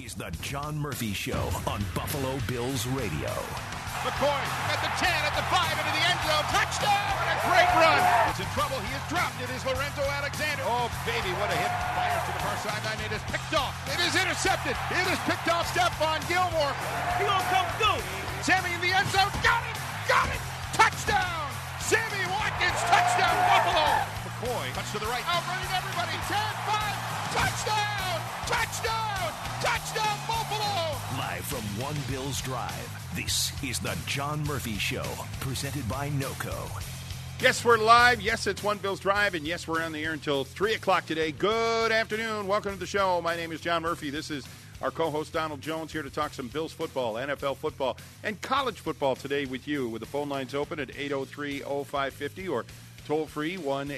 is the John Murphy Show on Buffalo Bills Radio. McCoy at the 10, at the 5, into the end zone. Touchdown! And a great run. He's in trouble. He is dropped. It is Lorenzo Alexander. Oh, baby, what a hit. Fires to the far sideline. It is picked off. It is intercepted. It is picked off. Stephon Gilmore. He gonna come through. Sammy in the end zone. Got it! Got it! Touchdown! Sammy Watkins. Touchdown, Buffalo. McCoy. Touch to the right. Outrunning everybody. 10, 5. Touchdown! Touchdown! Touchdown, Buffalo! Live from One Bills Drive, this is the John Murphy Show, presented by NOCO. Yes, we're live. Yes, it's One Bills Drive. And yes, we're on the air until 3 o'clock today. Good afternoon. Welcome to the show. My name is John Murphy. This is our co-host Donald Jones here to talk some Bills football, NFL football, and college football today with you, with the phone lines open at 803-0550 or toll-free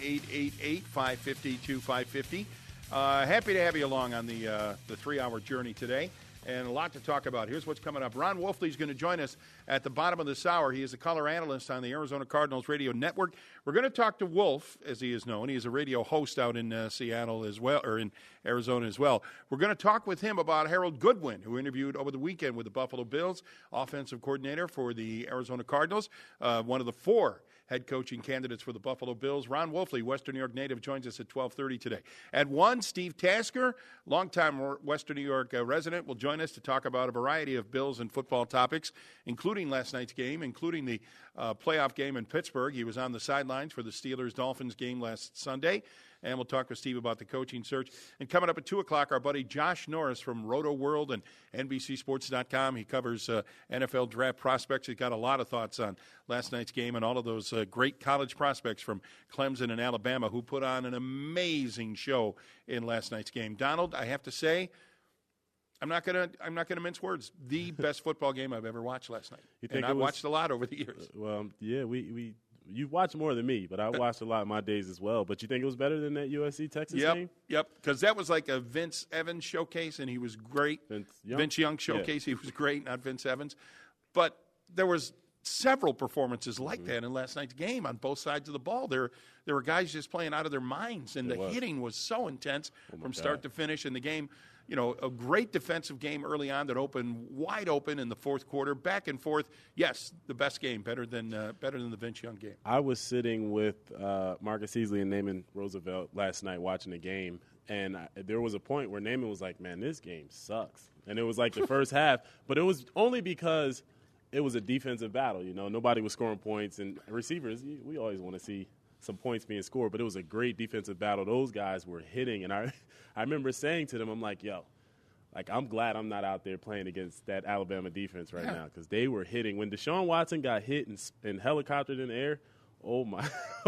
1-888-550-2550. Happy to have you along on the 3-hour journey today, and a lot to talk about. Here's what's coming up. Ron Wolfley is going to join us at the bottom of this hour. He is a color analyst on the Arizona Cardinals radio network. We're going to talk to Wolf, as he is known. He is a radio host out in Seattle as well, or in Arizona as well. We're going to talk with him about Harold Goodwin, who interviewed over the weekend with the Buffalo Bills, offensive coordinator for the Arizona Cardinals, one of the 4 head coaching candidates for the Buffalo Bills. Ron Wolfley, Western New York native, joins us at 12:30 today. At 1, Steve Tasker, longtime Western New York resident, will join us to talk about a variety of Bills and football topics, including last night's game, including the playoff game in Pittsburgh. He was on the sidelines for the Steelers-Dolphins game last Sunday. And we'll talk with Steve about the coaching search. And coming up at 2 o'clock, our buddy Josh Norris from Roto World and NBCSports.com. He covers NFL draft prospects. He's got a lot of thoughts on last night's game and all of those great college prospects from Clemson and Alabama who put on an amazing show in last night's game. Donald, I have to say, I'm not gonna mince words. The best football game I've ever watched last night. And I've watched a lot over the years. Well, yeah, you watched more than me, but I watched a lot of my days as well. But you think it was better than that USC-Texas game? Yep, because that was like a Vince Evans showcase, and he was great. Vince Young showcase, yeah. He was great, not Vince Evans. But there was several performances like that in last night's game on both sides of the ball. There were guys just playing out of their minds, and the hitting was so intense from start to finish in the game. You know, a great defensive game early on that opened wide open in the fourth quarter, back and forth. Yes, the best game, better than the Vince Young game. I was sitting with Marcus Easley and Naaman Roosevelt last night watching the game, and there was a point where Naaman was like, "Man, this game sucks," and it was like the first half, but it was only because it was a defensive battle. You know, nobody was scoring points, and receivers, we always want to see some points being scored, but it was a great defensive battle. Those guys were hitting, and I remember saying to them, I'm like, yo, like, I'm glad I'm not out there playing against that Alabama defense right now, because they were hitting. When Deshaun Watson got hit and helicoptered in the air, oh my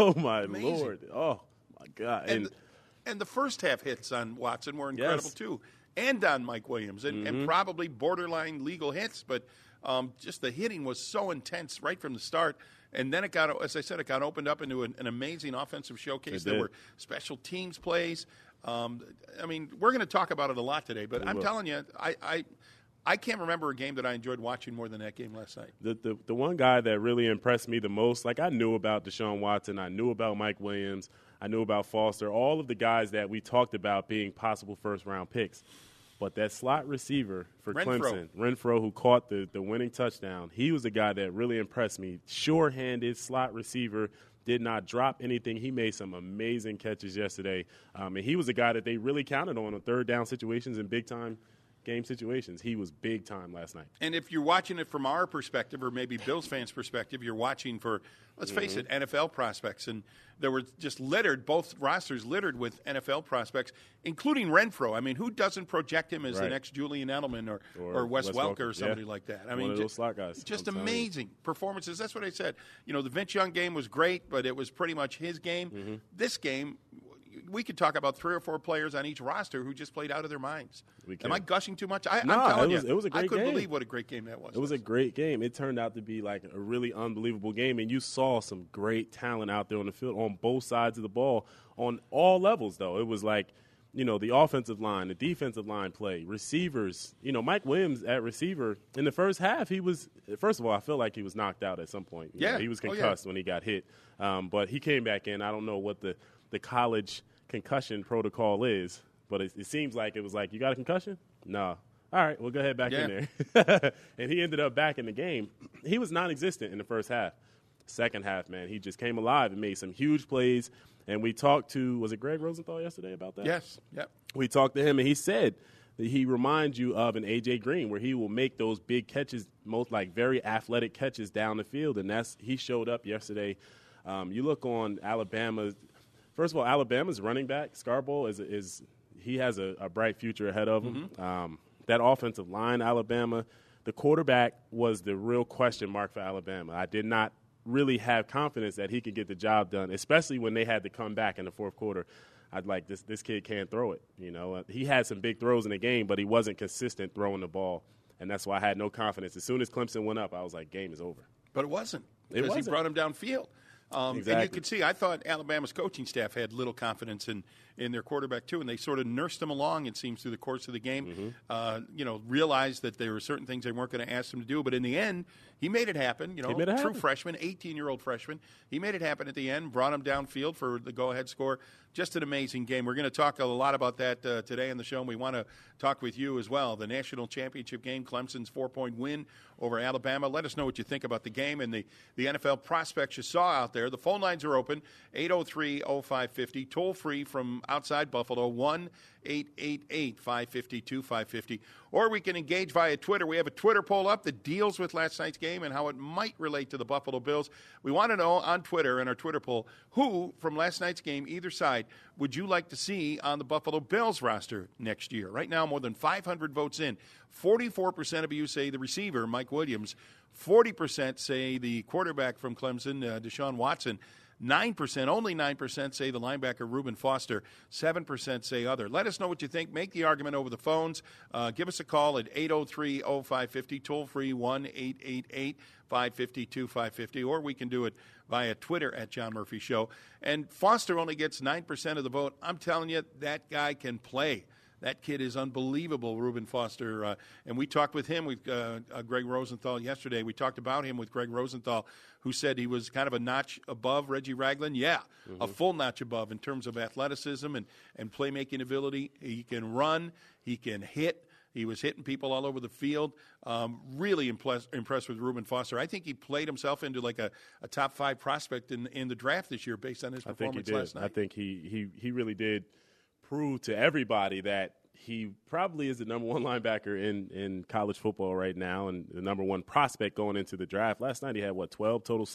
Lord, oh my God. And the first half hits on Watson were incredible too, and on Mike Williams, and probably borderline legal hits, but just the hitting was so intense right from the start. And then it got, as I said, it got opened up into an amazing offensive showcase. There were special teams plays. I mean, we're going to talk about it a lot today, but I'm telling you, I can't remember a game that I enjoyed watching more than that game last night. The one guy that really impressed me the most, like I knew about Deshaun Watson, I knew about Mike Williams, I knew about Foster, all of the guys that we talked about being possible first-round picks. But that slot receiver for Clemson, Renfro, who caught the winning touchdown, he was the guy that really impressed me. Sure-handed slot receiver, did not drop anything. He made some amazing catches yesterday. And he was the guy that they really counted on third down situations and big-time game situations. He was big time last night. And if you're watching it from our perspective, or maybe Bills fans' perspective, you're watching for, let's face it, NFL prospects. And there were just both rosters littered with NFL prospects, including Renfro. I mean, who doesn't project him as the next Julian Edelman or Wes Welker or somebody like that? I mean, one of those slot guys. Just amazing performances. That's what I said. You know, the Vince Young game was great, but it was pretty much his game. This game, we could talk about 3 or 4 players on each roster who just played out of their minds. Am I gushing too much? I'm telling you, it was a great game. I couldn't believe what a great game that was. It was a great game. It turned out to be like a really unbelievable game, and you saw some great talent out there on the field on both sides of the ball on all levels, though. It was like, you know, the offensive line, the defensive line play, receivers. You know, Mike Williams at receiver, in the first half, he was – first of all, I feel like he was knocked out at some point. You know, he was concussed when he got hit. But he came back in. I don't know what the college concussion protocol is, but it seems like it was like, you got a concussion? No. all right, we'll go ahead back in there. And he ended up back in the game. He was non-existent in the first half. Second half, man, he just came alive and made some huge plays. And we talked to, was it Greg Rosenthal yesterday about that? Yes, yep. We talked to him, and he said that he reminds you of an A.J. Green, where he will make those big catches, most like very athletic catches down the field. And he showed up yesterday. You look on Alabama. First of all, Alabama's running back, Scarborough, he has a bright future ahead of him. Mm-hmm. That offensive line, Alabama, the quarterback was the real question mark for Alabama. I did not really have confidence that he could get the job done, especially when they had to come back in the fourth quarter. I'd like this kid can't throw it. He had some big throws in the game, but he wasn't consistent throwing the ball, and that's why I had no confidence. As soon as Clemson went up, I was like, game is over. But it wasn't, because he brought him downfield. Exactly. And you could see, I thought Alabama's coaching staff had little confidence in their quarterback, too, and they sort of nursed him along, it seems, through the course of the game. Mm-hmm. Realized that there were certain things they weren't going to ask him to do, but in the end, he made it happen. True freshman, 18-year-old freshman. He made it happen at the end, brought him downfield for the go-ahead score. Just an amazing game. We're going to talk a lot about that today on the show, and we want to talk with you as well. The national championship game, Clemson's 4-point win over Alabama. Let us know what you think about the game and the NFL prospects you saw out there. The phone lines are open, 803-0550, toll-free from outside Buffalo, 1-888-552-550. Or we can engage via Twitter. We have a Twitter poll up that deals with last night's game and how it might relate to the Buffalo Bills. We want to know on Twitter, in our Twitter poll, who from last night's game, either side, would you like to see on the Buffalo Bills roster next year? Right now, more than 500 votes in. 44% of you say the receiver, Mike Williams. 40% say the quarterback from Clemson, Deshaun Watson. 9%, only 9% say the linebacker Reuben Foster. 7% say other. Let us know what you think. Make the argument over the phones. Give us a call at 803-0550, toll-free 1-888-552-550, or we can do it via Twitter at John Murphy Show. And Foster only gets 9% of the vote. I'm telling you, that guy can play. That kid is unbelievable, Reuben Foster. And we talked with him, with Greg Rosenthal yesterday. We talked about him with Greg Rosenthal, who said he was kind of a notch above Reggie Ragland. Yeah, a full notch above in terms of athleticism and playmaking ability. He can run. He can hit. He was hitting people all over the field. Really impressed with Reuben Foster. I think he played himself into like a top 5 prospect in the draft this year based on his performance last night. I think he really did prove to everybody that he probably is the number one linebacker in college football right now and the number one prospect going into the draft. Last night he had, 12 total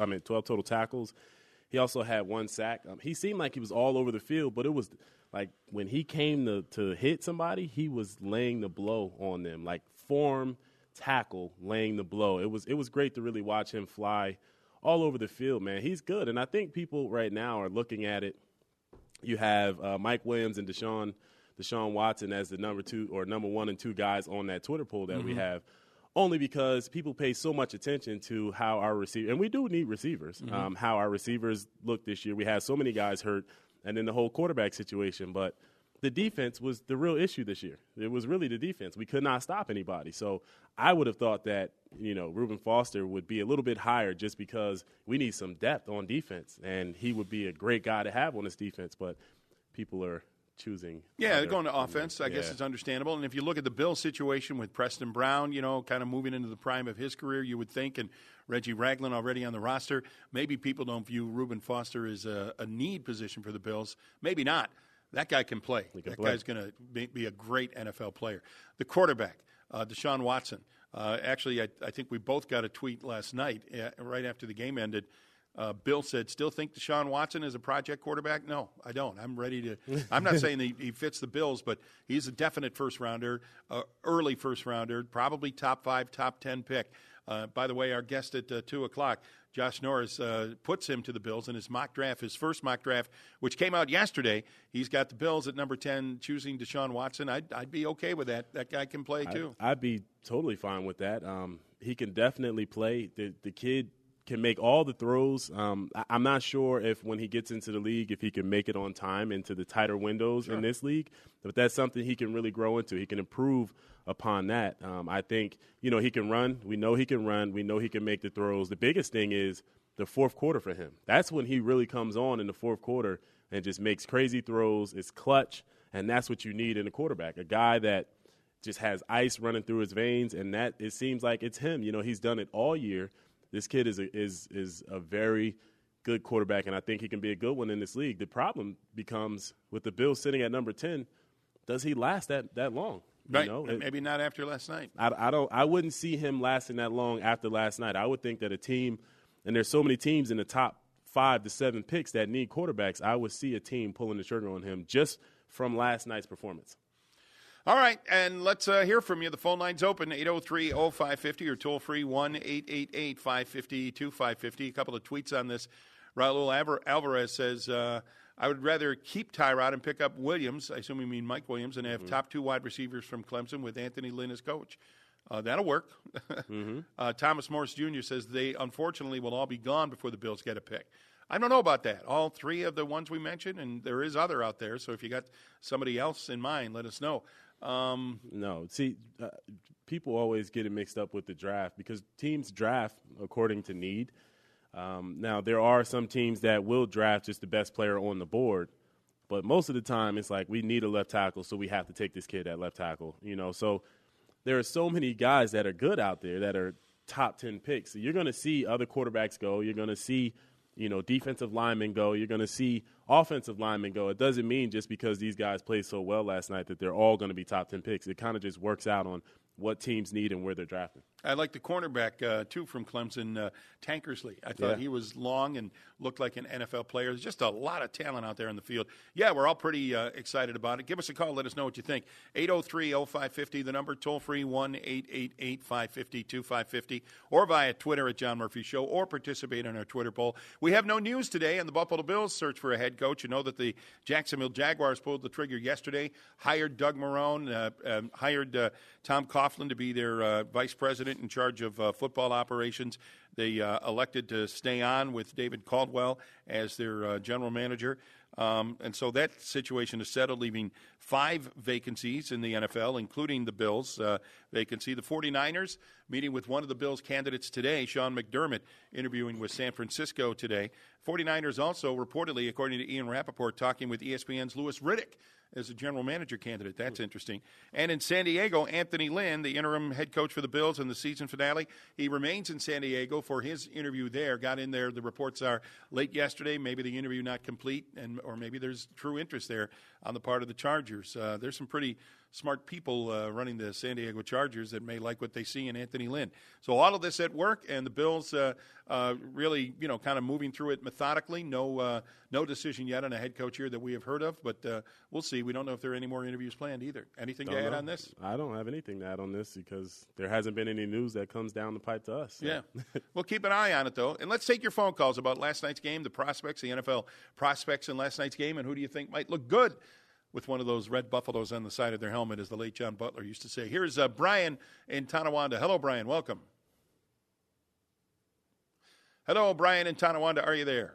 tackles. He also had 1 sack. He seemed like he was all over the field, but it was like when he came to hit somebody, he was laying the blow on them, like form tackle, laying the blow. It was great to really watch him fly all over the field, man. He's good, and I think people right now are looking at it. You have Mike Williams and Deshaun Watson as the number 2 or number 1 and 2 guys on that Twitter poll that we have, only because people pay so much attention to how our receiver, and we do need receivers, how our receivers look this year. We had so many guys hurt, and then the whole quarterback situation. But the defense was the real issue this year. It was really the defense. We could not stop anybody. So I would have thought that, Reuben Foster would be a little bit higher just because we need some depth on defense, and he would be a great guy to have on this defense. But people are choosing. Yeah, they're going to offense. I guess it's understandable. And if you look at the Bills situation with Preston Brown, kind of moving into the prime of his career, you would think, and Reggie Ragland already on the roster, maybe people don't view Reuben Foster as a need position for the Bills. Maybe not. That guy can play. Guy's going to be a great NFL player. The quarterback, Deshaun Watson. Actually, I think we both got a tweet last night right after the game ended. Bill said, still think Deshaun Watson is a project quarterback? No, I don't. I'm ready to – I'm not saying he fits the Bills, but he's a definite first-rounder, early first-rounder, probably top 5, top 10 pick. By the way, our guest at 2 o'clock, Josh Norris, puts him to the Bills in his mock draft, his first mock draft, which came out yesterday. He's got the Bills at number 10 choosing Deshaun Watson. I'd be okay with that. That guy can play too. I'd be totally fine with that. He can definitely play. The kid can make all the throws. I'm not sure if when he gets into the league, if he can make it on time into the tighter windows in this league, but that's something he can really grow into. He can improve upon that. I think, he can run. We know he can run. We know he can make the throws. The biggest thing is the fourth quarter for him. That's when he really comes on in the fourth quarter and just makes crazy throws. It's clutch, and that's what you need in a quarterback, a guy that just has ice running through his veins, and that it seems like it's him. You know, he's done it all year. This kid is a very good quarterback, and I think he can be a good one in this league. The problem becomes with the Bills sitting at number 10, does he last that long? Right. You know, maybe not after last night. I wouldn't see him lasting that long after last night. I would think that a team, and there's so many teams in the top 5 to 7 picks that need quarterbacks, I would see a team pulling the trigger on him just from last night's performance. All right, and let's hear from you. The phone line's open, 803-0550 or toll-free 1-888-550-2550. A couple of tweets on this. Raul Alvarez says, I would rather keep Tyrod and pick up Williams, I assume you mean Mike Williams, and have top 2 wide receivers from Clemson with Anthony Lynn as coach. That'll work. Thomas Morris Jr. says they unfortunately will all be gone before the Bills get a pick. I don't know about that. All 3 of the ones we mentioned, and there is other out there, so if you got somebody else in mind, let us know. No. See, people always get it mixed up with the draft because teams draft according to need. Now, there are some teams that will draft just the best player on the board, but most of the time it's like we need a left tackle, so we have to take this kid at left tackle. You know, so there are so many guys that are good out there that are top 10 picks. So you're going to see other quarterbacks go. You're going to see, you know, defensive linemen go. You're going to see offensive linemen go. It doesn't mean just because these guys played so well last night that they're all going to be top 10 picks. It kind of just works out on what teams need and where they're drafting. I like the cornerback, too, from Clemson, Tankersley. I thought he was long and looked like an NFL player. There's just a lot of talent out there in the field. Yeah, we're all pretty excited about it. Give us a call. Let us know what you think. 803-0550, the number, toll-free, 1-888-550-2550, or via Twitter at John Murphy Show, or participate in our Twitter poll. We have no news today on the Buffalo Bills search for a head coach. You know that the Jacksonville Jaguars pulled the trigger yesterday, hired Doug Marrone, hired Tom Coughlin to be their vice president in charge of football operations. They elected to stay on with David Caldwell as their general manager. And so that situation is settled, leaving 5 vacancies in the NFL, including the Bills vacancy. The 49ers meeting with one of the Bills candidates today, Sean McDermott, interviewing with San Francisco today. 49ers also reportedly, according to Ian Rappaport, talking with ESPN's Louis Riddick as a general manager candidate. That's interesting. And in San Diego, Anthony Lynn, the interim head coach for the Bills in the season finale, he remains in San Diego for his interview there. Got in there, the reports are late yesterday, maybe the interview not complete, or maybe there's true interest there on the part of the Chargers. There's some pretty smart people running the San Diego Chargers that may like what they see in Anthony Lynn. So all of this at work, and the Bills really, you know, kind of moving through it methodically. No decision yet on a head coach here that we have heard of, but we'll see. We don't know if there are any more interviews planned either. Anything to add on this? I don't have anything to add on this because there hasn't been any news that comes down the pipe to us. So. Yeah. We'll keep an eye on it, though. And let's take your phone calls about last night's game, the prospects, the NFL prospects in last night's game, and who do you think might look good with one of those red buffaloes on the side of their helmet, as the late John Butler used to say. Here's Brian in Tonawanda. Hello, Brian. Welcome. Hello, Brian in Tonawanda. Are you there?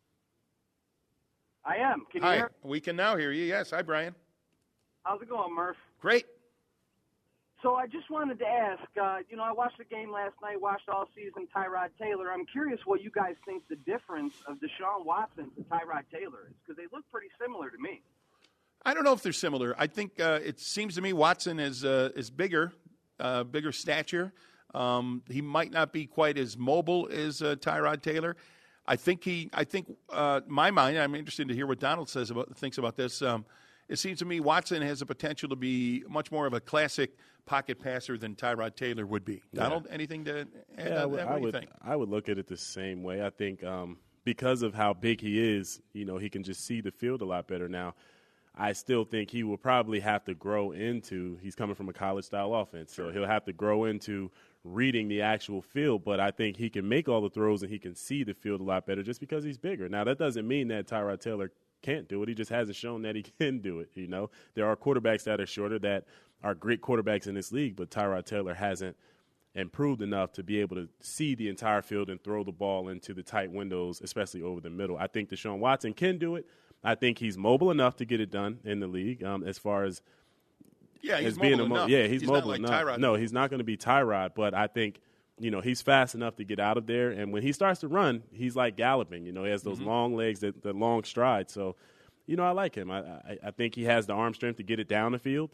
I am. Can you Hi. hear? We can now hear you. Yes. Hi, Brian. How's it going, Murph? Great. So I just wanted to ask, I watched the game last night, watched all season Tyrod Taylor. I'm curious what you guys think the difference of Deshaun Watson to Tyrod Taylor is, because they look pretty similar to me. I don't know if they're similar. I think it seems to me Watson is bigger stature. He might not be quite as mobile as Tyrod Taylor. I think my mind, I'm interested to hear what Donald thinks about this. It seems to me Watson has the potential to be much more of a classic pocket passer than Tyrod Taylor would be. Yeah. Donald, anything to add on that? What do you think? I would look at it the same way. I think because of how big he is, he can just see the field a lot better now. I still think he will probably have to grow into – he's coming from a college-style offense, so he'll have to grow into reading the actual field. But I think he can make all the throws and he can see the field a lot better just because he's bigger. Now, that doesn't mean that Tyrod Taylor can't do it. He just hasn't shown that he can do it, There are quarterbacks that are shorter that are great quarterbacks in this league, but Tyrod Taylor hasn't improved enough to be able to see the entire field and throw the ball into the tight windows, especially over the middle. I think Deshaun Watson can do it. I think he's mobile enough to get it done in the league as far as he's being mobile enough. he's mobile not like enough. Tyrod. No, he's not going to be Tyrod, but I think he's fast enough to get out of there. And when he starts to run, he's like galloping. He has those long legs, the long stride. So, I like him. I think he has the arm strength to get it down the field.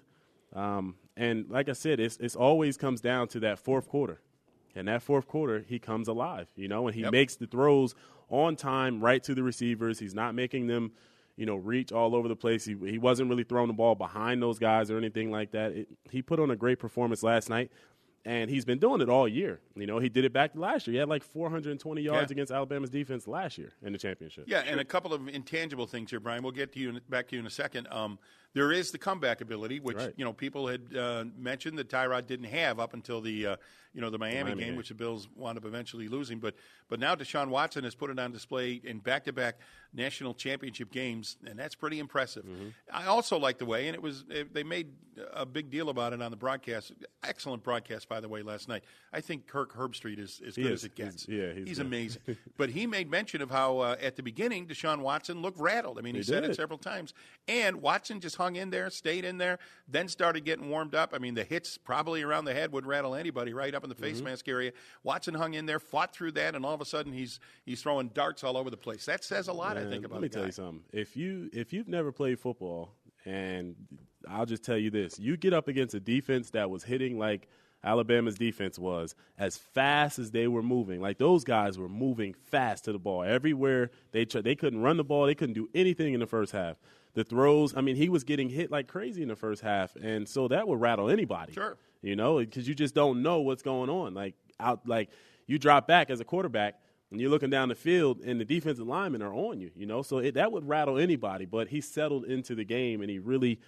And like I said, it's always comes down to that fourth quarter. And that fourth quarter, he comes alive, and he makes the throws on time right to the receivers. He's not making them, reach all over the place. He wasn't really throwing the ball behind those guys or anything like that. He put on a great performance last night, and he's been doing it all year. He did it back last year. He had like 420 yards against Alabama's defense last year in the championship. Yeah, and a couple of intangible things here, Brian. We'll get to back to you in a second. There is the comeback ability, which people had mentioned that Tyrod didn't have up until the Miami game, which the Bills wound up eventually losing. But now Deshaun Watson has put it on display in back-to-back national championship games, and that's pretty impressive. Mm-hmm. I also like the way, and they made a big deal about it on the broadcast. Excellent broadcast, by the way, last night. I think Kirk Herbstreit is as good as it gets. He's amazing. But he made mention of how at the beginning Deshaun Watson looked rattled. I mean, he said it several times. And Watson just hung in there, stayed in there, then started getting warmed up. I mean, the hits probably around the head would rattle anybody right up in the face mask area. Watson hung in there, fought through that, and all of a sudden he's throwing darts all over the place. That says a lot, I think, about Let me tell you something. If you've never played football, and I'll just tell you this, you get up against a defense that was hitting like Alabama's defense was, as fast as they were moving. Like, those guys were moving fast to the ball. Everywhere they couldn't run the ball. They couldn't do anything in the first half. The throws, I mean, he was getting hit like crazy in the first half, and so that would rattle anybody. Sure. Because you just don't know what's going on. Like you drop back as a quarterback, and you're looking down the field, and the defensive linemen are on you, So that would rattle anybody. But he settled into the game, and he really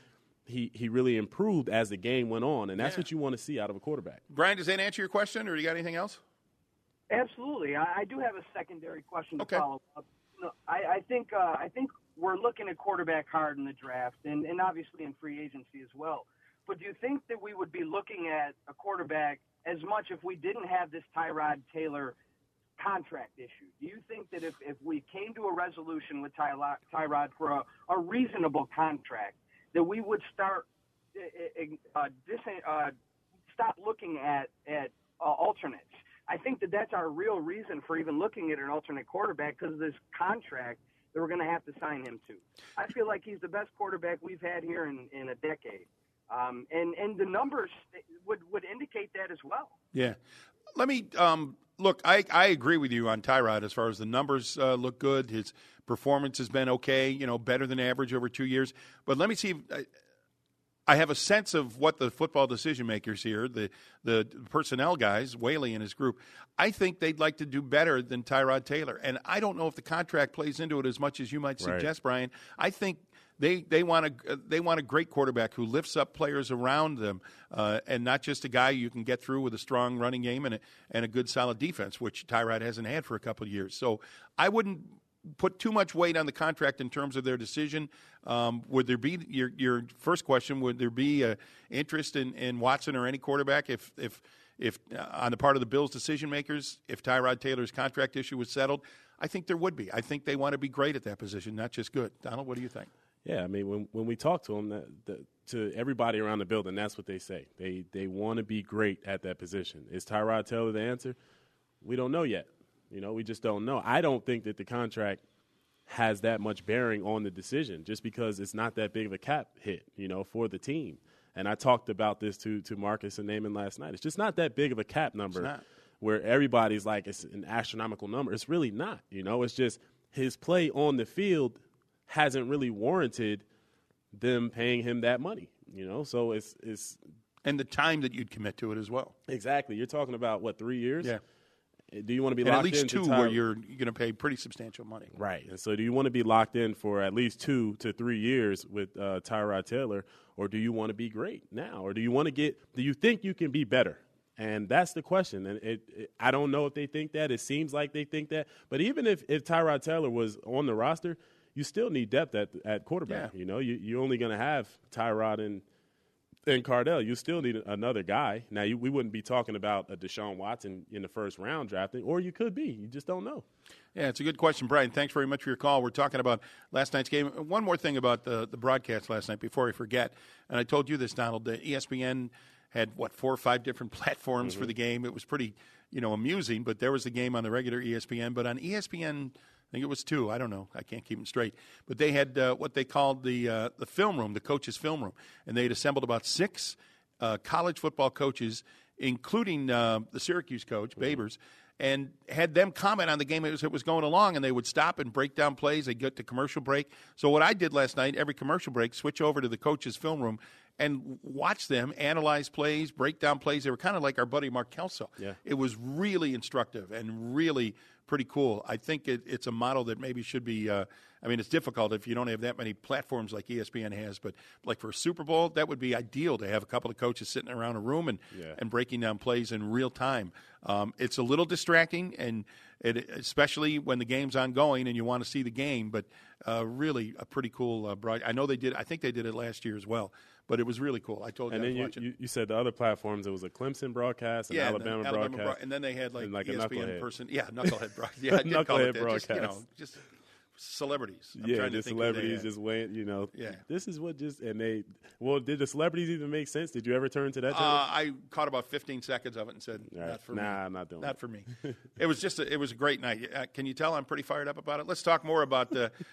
improved as the game went on, and that's what you want to see out of a quarterback. Brian, does that answer your question, or do you got anything else? Absolutely. I do have a secondary question to follow up. I think we're looking at quarterback hard in the draft, and obviously in free agency as well. But do you think that we would be looking at a quarterback as much if we didn't have this Tyrod Taylor contract issue? Do you think that if we came to a resolution with Tyrod for a reasonable contract, that we would start stop looking at alternates? I think that's our real reason for even looking at an alternate quarterback, because of this contract that we're going to have to sign him to. I feel like he's the best quarterback we've had here in a decade. And the numbers would indicate that as well. Yeah. Let me look, I agree with you on Tyrod as far as the numbers look good. His performance has been okay, better than average over 2 years. But let me see if I have a sense of what the football decision makers here, the personnel guys, Whaley and his group, I think they'd like to do better than Tyrod Taylor. And I don't know if the contract plays into it as much as you might suggest, Brian. I think they want a great quarterback who lifts up players around them, and not just a guy you can get through with a strong running game and a good solid defense, which Tyrod hasn't had for a couple of years. So I wouldn't put too much weight on the contract in terms of their decision. Would there be your first question? Would there be interest in Watson or any quarterback if on the part of the Bills decision makers, if Tyrod Taylor's contract issue was settled? I think there would be. I think they want to be great at that position, not just good. Donald, what do you think? Yeah, I mean, when we talk to them, to everybody around the building, that's what they say. They want to be great at that position. Is Tyrod Taylor the answer? We don't know yet. We just don't know. I don't think that the contract has that much bearing on the decision, just because it's not that big of a cap hit, for the team. And I talked about this to Marcus and Naaman last night. It's just not that big of a cap number where everybody's like it's an astronomical number. It's really not. It's just his play on the field hasn't really warranted them paying him that money. So it's and the time that you'd commit to it as well. Exactly. You're talking about 3 years? Yeah. Do you want to be and locked in? At least two where you're going to pay pretty substantial money. Right. And so do you want to be locked in for at least 2 to 3 years with Tyrod Taylor, or do you want to be great now? Or do you think you can be better? And that's the question. And I don't know if they think that. It seems like they think that. But even if Tyrod Taylor was on the roster, you still need depth at quarterback. Yeah. You're only going to have Tyrod and Cardell. You still need another guy. Now, we wouldn't be talking about a Deshaun Watson in the first round drafting, or you could be. You just don't know. Yeah, it's a good question, Brian. Thanks very much for your call. We're talking about last night's game. One more thing about the broadcast last night before I forget, and I told you this, Donald, the ESPN had, 4 or 5 different platforms for the game. It was pretty, amusing, but there was the game on the regular ESPN. But on ESPN think it was 2. I don't know. I can't keep them straight. But they had what they called the film room, the coach's film room. And they had assembled about 6 college football coaches, including the Syracuse coach, Babers, and had them comment on the game as it was going along, and they would stop and break down plays. They'd get to commercial break. So what I did last night, every commercial break, switch over to the coach's film room and watch them analyze plays, break down plays. They were kind of like our buddy Mark Kelso. Yeah. It was really instructive and really pretty cool. I think it's a model that maybe should be it's difficult if you don't have that many platforms like ESPN has, but like for a Super Bowl, that would be ideal to have a couple of coaches sitting around a room and breaking down plays in real time. It's a little distracting, and especially when the game's ongoing and you want to see the game, but really a pretty cool broadcast. I think they did it last year as well, but it was really cool. I told you. And then you said the other platforms, it was a Clemson broadcast, an Alabama broadcast. And then they had like a ESPN person. Yeah, knucklehead broadcast. Yeah, I did call it that. Broadcast. Just celebrities. Just celebrities just went, this is what did the celebrities even make sense? Did you ever turn to that channel? I caught about 15 seconds of it and said, not for me. I'm not doing Not for me. It was a great night. Can you tell I'm pretty fired up about it? Let's talk more about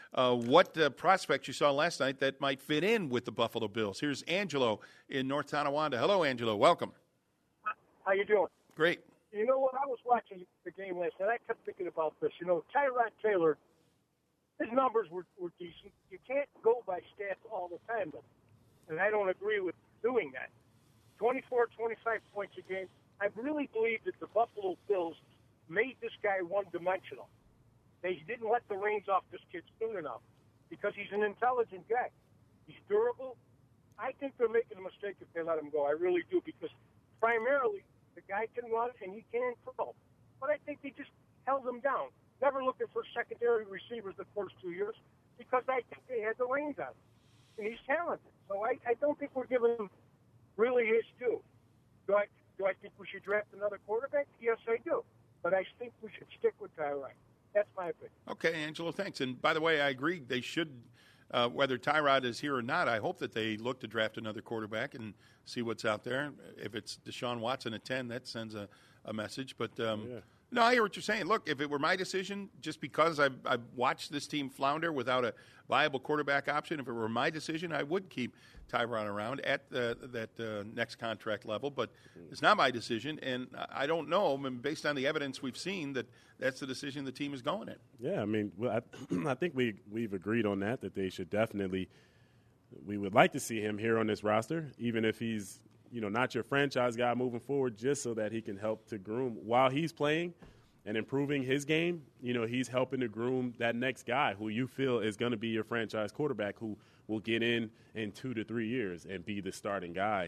what prospects you saw last night that might fit in with the Buffalo Bills. Here's Angelo in North Tonawanda. Hello, Angelo. Welcome. How you doing? Great. You know, when I was watching the game last night, I kept thinking about this. Tyrod Taylor, his numbers were decent. You can't go by stats all the time, though. And I don't agree with doing that. 24, 25 points a game. I really believe that the Buffalo Bills made this guy one-dimensional. They didn't let the reins off this kid soon enough because he's an intelligent guy. He's durable. I think they're making a mistake if they let him go. I really do, because primarily the guy can run and he can throw. But I think they just held him down. Never looking for secondary receivers the first 2 years because I think they had the reins on him. And he's talented. So I don't think we're giving him really his due. Do I think we should draft another quarterback? Yes, I do. But I think we should stick with Tyrod. That's my opinion. Okay, Angelo, thanks. And by the way, I agree they should, whether Tyrod is here or not, I hope that they look to draft another quarterback and see what's out there. If it's Deshaun Watson at 10, that sends a message. But no, I hear what you're saying. Look, if it were my decision, just because I've watched this team flounder without a viable quarterback option, if it were my decision, I would keep Tyrod around at that next contract level. But it's not my decision, and I don't know. I mean, based on the evidence we've seen, that's the decision the team is going in. Yeah, I mean, I think we've agreed on that they should definitely – we would like to see him here on this roster, even if he's – not your franchise guy moving forward, just so that he can help to groom while he's playing and improving his game. He's helping to groom that next guy who you feel is going to be your franchise quarterback, who will get in 2 to 3 years and be the starting guy.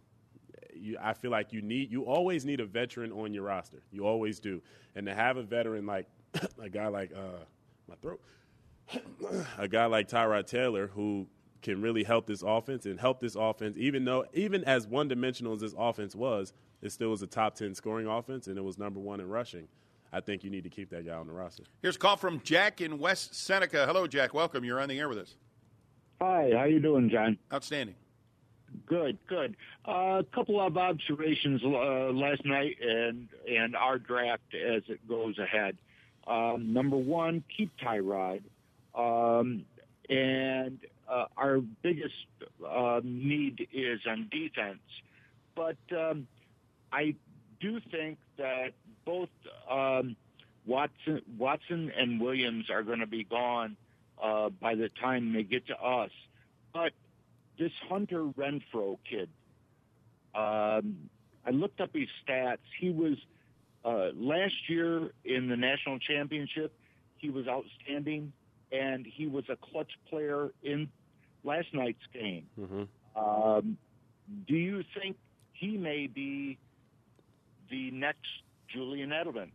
I feel like you always need a veteran on your roster. You always do. And to have a veteran like a guy like a guy like Tyrod Taylor, who can really help this offense even as one-dimensional as this offense was, it still was a top 10 scoring offense, and it was number 1 in rushing. I think you need to keep that guy on the roster. Here's a call from Jack in West Seneca. Hello, Jack. Welcome. You're on the air with us. Hi. How you doing, John? Outstanding. Good. A couple of observations last night and our draft as it goes ahead. Number one, keep Tyrod. And our biggest need is on defense. But I do think that both Watson and Williams are going to be gone by the time they get to us. But this Hunter Renfrow kid, I looked up his stats. He was, last year in the national championship, he was outstanding, and he was a clutch player in last night's game. Mm-hmm. Do you think he may be the next Julian Edelman?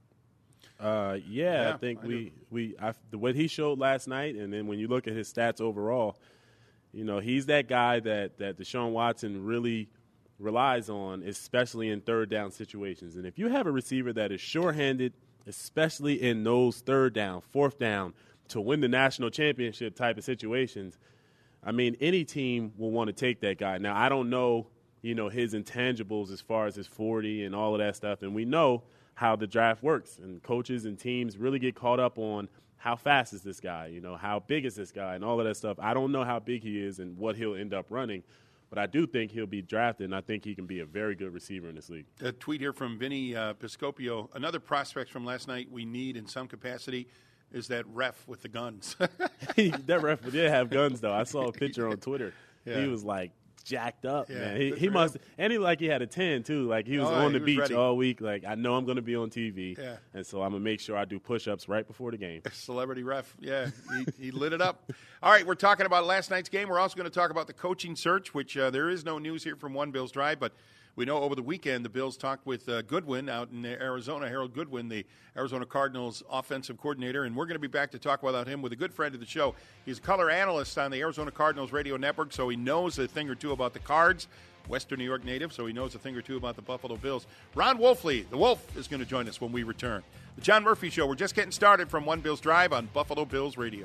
I think what he showed last night, and then when you look at his stats overall, he's that guy that Deshaun Watson really relies on, especially in third down situations. And if you have a receiver that is sure-handed, especially in those third down, fourth down, to win the national championship type of situations, I mean, any team will want to take that guy. Now, I don't know, his intangibles as far as his 40 and all of that stuff, and we know how the draft works, and coaches and teams really get caught up on how fast is this guy? You know, how big is this guy? And all of that stuff. I don't know how big he is and what he'll end up running, but I do think he'll be drafted, and I think he can be a very good receiver in this league. A tweet here from Vinny Piscopio. Another prospect from last night we need in some capacity is that ref with the guns. That ref did have guns, though. I saw a picture on Twitter. Yeah. He was, like, jacked up, Yeah, man. He must – and he had a 10, too. Like, he was on the beach ready. all week. Like, I know I'm going to be on TV, Yeah. and so I'm going to make sure I do push-ups right before the game. Celebrity ref, yeah, he lit it up. All right, we're talking about last night's game. We're also going to talk about the coaching search, which there is no news here from One Bills Drive, but we know over the weekend the Bills talked with Goodwin out in Arizona, Harold Goodwin, the Arizona Cardinals offensive coordinator, and we're going to be back to talk about him with a good friend of the show. He's a color analyst on the Arizona Cardinals radio network, so he knows a thing or two about the Cards. Western New York native, so he knows a thing or two about the Buffalo Bills. Ron Wolfley, the Wolf, is going to join us when we return. The John Murphy Show. We're just getting started from One Bills Drive on Buffalo Bills Radio.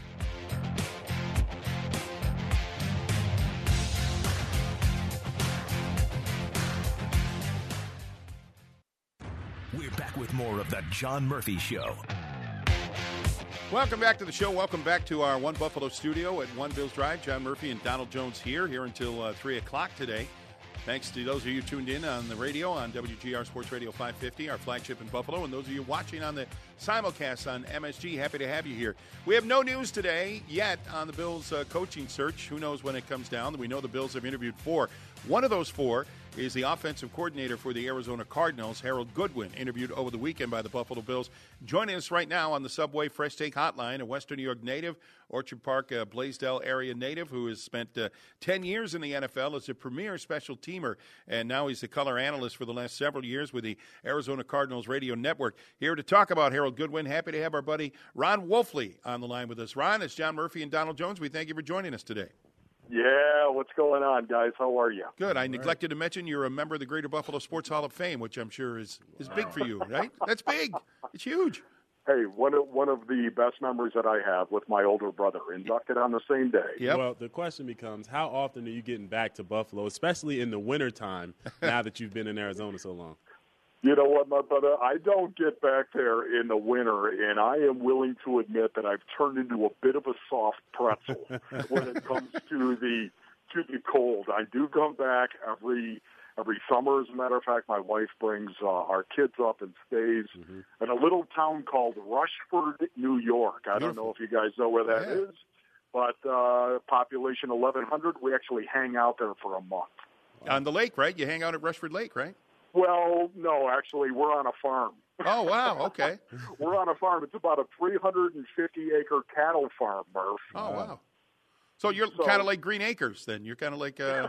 We're back with more of the John Murphy Show. Welcome back to the show. Welcome back to our One Buffalo studio at One Bills Drive. John Murphy and Donald Jones here until 3 o'clock today. Thanks to those of you tuned in on the radio on WGR Sports Radio 550, our flagship in Buffalo, and those of you watching on the simulcast on MSG. Happy to have you here. We have no news today yet on the Bills coaching search. Who knows when it comes down? We know the Bills have interviewed 4. One of those 4 is the offensive coordinator for the Arizona Cardinals, Harold Goodwin, interviewed over the weekend by the Buffalo Bills. Joining us right now on the Subway Fresh Take Hotline, a Western New York native, Orchard Park, Blaisdell area native who has spent 10 years in the NFL as a premier special teamer, and now he's the color analyst for the last several years with the Arizona Cardinals radio network. Here to talk about Harold Goodwin, happy to have our buddy Ron Wolfley on the line with us. Ron, it's John Murphy and Donald Jones. We thank you for joining us today. Yeah, what's going on, guys? How are you? Good. I neglected to mention you're a member of the Greater Buffalo Sports Hall of Fame, which I'm sure is big for you, right? That's big. It's huge. Hey, one of the best memories that I have with my older brother, inducted on the same day. Yep. Well, the question becomes, how often are you getting back to Buffalo, especially in the wintertime, now that you've been in Arizona so long? You know what, my brother? I don't get back there in the winter, and I am willing to admit that I've turned into a bit of a soft pretzel when it comes to the cold. I do come back every summer. As a matter of fact, my wife brings our kids up and stays in a little town called Rushford, New York. I don't know if you guys know where that is, but population 1,100. We actually hang out there for a month. On the lake, right? You hang out at Rushford Lake, right? Well, no, actually, we're on a farm. Oh, wow, okay. We're on a farm. It's about a 350-acre cattle farm, Murph. Oh, wow. So you're kind of like Green Acres, then. You're kind of like I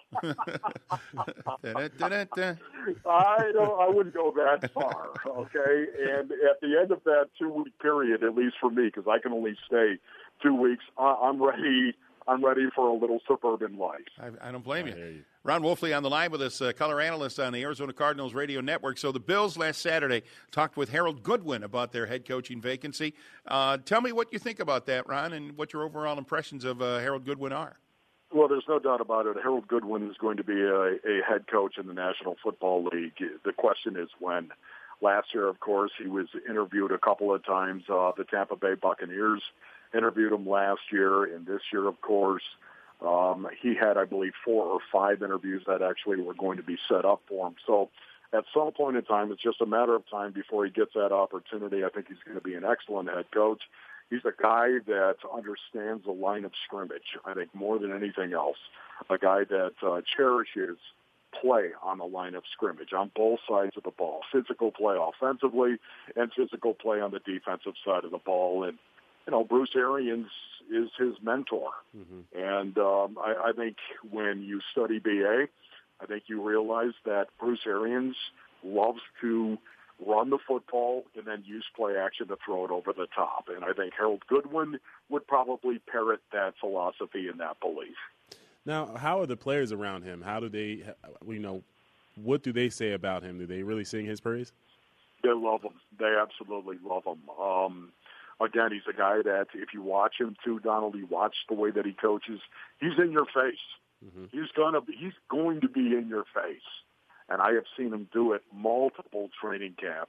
wouldn't go that far, okay? And at the end of that 2-week period, at least for me, because I can only stay 2 weeks, I'm ready for a little suburban life. I don't blame you. Ron Wolfley on the line with us, color analyst on the Arizona Cardinals radio network. So the Bills last Saturday talked with Harold Goodwin about their head coaching vacancy. Tell me what you think about that, Ron, and what your overall impressions of Harold Goodwin are. Well, there's no doubt about it. Harold Goodwin is going to be a head coach in the National Football League. The question is when. Last year, of course, he was interviewed a couple of times. The Tampa Bay Buccaneers interviewed him last year, and this year, of course, he had, I believe, 4 or 5 interviews that actually were going to be set up for him. So at some point in time, it's just a matter of time before he gets that opportunity. I think he's going to be an excellent head coach. He's a guy that understands the line of scrimmage, I think, more than anything else. A guy that cherishes play on the line of scrimmage on both sides of the ball, physical play offensively and physical play on the defensive side of the ball. And, you know, Bruce Arians is his mentor. And I think when you study BA, I think you realize that Bruce Arians loves to run the football and then use play action to throw it over the top. And I think Harold Goodwin would probably parrot that philosophy and that belief. Now, how are the players around him? How do they, what do they say about him? Do they really sing his praise? They love him. They absolutely love him. Again, he's a guy that if you watch him too, Donald, you watch the way that he coaches, he's in your face. He's going to be in your face. And I have seen him do it multiple training camps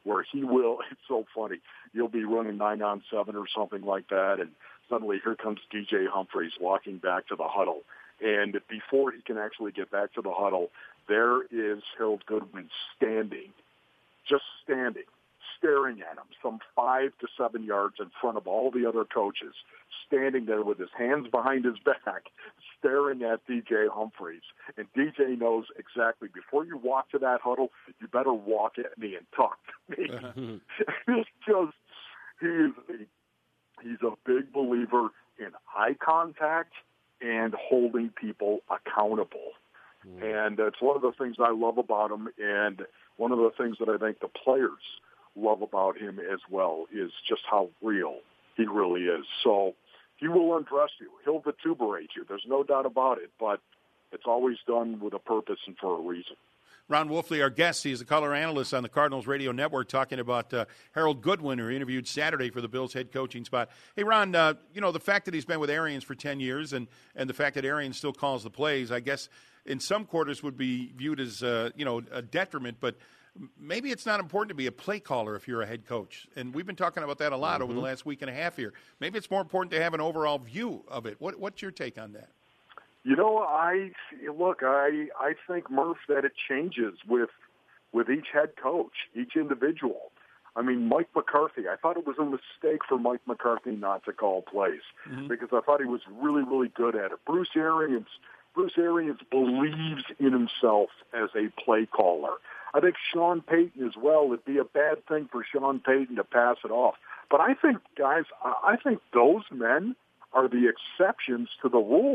where he will, it's so funny, you'll be running 9-on-7 or something like that, and suddenly here comes DJ Humphries walking back to the huddle. And before he can actually get back to the huddle, there is Harold Goodwin just standing, staring at him, some 5 to 7 yards in front of all the other coaches, standing there with his hands behind his back, staring at DJ Humphries. And DJ knows exactly, before you walk to that huddle, you better walk at me and talk to me. It's just, he's a big believer in eye contact and holding people accountable. And it's one of the things I love about him, and one of the things that I think the players love about him as well is just how real he really is. So he will undress you. He'll vituperate you. There's no doubt about it, but it's always done with a purpose and for a reason. Ron Wolfley, our guest, he's a color analyst on the Cardinals Radio Network, talking about Harold Goodwin, who interviewed Saturday for the Bills head coaching spot. Hey, Ron, the fact that he's been with Arians for 10 years and the fact that Arians still calls the plays, I guess in some quarters would be viewed as, a detriment, but maybe it's not important to be a play caller if you're a head coach. And we've been talking about that a lot over the last week and a half here. Maybe it's more important to have an overall view of it. What's your take on that? I think, Murph, that it changes with each head coach, each individual. I mean, Mike McCarthy, I thought it was a mistake for Mike McCarthy not to call plays because I thought he was really, really good at it. Bruce Arians believes in himself as a play caller. I think Sean Payton as well, it'd be a bad thing for Sean Payton to pass it off. But I think, guys, those men are the exceptions to the rule.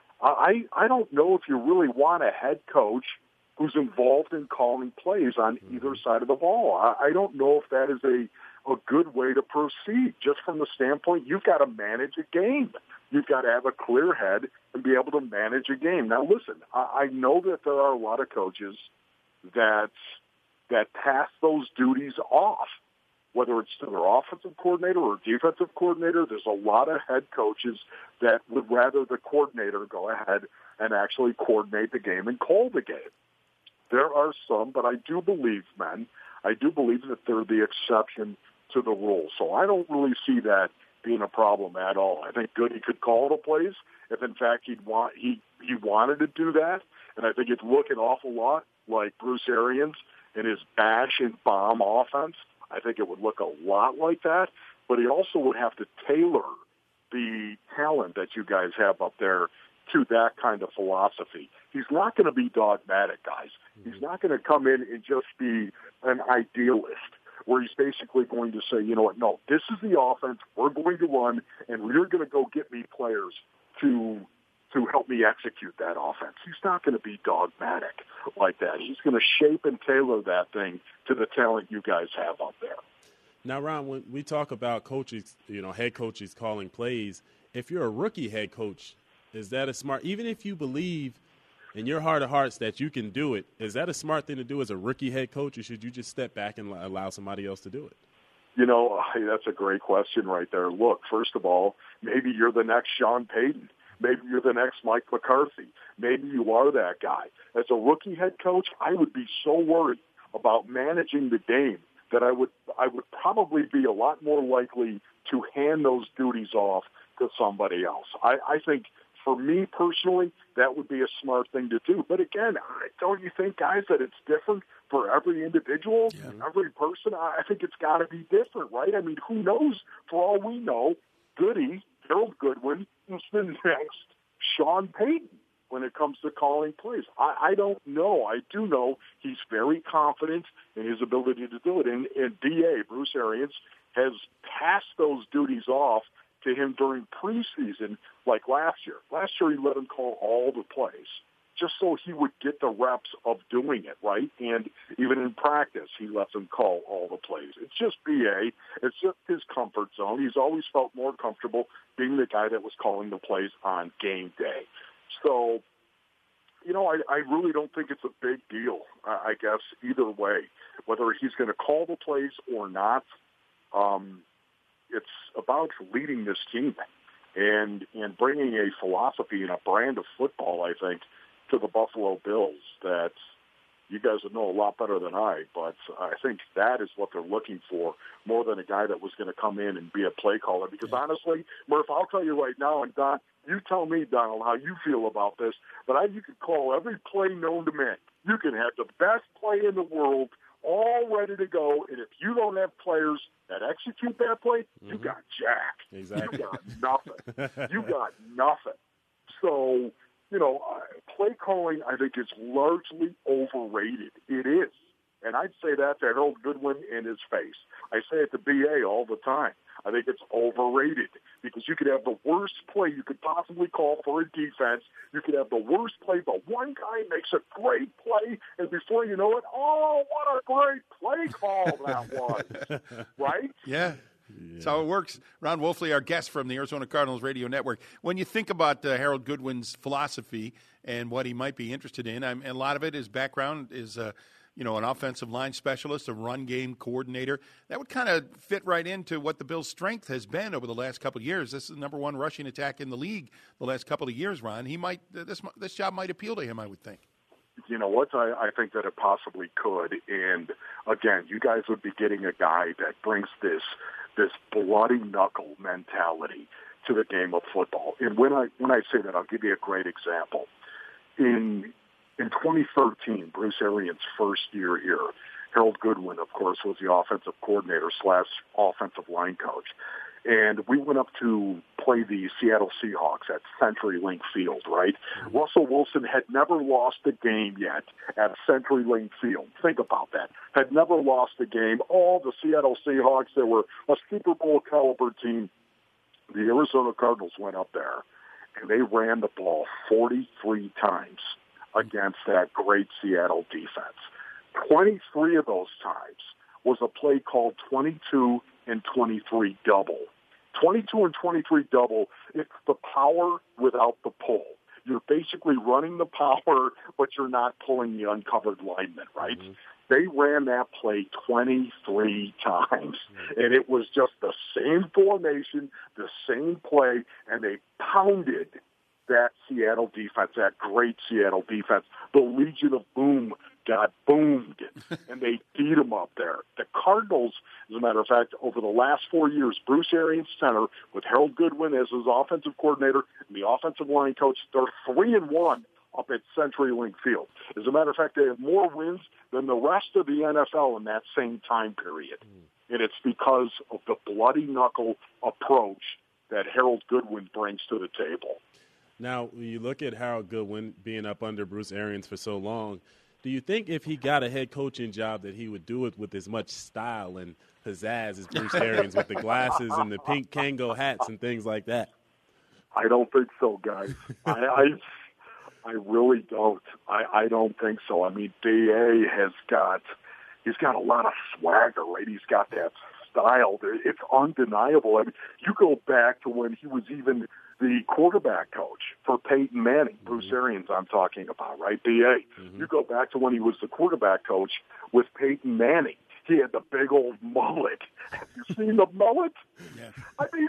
I don't know if you really want a head coach who's involved in calling plays on either side of the ball. I don't know if that is a good way to proceed, just from the standpoint you've got to manage a game. You've got to have a clear head and be able to manage a game. Now, listen, I know that there are a lot of coaches that pass those duties off, whether it's to their offensive coordinator or defensive coordinator. There's a lot of head coaches that would rather the coordinator go ahead and actually coordinate the game and call the game. There are some, but I do believe that they're the exception to the rule. So I don't really see that being a problem at all. I think Goody could call the plays if, in fact, he wanted to do that. And I think it'd look an awful lot like Bruce Arians and his bash and bomb offense. I think it would look a lot like that. But he also would have to tailor the talent that you guys have up there to that kind of philosophy. He's not going to be dogmatic, guys. He's not going to come in and just be an idealist where he's basically going to say, you know what, no, this is the offense we're going to run, and you're going to go get me players to help me execute that offense. He's not going to be dogmatic like that. He's going to shape and tailor that thing to the talent you guys have up there. Now, Ron, when we talk about coaches, head coaches calling plays, if you're a rookie head coach, is that a smart – even if you believe in your heart of hearts that you can do it, is that a smart thing to do as a rookie head coach, or should you just step back and allow somebody else to do it? That's a great question right there. Look, first of all, maybe you're the next Sean Payton. Maybe you're the next Mike McCarthy. Maybe you are that guy. As a rookie head coach, I would be so worried about managing the game that I would probably be a lot more likely to hand those duties off to somebody else. I think, for me personally, that would be a smart thing to do. But again, don't you think, guys, that it's different for every individual, every person? I think it's got to be different, right? I mean, who knows? For all we know, Harold Goodwin is the next Sean Payton when it comes to calling plays. I don't know. I do know he's very confident in his ability to do it. And DA, Bruce Arians, has passed those duties off to him during preseason like last year. Last year he let him call all the plays just so he would get the reps of doing it, right? And even in practice, he lets him call all the plays. It's just BA. It's just his comfort zone. He's always felt more comfortable being the guy that was calling the plays on game day. So, I really don't think it's a big deal, I guess, either way. Whether he's going to call the plays or not, it's about leading this team and bringing a philosophy and a brand of football, I think, to the Buffalo Bills that, You guys would know a lot better than I, but I think that is what they're looking for more than a guy that was going to come in and be a play caller. Because honestly, Murph, I'll tell you right now, and Don, you tell me, Donald, how you feel about this, but you could call every play known to man. You can have the best play in the world all ready to go, and if you don't have players that execute that play, you got jack. Exactly. You got nothing. You got nothing. So, play calling, I think, is largely overrated. It is. And I'd say that to Harold Goodwin in his face. I say it to BA all the time. I think it's overrated because you could have the worst play you could possibly call for a defense. You could have the worst play, but one guy makes a great play, and before you know it, oh, what a great play call that was. Right? Yeah. That's how it works. Ron Wolfley, our guest from the Arizona Cardinals Radio Network. When you think about Harold Goodwin's philosophy and what he might be interested in, and a lot of it, his background is an offensive line specialist, a run game coordinator. That would kind of fit right into what the Bills' strength has been over the last couple of years. This is the number one rushing attack in the league the last couple of years, Ron. He might this job might appeal to him, I would think. You know what? I think that it possibly could. And, again, you guys would be getting a guy that brings this bloody knuckle mentality to the game of football. And when I say that, I'll give you a great example. In 2013, Bruce Arians' first year here, Harold Goodwin, of course, was the offensive coordinator / offensive line coach. And we went up to play the Seattle Seahawks at CenturyLink Field, right? Russell Wilson had never lost a game yet at CenturyLink Field. Think about that. Had never lost a game. All the Seattle Seahawks, they were a Super Bowl caliber team. The Arizona Cardinals went up there, and they ran the ball 43 times against that great Seattle defense. 23 of those times was a play called 22 and 23 double. 22 and 23 double, it's the power without the pull. You're basically running the power, but you're not pulling the uncovered lineman, right? Mm-hmm. They ran that play 23 times, and it was just the same formation, the same play, and they pounded that Seattle defense, that great Seattle defense. The Legion of Boom got boomed, and they beat them up there. The Cardinals, as a matter of fact, over the last 4 years, Bruce Arians center with Harold Goodwin as his offensive coordinator and the offensive line coach, they're 3-1 up at CenturyLink Field. As a matter of fact, they have more wins than the rest of the NFL in that same time period. And it's because of the bloody knuckle approach that Harold Goodwin brings to the table. Now, when you look at Harold Goodwin being up under Bruce Arians for so long, do you think if he got a head coaching job that he would do it with as much style and pizzazz as Bruce Arians with the glasses and the pink Kango hats and things like that? I don't think so, guys. I really don't. I don't think so. I mean, D.A. he's got a lot of swagger, right? He's got that style. It's undeniable. I mean, you go back to when he was even the quarterback coach for Peyton Manning, Bruce Arians I'm talking about, right, D.A. You go back to when he was the quarterback coach with Peyton Manning. He had the big old mullet. Have you seen the mullet? Yeah. I mean,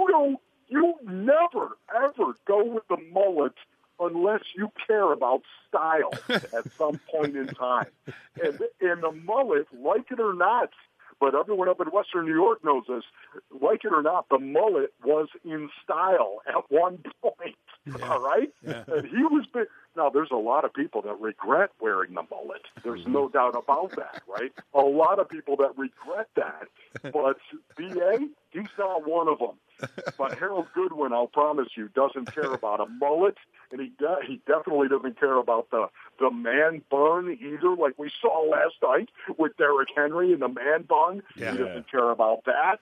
you never, ever go with the mullet unless you care about style at some point in time. And the mullet, like it or not, but everyone up in Western New York knows this. Like it or not, the mullet was in style at one point. Yeah. All right? Yeah. And he was big. Now, there's a lot of people that regret wearing the mullet. There's no doubt about that, right? A lot of people that regret that. But B.A., he's not one of them. But Harold Goodwin, I'll promise you, doesn't care about a mullet, and he definitely doesn't care about the man bun either, like we saw last night with Derrick Henry and the man bun. Yeah. He doesn't care about that.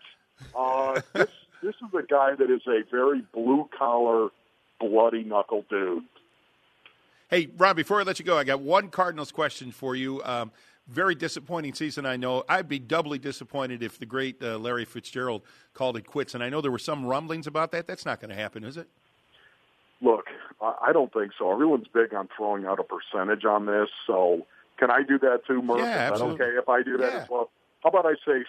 This is a guy that is a very blue-collar, bloody-knuckle dude. Hey, Ron, before I let you go, I got one Cardinals question for you. Very disappointing season, I know. I'd be doubly disappointed if the great Larry Fitzgerald called it quits. And I know there were some rumblings about that. That's not going to happen, is it? Look, I don't think so. Everyone's big on throwing out a percentage on this. So can I do that too, Murph? Yeah, absolutely. Is that okay if I do that as well? How about I say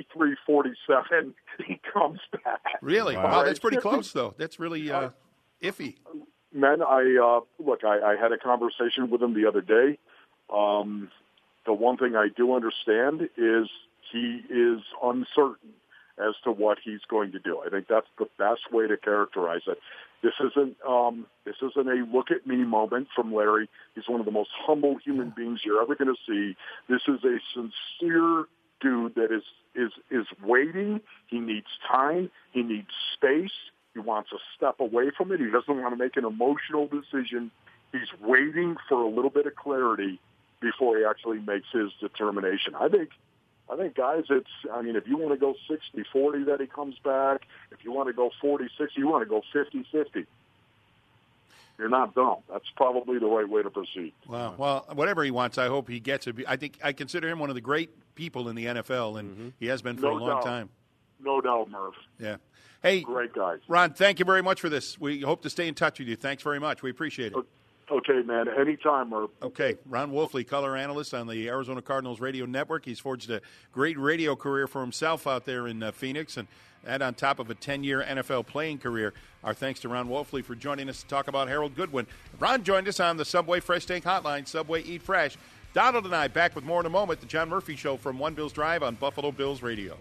53-47, he comes back. Really? Wow, right? That's pretty close, though. That's really iffy. Man, I had a conversation with him the other day. The one thing I do understand is he is uncertain as to what he's going to do. I think that's the best way to characterize it. This isn't a look at me moment from Larry. He's one of the most humble human beings you're ever going to see. This is a sincere dude that is waiting. He needs time. He needs space. He wants to step away from it. He doesn't want to make an emotional decision. He's waiting for a little bit of clarity before he actually makes his determination. I think, guys, if you want to go 60-40 that he comes back, if you want to go 40-60, you want to go 50-50. You're not dumb. That's probably the right way to proceed. Wow. Well, whatever he wants, I hope he gets it. I consider him one of the great people in the NFL, and he has been for a long time. No doubt, Murph. Yeah. Hey, great guys. Ron, thank you very much for this. We hope to stay in touch with you. Thanks very much. We appreciate it. Okay, man. Anytime, Murph. Okay. Ron Wolfley, color analyst on the Arizona Cardinals radio network. He's forged a great radio career for himself out there in Phoenix, and on top of a 10-year NFL playing career. Our thanks to Ron Wolfley for joining us to talk about Harold Goodwin. Ron joined us on the Subway Fresh Steak Hotline, Subway Eat Fresh. Donald and I back with more in a moment. The John Murphy Show from One Bills Drive on Buffalo Bills Radio.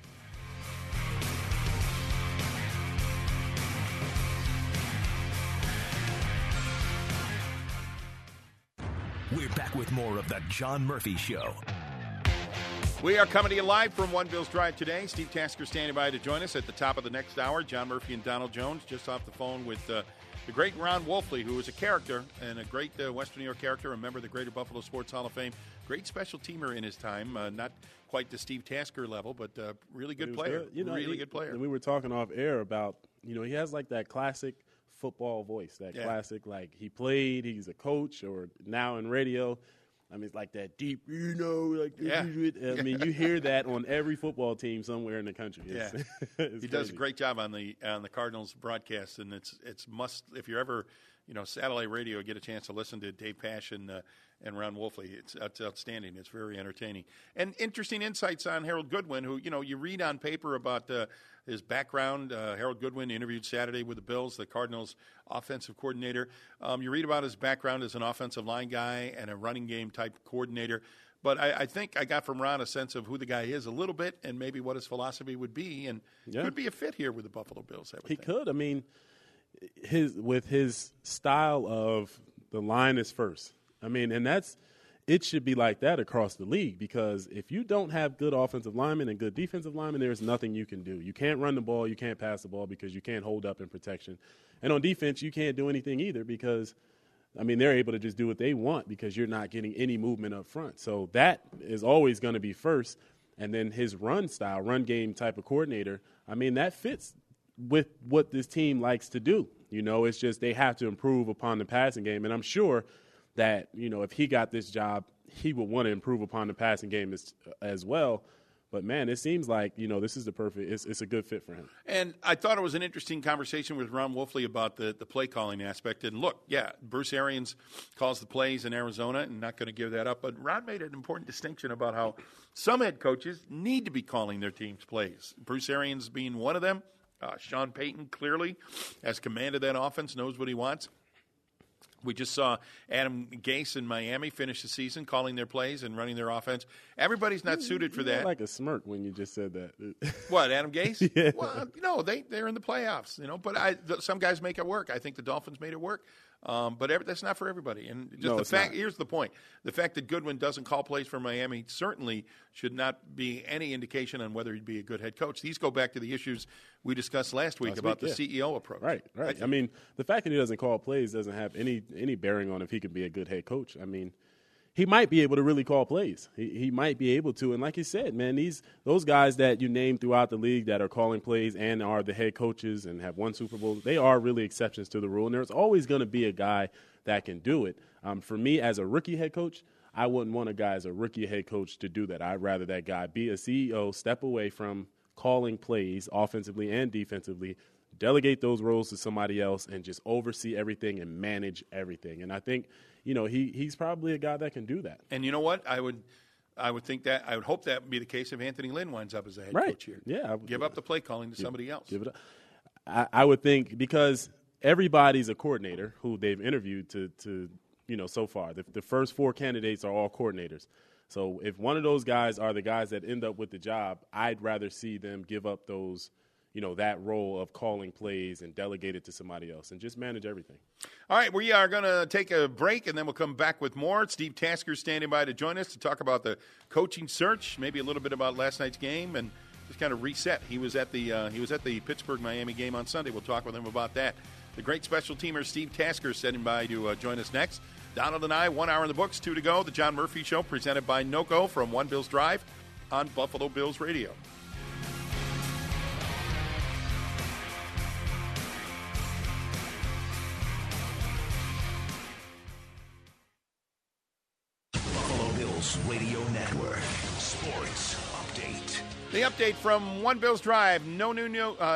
We're back with more of the John Murphy Show. We are coming to you live from One Bills Drive today. Steve Tasker standing by to join us at the top of the next hour. John Murphy and Donald Jones just off the phone with the great Ron Wolfley, who is a character and a great Western New York character, a member of the Greater Buffalo Sports Hall of Fame. Great special teamer in his time. Not quite the Steve Tasker level, but really good player. Really good player. And we were talking off air about, he has like that classic football voice, classic, like he played, he's a coach, or now in radio. I mean, it's like that deep, I mean, you hear that on every football team somewhere in the country. It's he does a great job on the Cardinals broadcast, and it's must, if you're ever, satellite radio, get a chance to listen to Dave Pasch and Ron Wolfley. It's outstanding. It's very entertaining. And interesting insights on Harold Goodwin, who, you read on paper about his background. Harold Goodwin interviewed Saturday with the Bills, the Cardinals offensive coordinator. You read about his background as an offensive line guy and a running game type coordinator. But I think I got from Ron a sense of who the guy is a little bit and maybe what his philosophy would be. And could be a fit here with the Buffalo Bills. He could. I mean, his style of the line is first. I mean, and it should be like that across the league, because if you don't have good offensive linemen and good defensive linemen, there's nothing you can do. You can't run the ball, you can't pass the ball because you can't hold up in protection. And on defense, you can't do anything either because, they're able to just do what they want because you're not getting any movement up front. So that is always going to be first. And then his run style, run game type of coordinator, that fits with what this team likes to do. It's just they have to improve upon the passing game. And I'm sure that, if he got this job, he would want to improve upon the passing game as well. But, man, it seems like, this is the perfect – it's a good fit for him. And I thought it was an interesting conversation with Ron Wolfley about the play calling aspect. And, look, Bruce Arians calls the plays in Arizona and not going to give that up. But Ron made an important distinction about how some head coaches need to be calling their team's plays, Bruce Arians being one of them. Sean Payton clearly has commanded that offense, knows what he wants. We just saw Adam Gase in Miami finish the season calling their plays and running their offense. Everybody's not suited for that. Like a smirk when you just said that. What, Adam Gase? Yeah. Well, they're in the playoffs, But some guys make it work. I think the Dolphins made it work. But that's not for everybody. And here's the point. The fact that Goodwin doesn't call plays for Miami certainly should not be any indication on whether he'd be a good head coach. These go back to the issues we discussed last week about the CEO approach. Right. The fact that he doesn't call plays doesn't have any bearing on if he could be a good head coach. He might be able to really call plays. He might be able to. And like you said, man, those guys that you name throughout the league that are calling plays and are the head coaches and have won Super Bowls, they are really exceptions to the rule. And there's always going to be a guy that can do it. For me, as a rookie head coach, I wouldn't want a guy as a rookie head coach to do that. I'd rather that guy be a CEO, step away from calling plays offensively and defensively, delegate those roles to somebody else, and just oversee everything and manage everything. And I think, he's probably a guy that can do that. And you know what? I would think that I would hope that would be the case if Anthony Lynn winds up as a head coach here. Yeah, give up the play calling to somebody else. Give it up. I would think, because everybody's a coordinator who they've interviewed to so far. The first 4 candidates are all coordinators. So if one of those guys are the guys that end up with the job, I'd rather see them give up those, that role of calling plays and delegate it to somebody else and just manage everything. All right, we are going to take a break, and then we'll come back with more. Steve Tasker standing by to join us to talk about the coaching search, maybe a little bit about last night's game, and just kind of reset. He was at the Pittsburgh-Miami game on Sunday. We'll talk with him about that. The great special teamer Steve Tasker standing by to join us next. Donald and I, 1 hour in the books, 2 to go. The John Murphy Show, presented by NOCO from One Bills Drive on Buffalo Bills Radio. Buffalo Bills Radio Network. Sports Update. The update from One Bills Drive. No new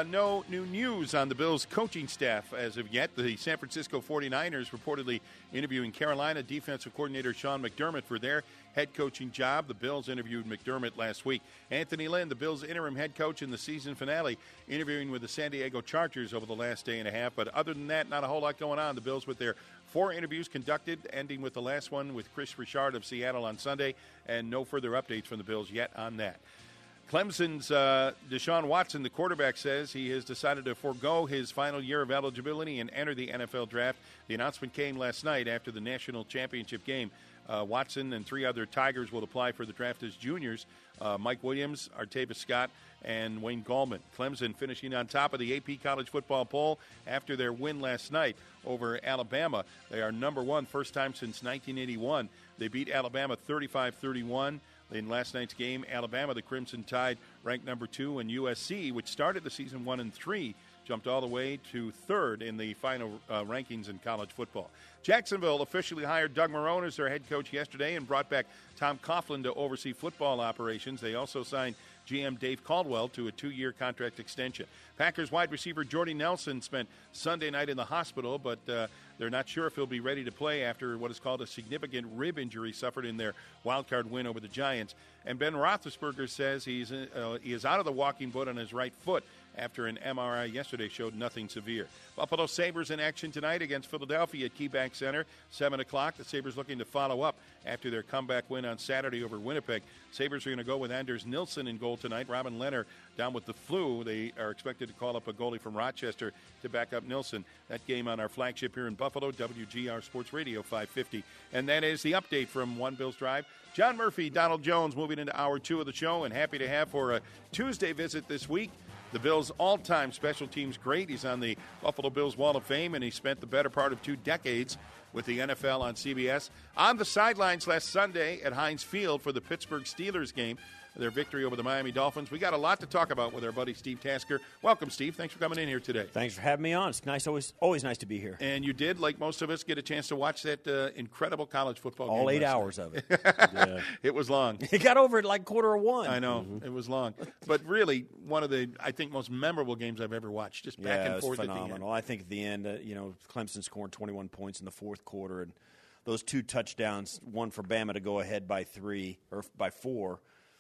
news on the Bills coaching staff as of yet. The San Francisco 49ers reportedly interviewing Carolina defensive coordinator Sean McDermott for their head coaching job. The Bills interviewed McDermott last week. Anthony Lynn, the Bills' interim head coach in the season finale, interviewing with the San Diego Chargers over the last day and a half. But other than that, not a whole lot going on. The Bills with their 4 interviews conducted, ending with the last one with Chris Richard of Seattle on Sunday, and no further updates from the Bills yet on that. Clemson's Deshaun Watson, the quarterback, says he has decided to forego his final year of eligibility and enter the NFL draft. The announcement came last night after the national championship game. Watson and 3 other Tigers will apply for the draft as juniors. Mike Williams, Artavis Scott, and Wayne Gallman. Clemson finishing on top of the AP College Football Poll after their win last night over Alabama. They are number 1, first time since 1981. They beat Alabama 35-31. In last night's game, Alabama, the Crimson Tide, ranked number 2, and USC, which started the season 1-3, jumped all the way to 3rd in the final rankings in college football. Jacksonville officially hired Doug Marrone as their head coach yesterday and brought back Tom Coughlin to oversee football operations. They also signed GM Dave Caldwell to a 2-year contract extension. Packers wide receiver Jordy Nelson spent Sunday night in the hospital, but they're not sure if he'll be ready to play after what is called a significant rib injury suffered in their wild-card win over the Giants. And Ben Roethlisberger says he is out of the walking boot on his right foot after an MRI yesterday showed nothing severe. Buffalo Sabres in action tonight against Philadelphia at KeyBank Center, 7 o'clock. The Sabres looking to follow up after their comeback win on Saturday over Winnipeg. Sabres are going to go with Anders Nilsson in goal tonight. Robin Lehner down with the flu. They are expected to call up a goalie from Rochester to back up Nilsson. That game on our flagship here in Buffalo, WGR Sports Radio 550. And that is the update from One Bills Drive. John Murphy, Donald Jones moving into hour 2 of the show, and happy to have for a Tuesday visit this week the Bills' all-time special teams great. He's on the Buffalo Bills Wall of Fame, and he spent the better part of 2 decades with the NFL on CBS. On the sidelines last Sunday at Heinz Field for the Pittsburgh Steelers game, their victory over the Miami Dolphins. We got a lot to talk about with our buddy Steve Tasker. Welcome, Steve. Thanks for coming in here today. Thanks for having me on. It's nice, always nice to be here. And you did, like most of us, get a chance to watch that incredible college football game. All 8 hours night. of it. Yeah. It was long. It got over at like 1:15. I know. It was long. But really, one of the, I think, most memorable games I've ever watched. Just back and forth phenomenal. At the end. I think at the end, Clemson scored 21 points in the fourth quarter, and those 2 touchdowns, one for Bama to go ahead by 3 or by 4.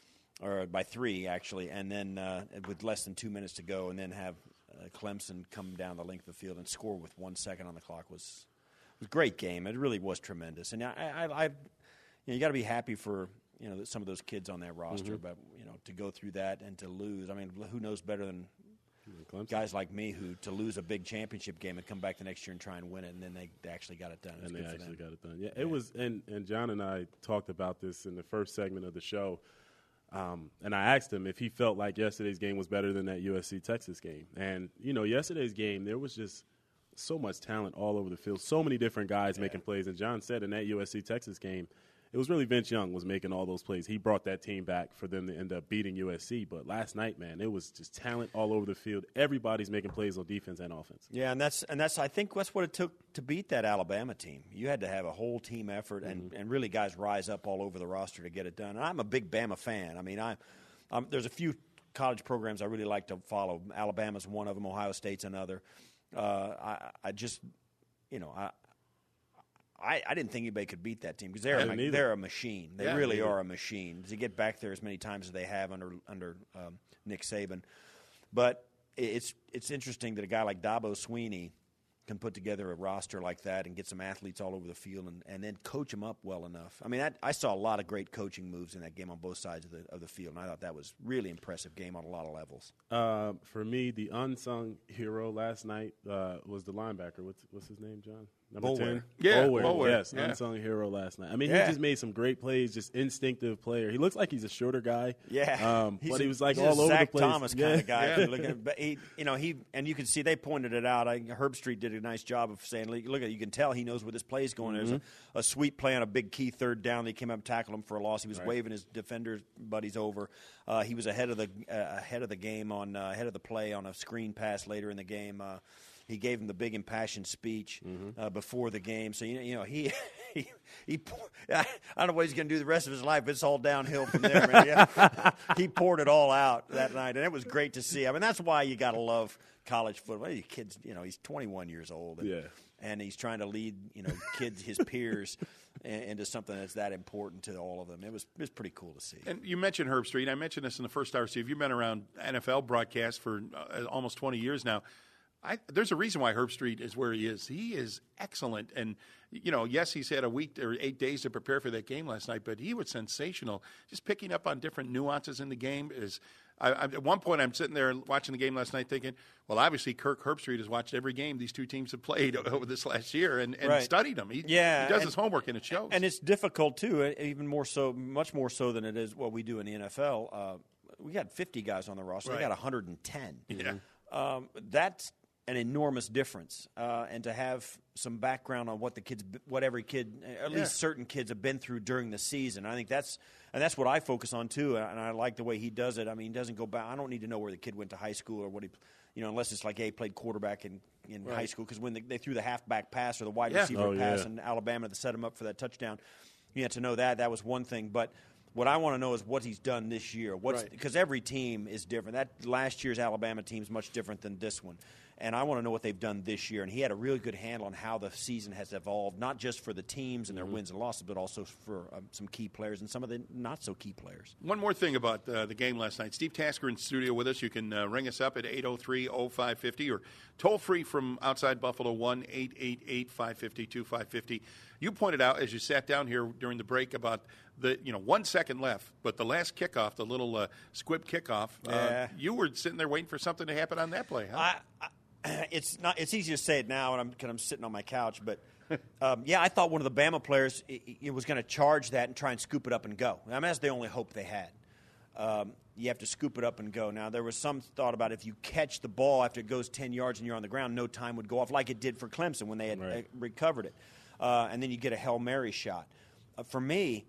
Or by 3, actually, and then with less than 2 minutes to go, and then have Clemson come down the length of the field and score with 1 second on the clock was a great game. It really was tremendous, and you got to be happy for some of those kids on that roster, but to go through that and to lose. I mean, who knows better than Clemson. Guys like me who to lose a big championship game and come back the next year and try and win it, and then they actually got it done. And they actually got it done. Yeah, it was. And John and I talked about this in the first segment of the show. And I asked him if he felt like yesterday's game was better than that USC-Texas game. And, yesterday's game, there was just so much talent all over the field, so many different guys making plays. And John said in that USC-Texas game, it was really Vince Young was making all those plays. He brought that team back for them to end up beating USC. But last night, man, it was just talent all over the field. Everybody's making plays on defense and offense. Yeah, and that's I think that's what it took to beat that Alabama team. You had to have a whole team effort and really guys rise up all over the roster to get it done. And I'm a big Bama fan. I mean, there's a few college programs I really like to follow. Alabama's one of them. Ohio State's another. I didn't think anybody could beat that team because they're a machine. They really are a machine. To get back there as many times as they have under Nick Saban, but it's interesting that a guy like Dabo Swinney, can put together a roster like that and get some athletes all over the field and then coach them up well enough. I mean, I saw a lot of great coaching moves in that game on both sides of the field, and I thought that was really impressive game on a lot of levels. For me, the unsung hero last night was the linebacker. What's his name, John? Number Boulware. 10? Yeah, Boulware. Yes, yeah. unsung hero last night. I mean, Yeah. he just made some great plays, just instinctive player. He looks like he's a shorter guy. Yeah, but he was like he's all a over Zach the place. Thomas Yeah. kind of guy. Yeah. If you look at him. But he, and you can see they pointed it out. Herb Street did a nice job of saying, look at, you can tell he knows where this play is going. There's a sweet play on a big key third down. They came up and tackled him for a loss. He was waving his defender buddies over. He was ahead of the game on ahead of the play on a screen pass later in the game. He gave him the big impassioned speech before the game. So he I don't know what he's going to do the rest of his life. It's all downhill from there, man. Yeah. He poured it all out that night, and it was great to see. I mean, that's why you got to love college football. You kids, he's 21 years old, and he's trying to lead kids, his peers, into something that's that important to all of them. It was pretty cool to see. And you mentioned Herb Street. I mentioned this in the first hour, Steve. You've been around NFL broadcasts for almost 20 years now. There's a reason why Herb Street is where he is. He is excellent. And, yes, he's had a week or 8 days to prepare for that game last night, but he was sensational. Just picking up on different nuances in the game is at one point I'm sitting there watching the game last night thinking, well, obviously Kirk Herbstreit has watched every game these two teams have played over this last year and studied them. He does his homework and it shows. And it's difficult, too, even more so, much more so than it is what we do in the NFL. We got 50 guys on the roster. They got 110. Yeah. That's an enormous difference, and to have some background on what every kid, at least certain kids, have been through during the season. I think that's what I focus on too, and I like the way he does it. I mean, he doesn't go back. I don't need to know where the kid went to high school or what he, unless it's like he played quarterback in high school. Because when they threw the halfback pass or the wide receiver pass in Alabama to set him up for that touchdown, you had to know that was one thing, but. What I want to know is what he's done this year. Because every team is different. That last year's Alabama team is much different than this one. And I want to know what they've done this year. And he had a really good handle on how the season has evolved, not just for the teams and their wins and losses, but also for some key players and some of the not-so-key players. One more thing about the game last night. Steve Tasker in studio with us. You can ring us up at 803-0550 or toll-free from outside Buffalo, 1-888-550-2550. You pointed out as you sat down here during the break about the 1 second left, but the last kickoff, the little squib kickoff, you were sitting there waiting for something to happen on that play, huh? It's easy to say it now, and I'm sitting on my couch, but I thought one of the Bama players was going to charge that and try and scoop it up and go. I mean, that's the only hope they had. You have to scoop it up and go. Now, there was some thought about if you catch the ball after it goes 10 yards and you're on the ground, no time would go off, like it did for Clemson when they had recovered it. And then you get a Hail Mary shot. For me,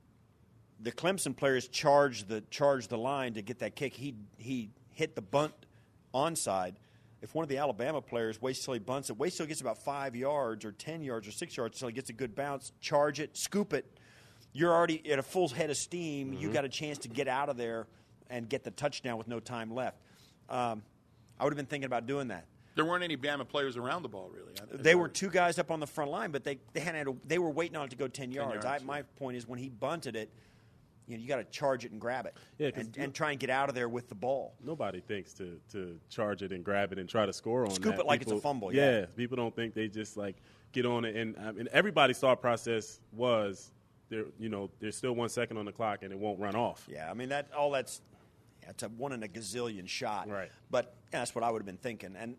the Clemson players charged the line to get that kick. He hit the bunt onside. If one of the Alabama players waits till he bunts it, waits till he gets about 5 yards or 10 yards or 6 yards until he gets a good bounce, charge it, scoop it, you're already at a full head of steam. You got a chance to get out of there and get the touchdown with no time left. I would have been thinking about doing that. There weren't any Bama players around the ball, really. They were two guys up on the front line, but they were waiting on it to go 10 yards. My point is when he bunted it, you got to charge it and grab it and try and get out of there with the ball. Nobody thinks to charge it and grab it and try to score on Scoop that. it like it's a fumble. Yeah, people don't think they just get on it. And everybody's thought process was there's still 1 second on the clock and it won't run off. Yeah, I mean that's it's a one in a gazillion shot. Right. But that's what I would have been thinking. And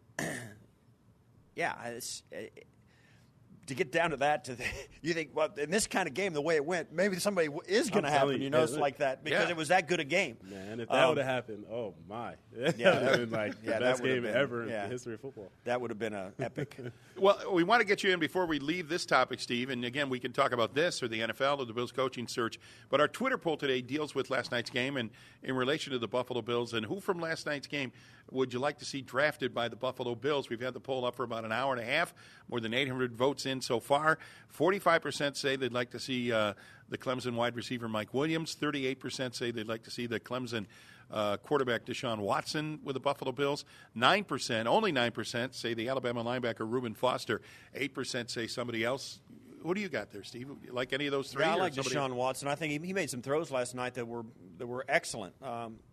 to get down to that, you think, well, in this kind of game, the way it went, maybe somebody is going to happen, it's like that, because it was that good a game. Man, if that would have happened, oh, my. Yeah, that would have been the best game ever in the history of football. That would have been an epic. Well, we want to get you in before we leave this topic, Steve, and again, we can talk about this or the NFL or the Bills coaching search, but our Twitter poll today deals with last night's game and in relation to the Buffalo Bills, and who from last night's game would you like to see drafted by the Buffalo Bills? We've had the poll up for about an hour and a half, more than 800 votes in so far. 45% say they'd like to see the Clemson wide receiver Mike Williams. 38% say they'd like to see the Clemson quarterback Deshaun Watson with the Buffalo Bills. 9%, only 9%, say the Alabama linebacker Reuben Foster. 8% say somebody else. What do you got there, Steve? You like any of those three? Yeah, I like Deshaun Watson. I think he made some throws last night that were excellent.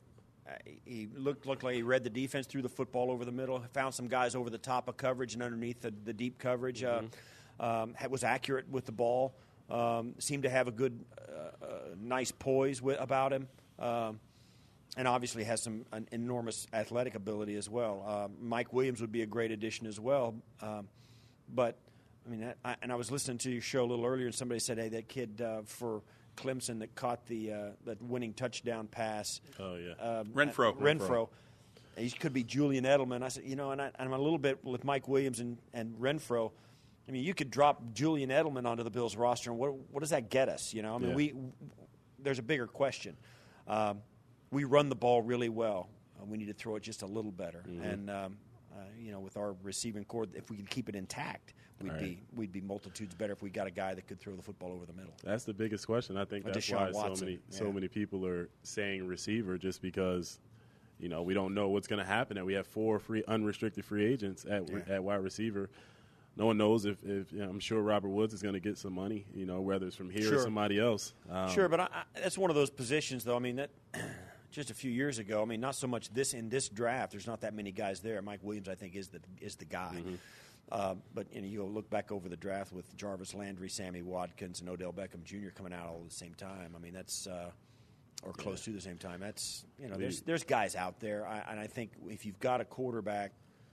he looked like he read the defense, threw the football over the middle, found some guys over the top of coverage and underneath the deep coverage. Was accurate with the ball. Seemed to have a good, nice poise about him. And obviously has an enormous athletic ability as well. Mike Williams would be a great addition as well. But, I mean, I was listening to your show a little earlier, and somebody said, hey, that kid for Clemson that caught that winning touchdown pass. Oh, yeah. Renfro. He could be Julian Edelman. I said, and I'm a little bit with Mike Williams and Renfro. I mean, you could drop Julian Edelman onto the Bills roster, and what does that get us? I mean, there's a bigger question. We run the ball really well. We need to throw it just a little better. And with our receiving core, if we can keep it intact, we'd be multitudes better if we got a guy that could throw the football over the middle. That's the biggest question. I think that's Deshaun why Watson. so many people are saying receiver, just because we don't know what's going to happen. And we have 4 unrestricted free agents at wide receiver. No one knows if I'm sure Robert Woods is going to get some money, whether it's from here or somebody else. Sure, but that's one of those positions, though. I mean, that just a few years ago, I mean, not so much in this draft. There's not that many guys there. Mike Williams, I think, is the guy. But you look back over the draft with Jarvis Landry, Sammy Watkins, and Odell Beckham Jr. coming out all at the same time. I mean, that's or close to the same time. That's there's guys out there, and I think if you've got a quarterback,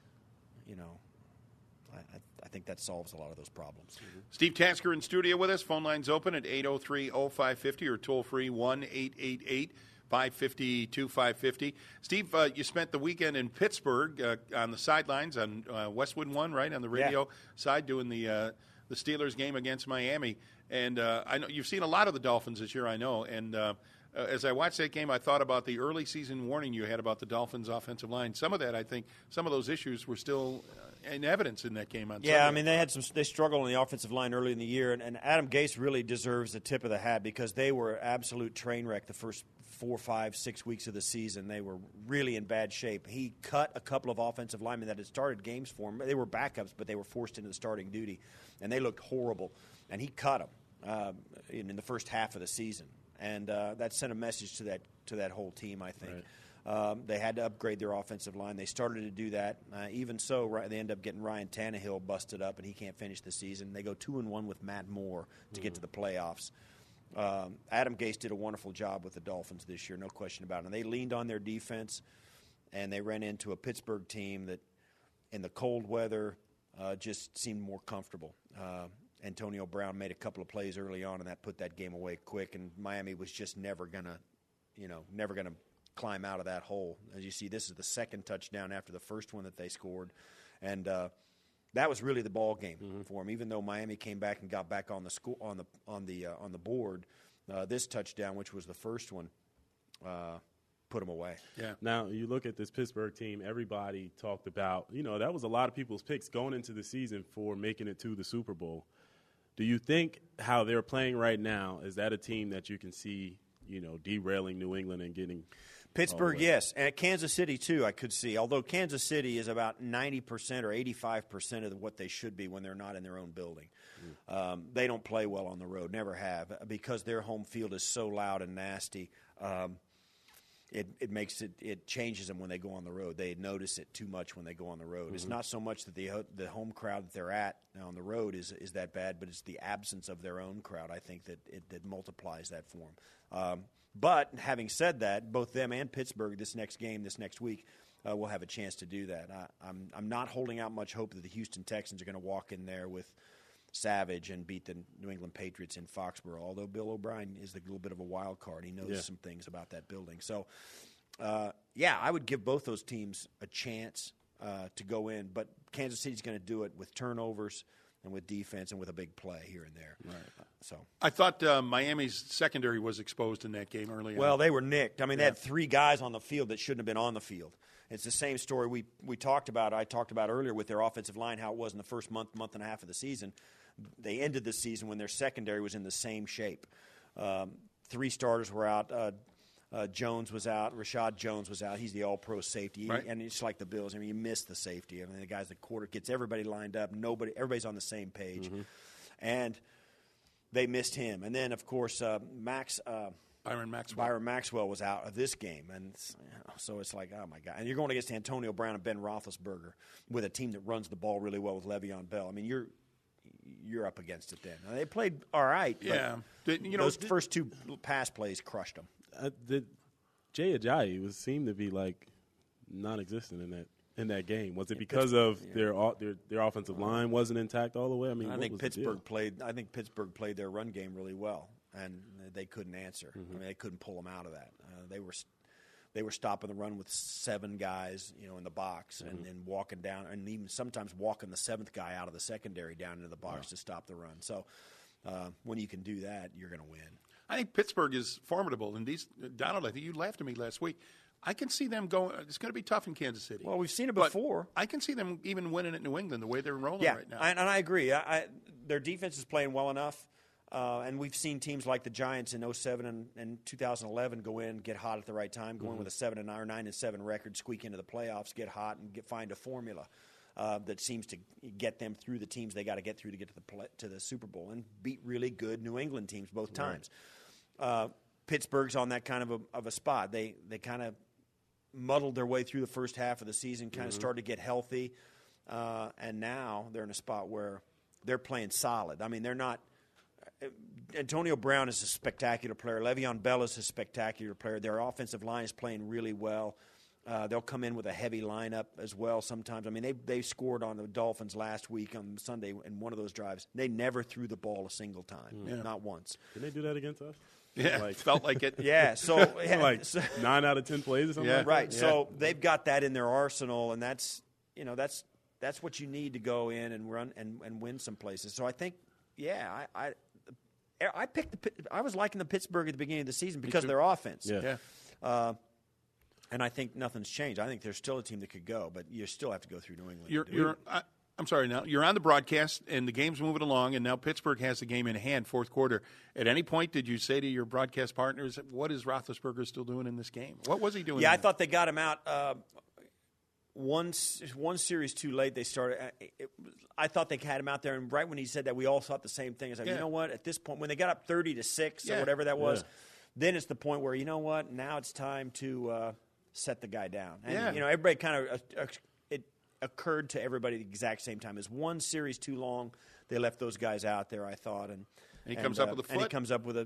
I think that solves a lot of those problems. Steve Tasker in studio with us. Phone lines open at 803-0550 or toll-free 1-888-550-2550. Steve, you spent the weekend in Pittsburgh on the sidelines on Westwood One, right, on the radio side, doing the Steelers game against Miami. And I know you've seen a lot of the Dolphins this year, I know. And as I watched that game, I thought about the early season warning you had about the Dolphins' offensive line. Some of that, I think, some of those issues were still in evidence in that game on Sunday. Yeah, I mean, they struggled on the offensive line early in the year, and Adam Gase really deserves a tip of the hat because they were absolute train wreck the first 4, 5, 6 weeks of the season. They were really in bad shape. He cut a couple of offensive linemen that had started games for him. They were backups, but they were forced into the starting duty, and they looked horrible. And he cut them in the first half of the season, and that sent a message to that whole team, I think. Right. They had to upgrade their offensive line. They started to do that. Even so, they end up getting Ryan Tannehill busted up, and he can't finish the season. They go 2-1 with Matt Moore to get to the playoffs. Adam Gase did a wonderful job with the Dolphins this year, no question about it. And they leaned on their defense, and they ran into a Pittsburgh team that, in the cold weather, just seemed more comfortable. Antonio Brown made a couple of plays early on, and that put that game away quick. And Miami was just never gonna climb out of that hole. As you see, this is the second touchdown after the first one that they scored, and that was really the ball game for them. Even though Miami came back and got back on the board, this touchdown, which was the first one, put them away. Yeah. Now you look at this Pittsburgh team. Everybody talked about that was a lot of people's picks going into the season for making it to the Super Bowl. Do you think how they're playing right now, is that a team that you can see derailing New England and getting Pittsburgh, yes. And Kansas City, too, I could see. Although Kansas City is about 90% or 85% of what they should be when they're not in their own building. They don't play well on the road, never have, because their home field is so loud and nasty. It changes them when they go on the road. They notice it too much when they go on the road. It's not so much that the home crowd that they're at on the road is that bad, but it's the absence of their own crowd, I think, that multiplies that for them. But having said that, both them and Pittsburgh this next week will have a chance to do that. I'm not holding out much hope that the Houston Texans are going to walk in there with Savage and beat the New England Patriots in Foxborough, although Bill O'Brien is a little bit of a wild card. He knows some things about that building. So, I would give both those teams a chance to go in, but Kansas City's going to do it with turnovers and with defense and with a big play here and there. Right. So I thought Miami's secondary was exposed in that game early on. Well, they were nicked. I mean, they had 3 guys on the field that shouldn't have been on the field. It's the same story we talked about. I talked about earlier with their offensive line, how it was in the first month and a half of the season. They ended the season when their secondary was in the same shape. 3 starters were out. Jones was out. Rashad Jones was out. He's the all-pro safety. Right. And it's like the Bills. I mean, you miss the safety. I mean, the guy's the quarter, gets everybody lined up. Everybody's on the same page. And they missed him. And then, of course, Max Byron Maxwell. Byron Maxwell was out of this game, and so it's like, oh my God! And you're going against Antonio Brown and Ben Roethlisberger with a team that runs the ball really well with Le'Veon Bell. I mean, you're up against it then. Now, they played all right. Yeah, those first two pass plays crushed them. Jay Ajayi seemed to be like non-existent in that game. Was it because of their offensive line wasn't intact all the way? I mean, I think Pittsburgh played their run game really well, and they couldn't answer. I mean, they couldn't pull them out of that. They were stopping the run with 7 guys, in the box, and then walking down, and even sometimes walking the 7th guy out of the secondary down into the box to stop the run. So when you can do that, you're going to win. I think Pittsburgh is formidable, and Donald, I think you laughed at me last week. I can see them going. It's going to be tough in Kansas City. Well, we've seen it before. I can see them even winning at New England the way they're rolling right now. And I agree. Their defense is playing well enough, and we've seen teams like the Giants in 2007 and 2011 go in, get hot at the right time, go in with a 7-9 or 9-7 record, squeak into the playoffs, get hot, and find a formula that seems to get them through the teams they got to get through to get to the Super Bowl and beat really good New England teams both times. Pittsburgh's on that kind of a spot. They kind of muddled their way through the first half of the season, kind of started to get healthy, and now they're in a spot where they're playing solid. I mean, they're not – Antonio Brown is a spectacular player. Le'Veon Bell is a spectacular player. Their offensive line is playing really well. They'll come in with a heavy lineup as well sometimes. I mean, they scored on the Dolphins last week on Sunday in one of those drives. They never threw the ball a single time, not once. Did they do that against us? Yeah, felt like it. Yeah, so 9 out of 10 plays or something. Yeah. Like right. that? So they've got that in their arsenal, and that's what you need to go in and run and win some places. So I think, I picked I was liking the Pittsburgh at the beginning of the season because of their offense. Yeah. And I think nothing's changed. I think there's still a team that could go, but you still have to go through New England. I'm sorry. Now you're on the broadcast, and the game's moving along, and now Pittsburgh has the game in hand, fourth quarter. At any point, did you say to your broadcast partners, "What is Roethlisberger still doing in this game? What was he doing?" Yeah, I thought they got him out one series too late. They started. I thought they had him out there, and right when he said that, we all thought the same thing. It's like, you know what? At this point, when they got up 30-6 or whatever that was, then it's the point where, you know what? Now it's time to set the guy down. And, everybody kind of it occurred to everybody at the exact same time. As one series too long, they left those guys out there, I thought, and he comes up with a foot. And he comes up with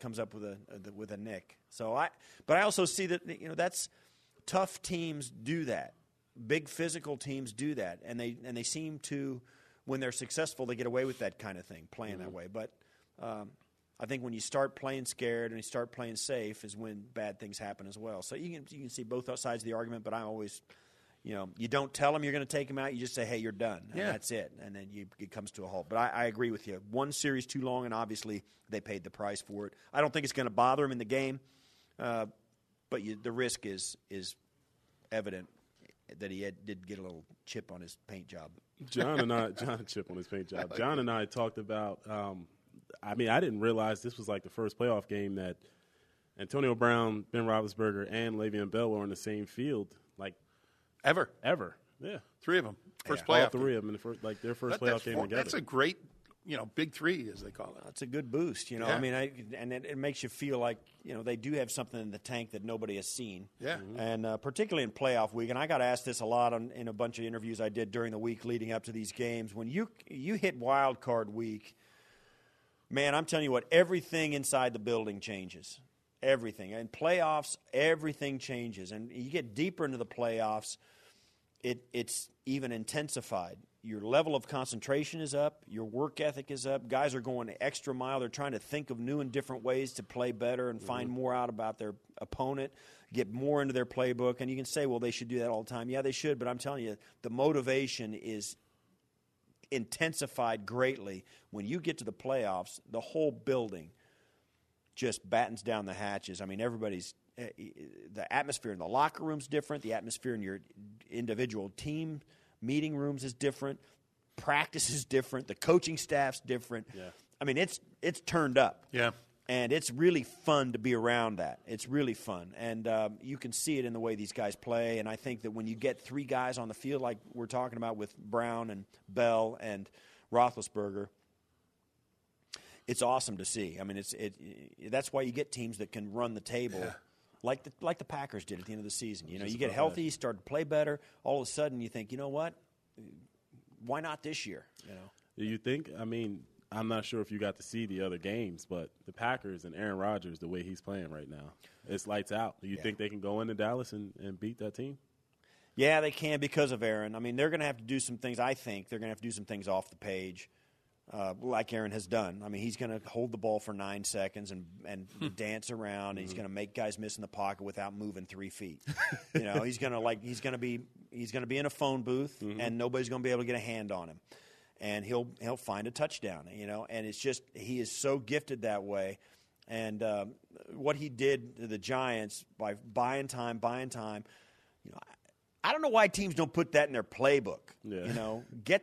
a nick. So but I also see that that's tough teams do that. Big physical teams do that, and they seem to, when they're successful, they get away with that kind of thing, playing that way. But I think when you start playing scared and you start playing safe is when bad things happen as well. So you can see both sides of the argument, but I always, you don't tell them you're going to take them out. You just say, hey, you're done, and that's it. And then it comes to a halt. But I agree with you. One series too long, and obviously they paid the price for it. I don't think it's going to bother them in the game, but the risk is evident that he did get a little chip on his paint job. John chip on his paint job. John and I talked about I didn't realize this was like the first playoff game that Antonio Brown, Ben Roethlisberger, and Le'Veon Bell were on the same field, like ever. Yeah, 3 of them. First playoff. All 3 of them in their first playoff game together. That's a great, big 3 as they call it. That's a good boost, Yeah. I mean, and it makes you feel like they do have something in the tank that nobody has seen. Yeah. And particularly in playoff week, and I got asked this a lot in a bunch of interviews I did during the week leading up to these games. When you hit wild card week, man, I'm telling you what, everything inside the building changes. Everything. In playoffs, everything changes. And you get deeper into the playoffs, it's even intensified. Your level of concentration is up. Your work ethic is up. Guys are going the extra mile. They're trying to think of new and different ways to play better and find more out about their opponent, get more into their playbook. And you can say, well, they should do that all the time. Yeah, they should. But I'm telling you, the motivation is intensified greatly. When you get to the playoffs, the whole building just battens down the hatches. I mean, the atmosphere in the locker room's different. The atmosphere in your individual team meeting rooms is different. Practice is different. The coaching staff's different. Yeah. I mean, it's turned up. Yeah. And it's really fun to be around that. It's really fun. And you can see it in the way these guys play. And I think that when you get 3 guys on the field like we're talking about with Brown and Bell and Roethlisberger, it's awesome to see. I mean, that's why you get teams that can run the table. Yeah. Like the Packers did at the end of the season. You know, you get healthy, you start to play better. All of a sudden, you think, you know what? Why not this year? You know. You think? I mean, I'm not sure if you got to see the other games, but the Packers and Aaron Rodgers, the way he's playing right now, it's lights out. Do you think they can go into Dallas and beat that team? Yeah, they can because of Aaron. I mean, they're going to have to do some things. I think they're going to have to do some things off the page. Like Aaron has done. I mean, he's going to hold the ball for 9 seconds and dance around. And he's going to make guys miss in the pocket without moving 3 feet. You know, he's going to be in a phone booth, and nobody's going to be able to get a hand on him. And he'll find a touchdown. You know, and it's just he is so gifted that way. And what he did to the Giants by buying time. You know, I don't know why teams don't put that in their playbook. Yeah. You know,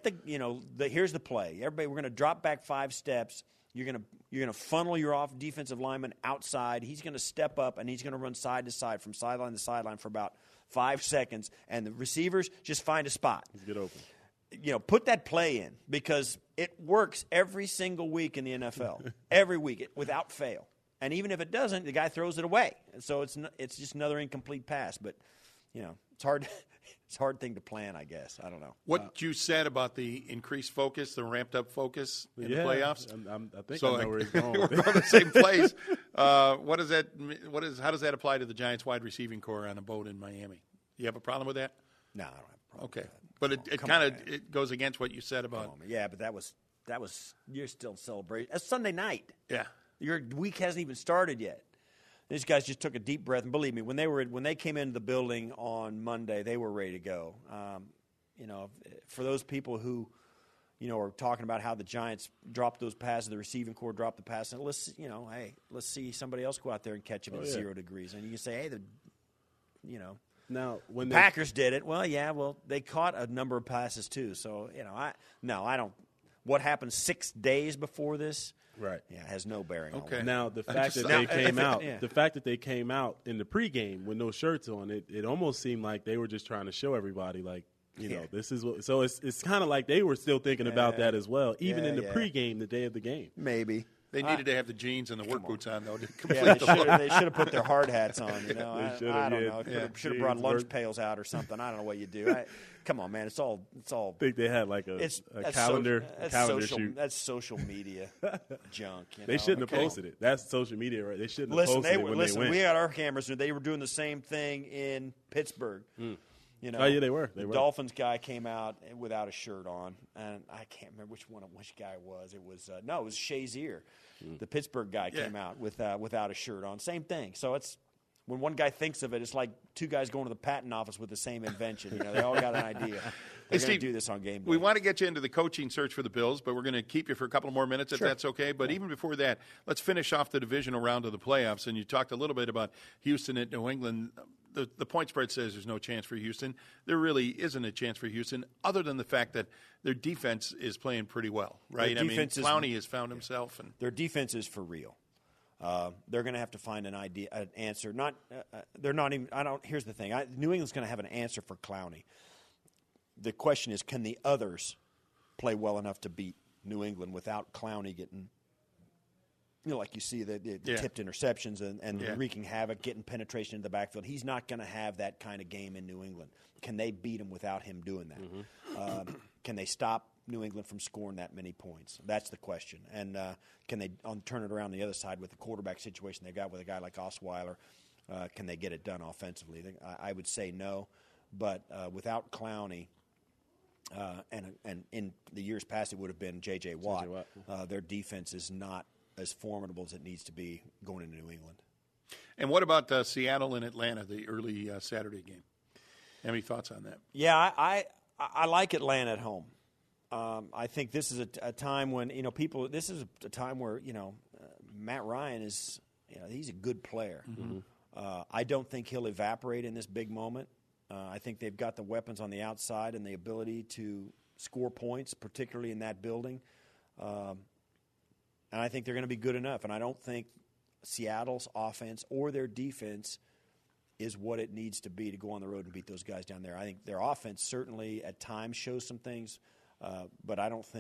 here's the play. Everybody, we're going to drop back 5 steps. You're going to funnel your defensive lineman outside. He's going to step up and he's going to run side to side from sideline to sideline for about 5 seconds. And the receivers just find a spot. Let's get open. You know, put that play in because it works every single week in the NFL. Every week, without fail. And even if it doesn't, the guy throws it away. So it's just another incomplete pass. But you know, it's hard. It's a hard thing to plan, I guess. I don't know. What you said about the increased focus, the ramped-up focus in the playoffs. I think I know where he's going. We're going the same place. What does that? How does that apply to the Giants' wide receiving core on a boat in Miami? You have a problem with that? No, I don't have a problem. Okay, with that. but it kind of goes against what you said about. Yeah, but that was you're still celebrating. That's Sunday night. Yeah, your week hasn't even started yet. These guys just took a deep breath, and believe me, when they came into the building on Monday, they were ready to go. You know, for those people who, you know, are talking about how the Giants dropped those passes, the receiving core dropped the pass, and let's see somebody else go out there and catch them at 0 degrees, and you can say, hey, Now, when the Packers did it, they caught a number of passes too. So you know, I don't. What happened 6 days before this? Right. Yeah, it has no bearing. Okay. On it. Now, the fact that they came out in the pregame with no shirts on, it almost seemed like they were just trying to show everybody, like, you know, this is what. So it's kind of like they were still thinking about that as well, even in the pregame, the day of the game. Maybe. They needed to have the jeans and the work boots on, though, to complete they should have put their hard hats on. You know, I don't know. Should have brought lunch pails out or something. I don't know what you do. Come on, man. It's all. I think they had like a calendar shoot. That's social media junk. You know? They shouldn't have posted it. That's social media, right? They shouldn't have posted it when they went. We had our cameras, and they were doing the same thing in Pittsburgh. You know, yeah, they were. The Dolphins guy came out without a shirt on, and I can't remember which guy it was. It was it was Shazier. The Pittsburgh guy came out without a shirt on. Same thing. So it's when one guy thinks of it, it's like two guys going to the patent office with the same invention. You know, they all got an idea. They're going to do this on game day. We want to get you into the coaching search for the Bills, but we're going to keep you for a couple more minutes if that's okay. But even before that, let's finish off the divisional round of the playoffs. And you talked a little bit about Houston at New England. The point spread says there's no chance for Houston. There really isn't a chance for Houston, other than the fact that their defense is playing pretty well, right? I mean, Clowney has found himself. And their defense is for real. They're going to have to find an answer. They're not even. Here's the thing. New England's going to have an answer for Clowney. The question is, can the others play well enough to beat New England without Clowney getting, like you see the tipped interceptions and wreaking havoc, getting penetration into the backfield? He's not going to have that kind of game in New England. Can they beat him without him doing that? Can they stop New England from scoring that many points? That's the question. And can they turn it around the other side with the quarterback situation they got with a guy like Osweiler? Can they get it done offensively? I would say no. But without Clowney, and in the years past it would have been J.J. Watt. Their defense is not as formidable as it needs to be going into New England. And what about Seattle and Atlanta, the early Saturday game? Any thoughts on that? Yeah, I like Atlanta at home. I think this is a time when people. This is a time where Matt Ryan is he's a good player. I don't think he'll evaporate in this big moment. I think they've got the weapons on the outside and the ability to score points, particularly in that building. And I think they're going to be good enough. And I don't think Seattle's offense or their defense is what it needs to be to go on the road and beat those guys down there. I think their offense certainly at times shows some things, but I don't think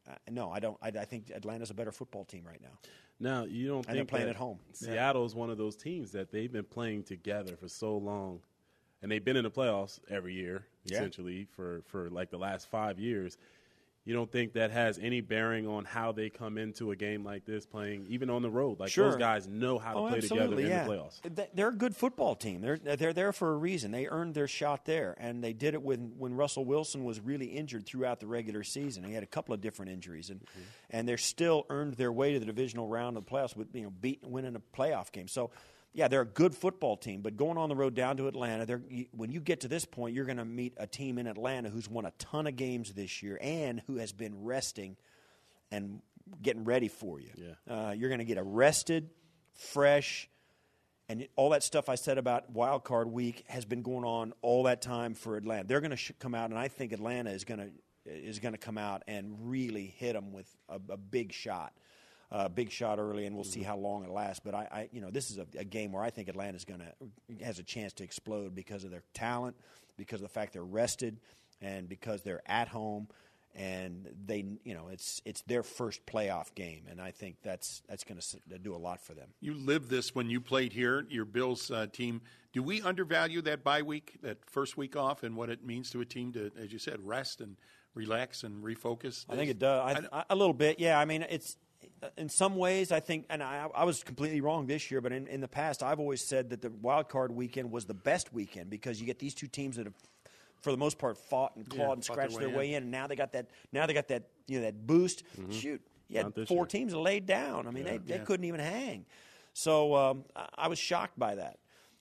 no, I don't. I think Atlanta's a better football team right now. Now, you don't And think they're playing that at home. Seattle's one of those teams that they've been playing together for so long, and they've been in the playoffs every year, essentially, for like the last 5 years. You don't think that has any bearing on how they come into a game like this, playing even on the road? Like, those guys know how to play together in the playoffs. They're a good football team. They're there for a reason. They earned their shot there, and they did it when Russell Wilson was really injured throughout the regular season. He had a couple of different injuries, and they're still earned their way to the divisional round of the playoffs with winning a playoff game. So. Yeah, they're a good football team, but going on the road down to Atlanta, when you get to this point, you're going to meet a team in Atlanta who's won a ton of games this year and who has been resting and getting ready for you. Yeah. You're going to get arrested, fresh, and all that stuff I said about Wild Card Week has been going on all that time for Atlanta. They're going to come out, and I think Atlanta is going to come out and really hit them with a big shot. Big shot early, and we'll see how long it lasts. But this is a game where I think Atlanta has a chance to explode because of their talent, because of the fact they're rested, and because they're at home, and it's their first playoff game, and I think that's going to do a lot for them. You lived this when you played here, your Bills team. Do we undervalue that bye week, that first week off, and what it means to a team to, as you said, rest and relax and refocus? I think it does. A little bit, yeah. I mean, it's. In some ways, I think, and I was completely wrong this year, but in the past, I've always said that the wild card weekend was the best weekend because you get these two teams that have, for the most part, fought and clawed and scratched their way in, and now they got that. Now they got that. That boost. Mm-hmm. Shoot, you had 4 teams that laid down. I mean, they couldn't even hang. So I was shocked by that.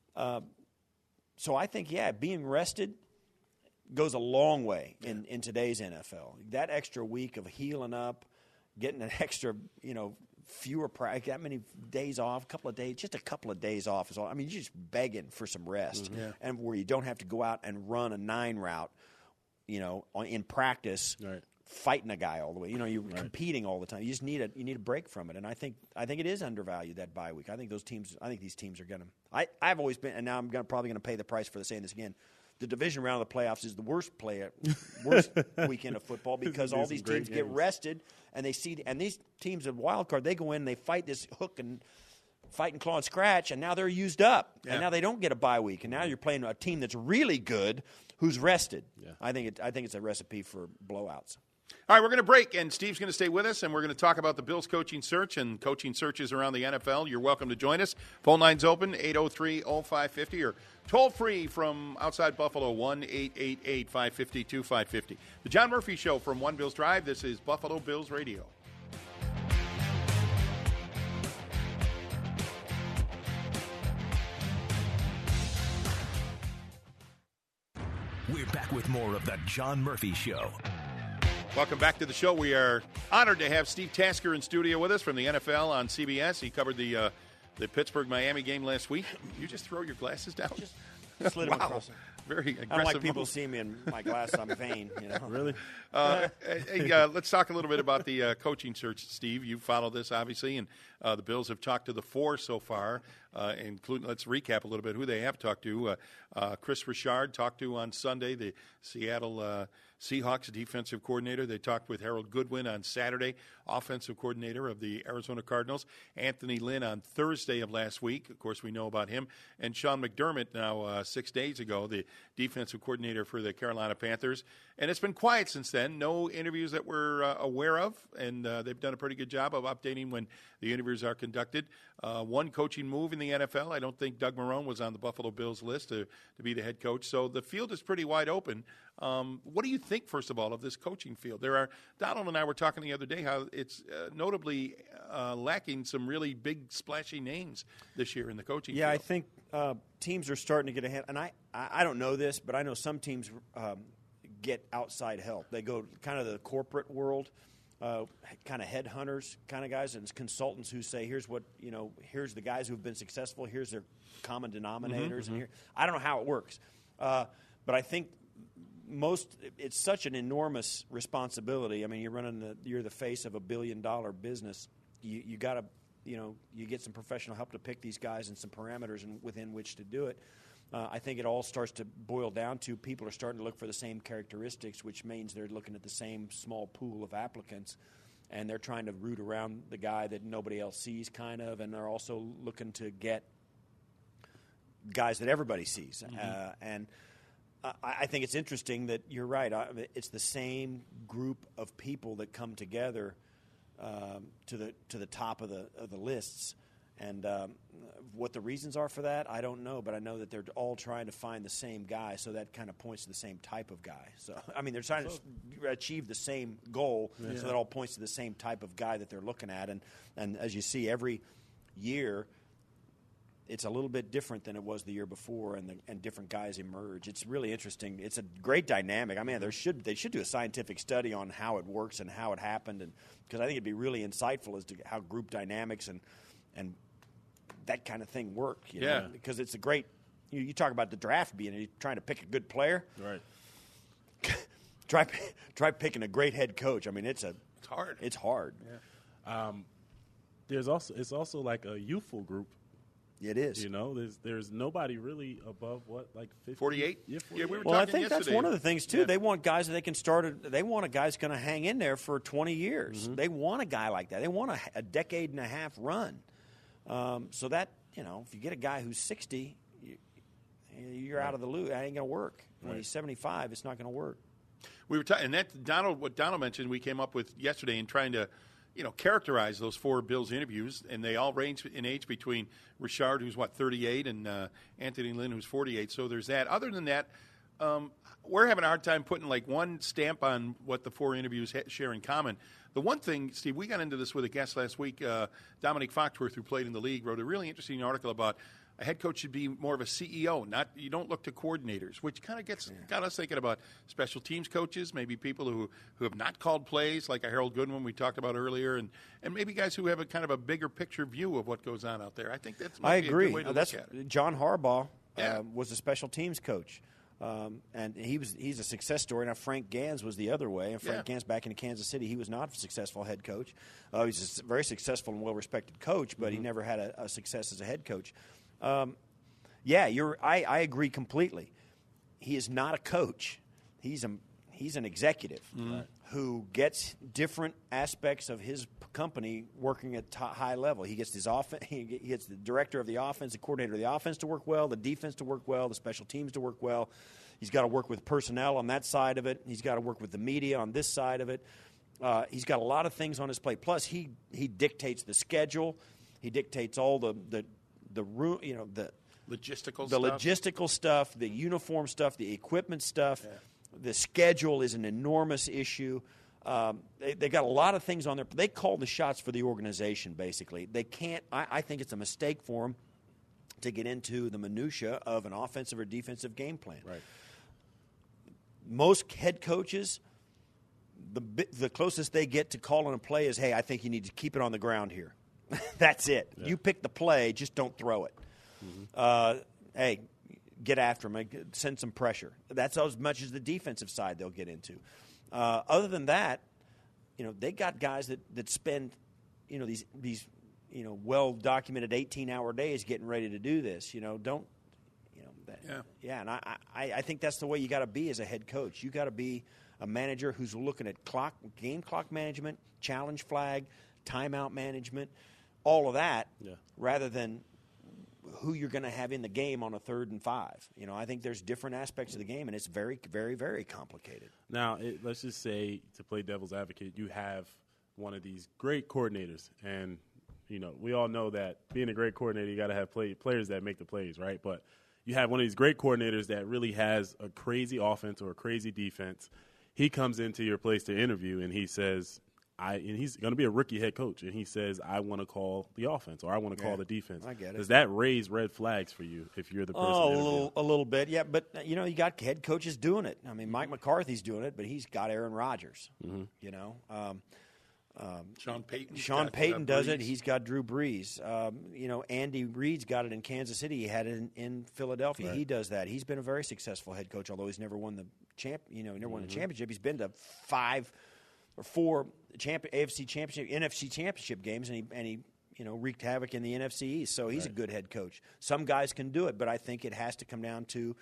So I think, being rested goes a long way in today's NFL. That extra week of healing up. Getting an extra, fewer practice, that many days off, just a couple of days off is all. I mean, you're just begging for some rest, and where you don't have to go out and run a 9 route, in practice, fighting a guy all the way. You're competing all the time. You just need a break from it, and I think it is undervalued, that bye week. I think these teams are going to. I've always been, and now I'm probably going to pay the price for saying this again. The division round of the playoffs is the worst weekend of football because all these teams get rested and these teams of wild card, they go in and they fight this hook and fight and claw and scratch, and now they're used up, and now they don't get a bye week, and now you're playing a team that's really good who's rested. Yeah. I think it's a recipe for blowouts. All right, we're going to break, and Steve's going to stay with us, and we're going to talk about the Bills coaching search and coaching searches around the NFL. You're welcome to join us. Phone line's open, 803-0550, or toll-free from outside Buffalo, 1-888-550-2550. The John Murphy Show from One Bills Drive. This is Buffalo Bills Radio. We're back with more of the John Murphy Show. Welcome back to the show. We are honored to have Steve Tasker in studio with us from the NFL on CBS. He covered the Pittsburgh-Miami game last week. You just throw your glasses down? Just slid them across. Very aggressive. I don't like people see me in my glasses. I'm vain. Really? Let's talk a little bit about the coaching search, Steve. You follow this, obviously, and the Bills have talked to the 4 so far, including, let's recap a little bit who they have talked to. Chris Richard talked to on Sunday, the Seattle Seahawks defensive coordinator. They talked with Harold Goodwin on Saturday, offensive coordinator of the Arizona Cardinals. Anthony Lynn on Thursday of last week. Of course, we know about him. And Sean McDermott now 6 days ago, the defensive coordinator for the Carolina Panthers. And it's been quiet since then. No interviews that we're aware of, and they've done a pretty good job of updating when the interviews are conducted. One coaching move in the NFL. I don't think Doug Marrone was on the Buffalo Bills list to be the head coach. So the field is pretty wide open. What do you think, first of all, of this coaching field? Donald and I were talking the other day how it's notably lacking some really big, splashy names this year in the coaching field. Yeah, I think teams are starting to get ahead. And I don't know this, but I know some teams get outside help. They go kind of the corporate world, kind of headhunters kind of guys and consultants who say, here's the guys who've been successful, here's their common denominators, and here. I don't know how it works. But I think it's such an enormous responsibility. I mean, you're the face of $1 billion business. You got to, you get some professional help to pick these guys and some parameters within which to do it. I think it all starts to boil down to people are starting to look for the same characteristics, which means they're looking at the same small pool of applicants, and they're trying to root around the guy that nobody else sees, kind of, and they're also looking to get guys that everybody sees. And I think it's interesting that you're right. It's the same group of people that come together to the top of the lists. And what the reasons are for that, I don't know, but I know that they're all trying to find the same guy, so that kind of points to the same type of guy. So, I mean, they're trying to achieve the same goal, so that all points to the same type of guy that they're looking at. And as you see, every year it's a little bit different than it was the year before, and different guys emerge. It's really interesting. It's a great dynamic. I mean, they should do a scientific study on how it works and how it happened, and because I think it'd be really insightful as to how group dynamics and that kind of thing work. You know? Because it's a great. You talk about the draft being you're trying to pick a good player. Right. try picking a great head coach. I mean, it's hard. It's hard. Yeah. It's also like a youthful group. It is. You know, there's nobody really above like 50? 48? Yeah, 48. Yeah, we were Well, I talking think that's yesterday. one of the things too. Yeah. They want guys that they can start. They want a guy who's going to hang in there for 20 years. They want a guy like that. They want a decade and a half run. So that, if you get a guy who's 60, you're out of the loop. That ain't going to work. When he's 75, it's not going to work. We were talking, and that's what Donald mentioned. We came up with yesterday in trying to, characterize those 4 Bills interviews, and they all range in age between Richard, who's 38, and Anthony Lynn, who's 48. So there's that. Other than that, we're having a hard time putting like one stamp on what the 4 interviews share in common. The one thing, Steve, we got into this with a guest last week, Dominic Foxworth, who played in the league, wrote a really interesting article about a head coach should be more of a CEO. You don't look to coordinators, which kind of got us thinking about special teams coaches, maybe people who have not called plays, like a Harold Goodwin we talked about earlier, and maybe guys who have a kind of a bigger picture view of what goes on out there. I think that's I maybe agree. a good way to That's look at it. John Harbaugh was a special teams coach. And he's a success story. Now, Frank Gans was the other way. And Frank Gans back in Kansas City, he was not a successful head coach. He's a very successful and well-respected coach, but he never had a success as a head coach. I agree completely. He is not a coach. He's an executive who gets different aspects of his company working at high level. He gets he gets the director of the offense, the coordinator of the offense to work well, the defense to work well, the special teams to work well. He's got to work with personnel on that side of it. He's got to work with the media on this side of it. He's got a lot of things on his plate. Plus, he dictates the schedule. He dictates all the logistical stuff, the uniform stuff, the equipment stuff. Yeah. The schedule is an enormous issue. They got a lot of things on there. They call the shots for the organization, basically. They can't. I think it's a mistake for them to get into the minutia of an offensive or defensive game plan. Right. Most head coaches, the closest they get to calling a play is, hey, I think you need to keep it on the ground here. That's it. Yeah. You pick the play, just don't throw it. Hey, get after them, send some pressure. That's as much as the defensive side they'll get into. Other than that, they got guys that spend, these well-documented 18-hour days getting ready to do this. And I think that's the way you got to be as a head coach. You got to be a manager who's looking at game clock management, challenge flag, timeout management, all of that, rather than who you're going to have in the game on a 3rd and 5. I think there's different aspects of the game, and it's very, very, very complicated. Now, let's just say, to play devil's advocate, you have one of these great coordinators, and we all know that being a great coordinator, you got to have players that make the plays, right? But you have one of these great coordinators that really has a crazy offense or a crazy defense. He comes into your place to interview, and he says, and he's going to be a rookie head coach, and he says, I want to call the offense or I want to call the defense. I get it. Does that raise red flags for you if you're the person? A little bit, yeah. But, you got head coaches doing it. I mean, Mike McCarthy's doing it, but he's got Aaron Rodgers, Sean Payton does it. He's got Drew Brees. Andy Reid's got it in Kansas City. He had it in Philadelphia. Right. He does that. He's been a very successful head coach, although he's never won the championship. He's been to 5 or 4 AFC championship, NFC championship games, and he wreaked havoc in the NFC East. So he's a good head coach. Some guys can do it, but I think it has to come down to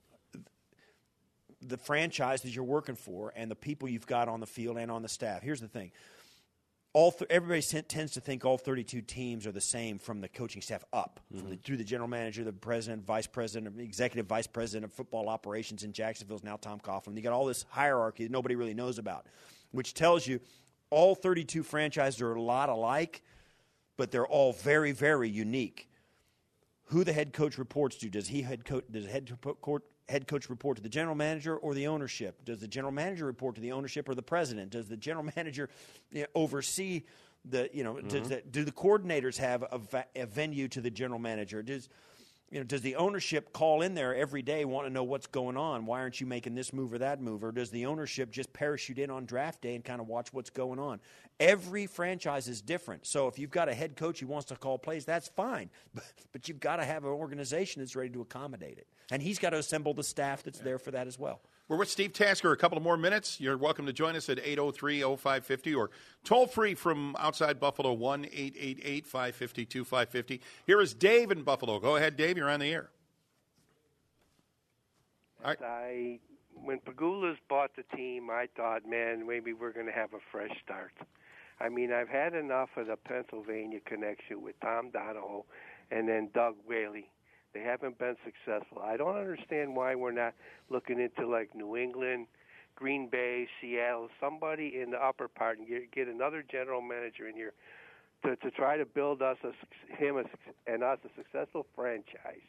the franchise that you're working for and the people you've got on the field and on the staff. Here's the thing. Everybody tends to think all 32 teams are the same from the coaching staff up, through the general manager, the president, vice president, executive vice president of football operations in Jacksonville is now Tom Coughlin. You got all this hierarchy that nobody really knows about, which tells you all 32 franchises are a lot alike, but they're all very, very unique. Who the head coach reports to? Does the head coach report to the general manager or the ownership? Does the general manager report to the ownership or the president? Does the general manager oversee the do the coordinators have a venue to the general manager? Does the ownership call in there every day, want to know what's going on? Why aren't you making this move or that move? Or does the ownership just parachute in on draft day and kind of watch what's going on? Every franchise is different. So if you've got a head coach who wants to call plays, that's fine. But you've got to have an organization that's ready to accommodate it. And he's got to assemble the staff that's there for that as well. We're with Steve Tasker a couple of more minutes. You're welcome to join us at 803-0550 or toll-free from outside Buffalo, 1-888-550-2550. Here is Dave in Buffalo. Go ahead, Dave. You're on the air. All right. When Pagulas bought the team, I thought, man, maybe we're going to have a fresh start. I mean, I've had enough of the Pennsylvania connection with Tom Donahoe and then Doug Whaley. They haven't been successful. I don't understand why we're not looking into like New England, Green Bay, Seattle, somebody in the upper part, and get another general manager in here to try to build us a successful franchise.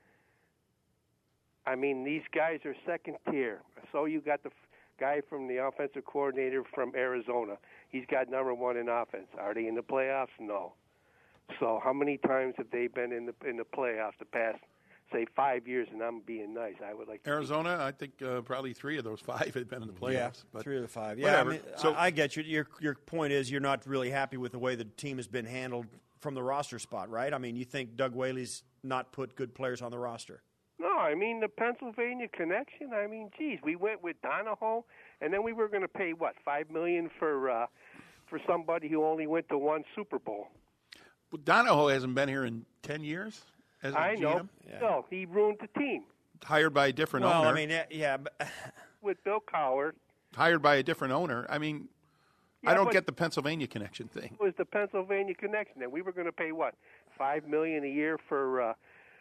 I mean, these guys are second tier. So you got the guy from the offensive coordinator from Arizona. He's got number one in offense. Are they in the playoffs? No. So how many times have they been in the playoffs the past, say, 5 years? And I'm being nice. I would like to Arizona, I think probably 3 of those 5 had been in the playoffs. Yeah, but 3 of the 5. Yeah, whatever. I mean, So I get you. Your point is you're not really happy with the way the team has been handled from the roster spot, right? I mean, you think Doug Whaley's not put good players on the roster? No, I mean, the Pennsylvania connection, I mean, geez, we went with Donahoe, and then we were going to pay, what, $5 million for somebody who only went to 1 Super Bowl. Well, Donahoe hasn't been here in 10 years as a I GM. know. Yeah. No, he ruined the team. Hired by a different Well, owner. I mean, yeah. But With Bill Cowher. Hired by a different owner. I mean, Yeah, I don't but get the Pennsylvania connection thing. It was the Pennsylvania connection, and we were going to pay, what, $5 million a year for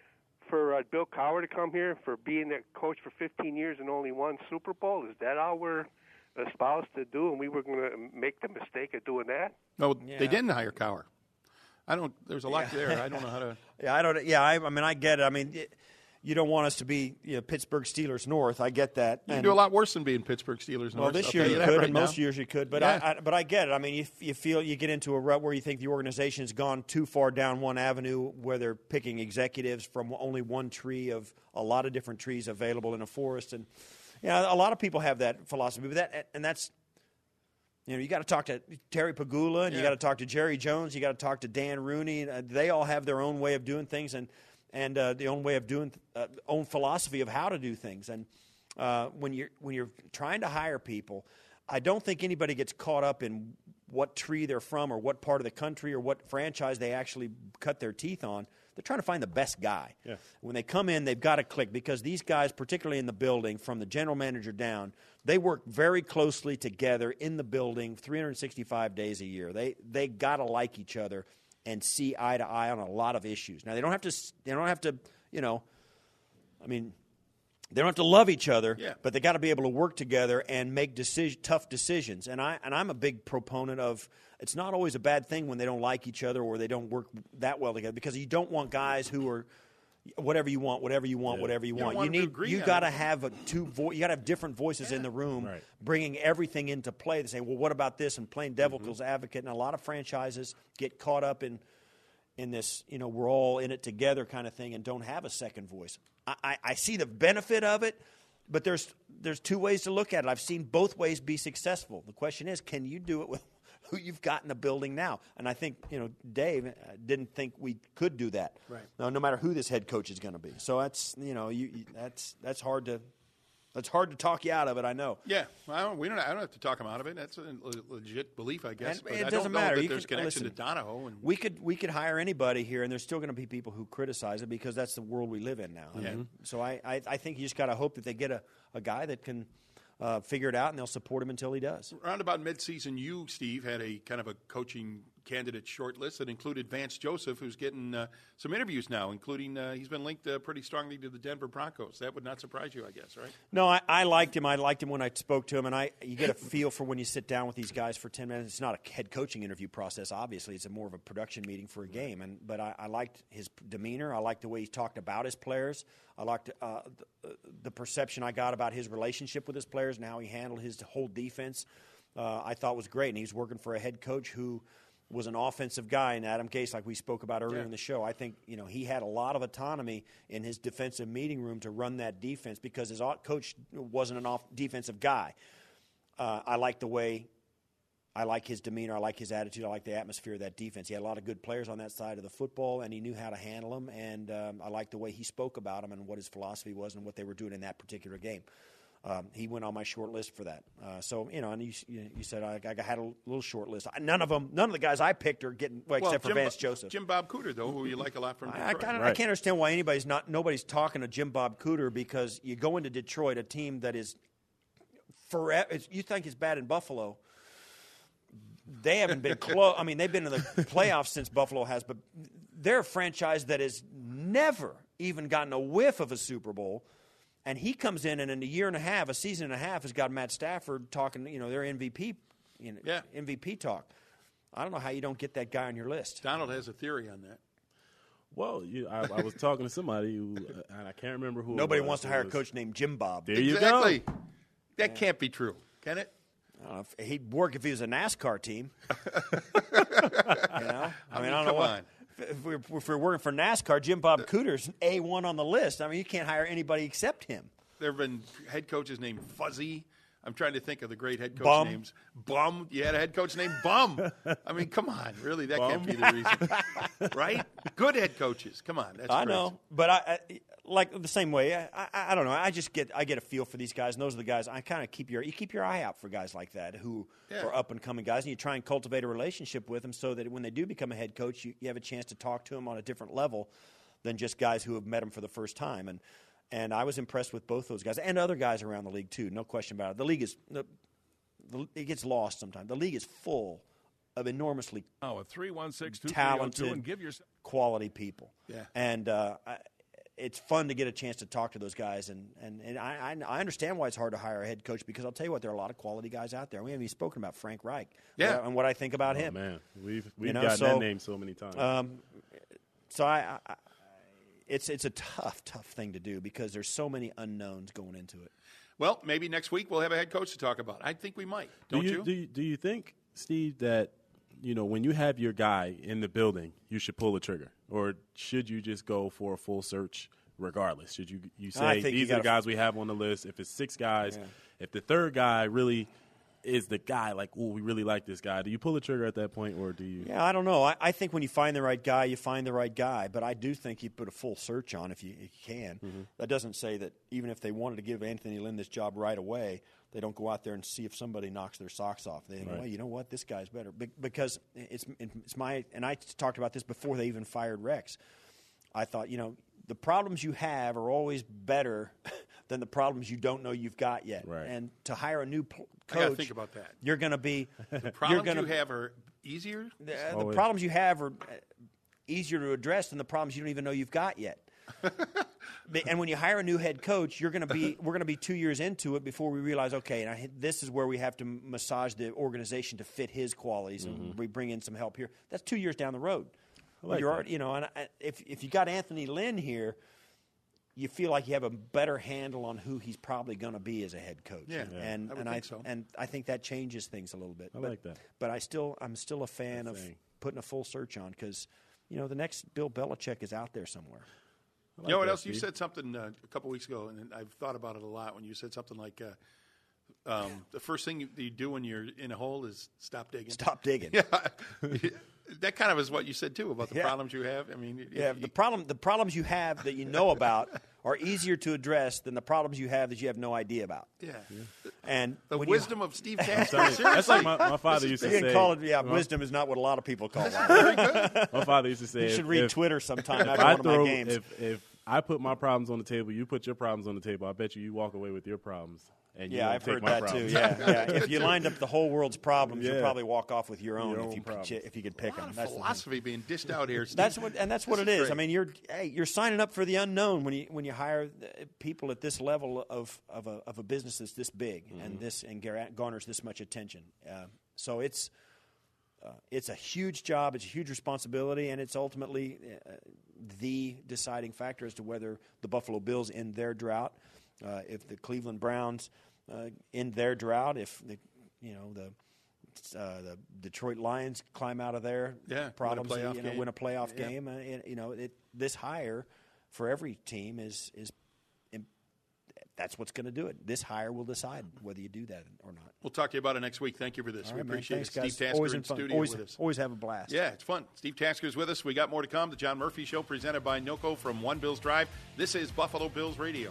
Bill Cowher to come here for being a coach for 15 years and only 1 Super Bowl? Is that all we're espoused to do, and we were going to make the mistake of doing that? No, Yeah. they didn't hire Cowher. There's a lot there. I don't know how to. I mean, I get it. I mean, you don't want us to be Pittsburgh Steelers North. I get that. You can do a lot worse than being Pittsburgh Steelers. Well, North. this I'll year tell you that could, right and now. most years you could. But Yeah. but I get it. I mean, you feel you get into a rut where you think the organization's gone too far down one avenue, where they're picking executives from only one tree of a lot of different trees available in a forest, and a lot of people have that philosophy. But that's. You got to talk to Terry Pagula, and you got to talk to Jerry Jones, you got to talk to Dan Rooney. They all have their own way of doing things, and the own way of doing own philosophy of how to do things. And when you're trying to hire people, I don't think anybody gets caught up in what tree they're from or what part of the country or what franchise they actually cut their teeth on. They're trying to find the best guy. Yeah. When they come in, they've got to click because these guys, particularly in the building, from the general manager down, they work very closely together in the building 365 days a year. They got to like each other and see eye to eye on a lot of issues. Now, they don't have to they don't have to love each other, but they got to be able to work together and make tough decisions. And I'm a big proponent of it's not always a bad thing when they don't like each other or they don't work that well together, because you don't want guys who are whatever you want. You got to have you got to have different voices in the room, bringing everything into play. They say, well, what about this? And playing devil's advocate. And a lot of franchises get caught up in this, we're all in it together kind of thing and don't have a second voice. I see the benefit of it, but there's 2 ways to look at it. I've seen both ways be successful. The question is, can you do it with who you've got in the building now? And I think, Dave didn't think we could do that. Right. No matter who this head coach is going to be. So that's, that's hard to It's hard to talk you out of it, I know. Yeah, I don't have to talk him out of it. That's a legit belief, I guess. And but it I doesn't don't know matter. that You there's can- connection listen, to Donahoe. And We could hire anybody here, and there's still going to be people who criticize it because that's the world we live in now. I mean, so I think you just got to hope that they get a guy that can figure it out, and they'll support him until he does. Around about midseason, you, Steve, had a kind of a coaching candidate short list that included Vance Joseph, who's getting some interviews now, including he's been linked pretty strongly to the Denver Broncos. That would not surprise you, I guess, right? No, I liked him. I liked him when I spoke to him, and you get a feel for when you sit down with these guys for 10 minutes. It's not a head coaching interview process, obviously. It's more of a production meeting for a game. But I liked his demeanor. I liked the way he talked about his players. I liked the perception I got about his relationship with his players and how he handled his whole defense. I thought was great, and he's working for a head coach who was an offensive guy in Adam Gase, like we spoke about earlier in the show. I think he had a lot of autonomy in his defensive meeting room to run that defense because his coach wasn't an defensive guy. I like his demeanor. I like his attitude. I like the atmosphere of that defense. He had a lot of good players on that side of the football, and he knew how to handle them. And I like the way he spoke about them and what his philosophy was and what they were doing in that particular game. He went on my short list for that. And you said I had a little short list. None of the guys I picked are getting, except for Vance Joseph. Jim Bob Cooter, though, who you like a lot from Detroit. I can't understand why nobody's talking to Jim Bob Cooter because you go into Detroit, a team that is forever. You think it's bad in Buffalo. They haven't been close. I mean, they've been in the playoffs since Buffalo has, but they're a franchise that has never even gotten a whiff of a Super Bowl. And he comes in, and in a season and a half, has got Matt Stafford talking, their MVP, MVP talk. I don't know how you don't get that guy on your list. Donald has a theory on that. Well, I was talking to somebody who, and I can't remember who. Nobody wants to hire a coach named Jim Bob. There you go. That can't be true, can it? I don't know if he'd work if he was a NASCAR team. I mean, I don't know come on. If we're working for NASCAR, Jim Bob Cooter's A1 on the list. I mean, you can't hire anybody except him. There have been head coaches named Fuzzy. I'm trying to think of the great head coach names. Bum. You had a head coach named Bum. I mean, come on. Really, that can't be the reason. Right? Good head coaches. Come on. That's I crazy. know. But I like the same way. I don't know. I get a feel for these guys, and those are the guys I kind of keep your eye out for guys like that who are up and coming guys, and you try and cultivate a relationship with them so that when they do become a head coach, you have a chance to talk to them on a different level than just guys who have met them for the first time. And I was impressed with both those guys and other guys around the league too. No question about it. The league it gets lost sometimes. The league is full of enormously talented, and give yourself quality people. Yeah. And it's fun to get a chance to talk to those guys. And I understand why it's hard to hire a head coach because I'll tell you what, there are a lot of quality guys out there. We haven't even spoken about Frank Reich and what I think about him. Man, we've gotten that name so many times. It's a tough thing to do because there's so many unknowns going into it. Well, maybe next week we'll have a head coach to talk about. I think we might. Don't you? Do you think, Steve, that when you have your guy in the building, you should pull the trigger, or should you just go for a full search regardless? Should you say these are the guys we have on the list? If it's 6 guys, if the third guy really is the guy, like, we really like this guy, do you pull the trigger at that point, or do you? Yeah, I don't know. I think when you find the right guy, you find the right guy. But I do think you put a full search on if you can. Mm-hmm. That doesn't say that even if they wanted to give Anthony Lynn this job right away, they don't go out there and see if somebody knocks their socks off. They think, well, you know what, this guy's better. Because it's my – and I talked about this before they even fired Rex. I thought, the problems you have are always better than the problems you don't know you've got yet. Right. And to hire a new coach, I got to think about that. You're going to be the problems you have are easier. The problems you have are easier to address than the problems you don't even know you've got yet. And when you hire a new head coach, we're going to be 2 years into it before we realize, okay, now this is where we have to massage the organization to fit his qualities, and we bring in some help here. That's 2 years down the road. And if you got Anthony Lynn here, you feel like you have a better handle on who he's probably going to be as a head coach. Yeah, I think so. And I think that changes things a little bit. I like that. But I'm still a fan of putting a full search on because, the next Bill Belichick is out there somewhere. You know what else? You said something a couple weeks ago, and I've thought about it a lot when you said something like the first thing you do when you're in a hole is stop digging. Stop digging. Yeah. That kind of is what you said, too, about the problems you have. I mean, the problems you have that you know about are easier to address than the problems you have that you have no idea about. Yeah. And the when wisdom of Steve Tasker. That's like my father used to you say. can call it, wisdom is not what a lot of people call it. Very good. My father used to say, You should read Twitter sometime after I one of my throw, games. if I put my problems on the table, you put your problems on the table, I bet you walk away with your problems. And you Yeah, won't I've take heard my that problems. too. Yeah. If you lined up the whole world's problems, you'd Yeah. probably walk off with your own, Your if own you problems. if you could pick A lot them. of That's the thing. philosophy being dished out here. Steve. That's what it is. great. I mean, you're signing up for the unknown when you hire people at this level of a business that's this big and garners this much attention. So it's a huge job. It's a huge responsibility, and it's ultimately the deciding factor as to whether the Buffalo Bills end their drought, if the Cleveland Browns end their drought, if the Detroit Lions climb out of their problems, win a playoff game. This hire for every team is that's what's going to do it. This hire will decide whether you do that or not. We'll talk to you about it next week. Thank you for this. All We right, man. appreciate Thanks, it. guys. Steve Tasker Always in fun. studio with us. Always have a blast. Yeah, it's fun. Steve Tasker is with us. We got more to come. The John Murphy Show presented by NOCO from One Bills Drive. This is Buffalo Bills Radio.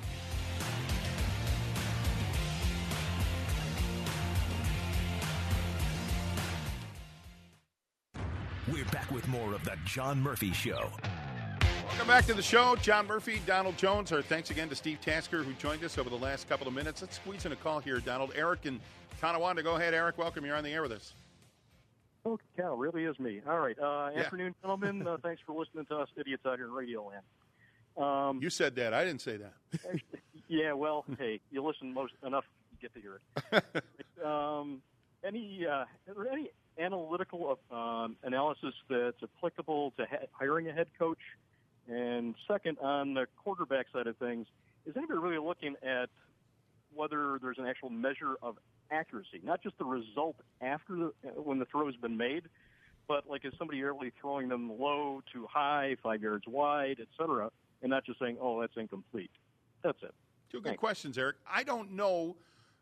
We're back with more of the John Murphy Show. Welcome back to the show. John Murphy, Donald Jones. Our thanks again to Steve Tasker, who joined us over the last couple of minutes. Let's squeeze in a call here, Donald. Eric in Tonawanda. Go ahead, Eric. Welcome. You're on the air with us. Oh, cow, really is me. All right. Afternoon, gentlemen. Thanks for listening to us idiots out here in Radio Land. You said that. I didn't say that. Yeah, well, hey, you listen enough, you get to hear it. Are there any analytical analysis that's applicable to hiring a head coach? And second, on the quarterback side of things, is anybody really looking at whether there's an actual measure of accuracy, not just the result after when the throw has been made, but like is somebody really throwing them low, too high, 5 yards wide, et cetera, and not just saying, oh, that's incomplete. That's it. Two good questions, Eric. I don't know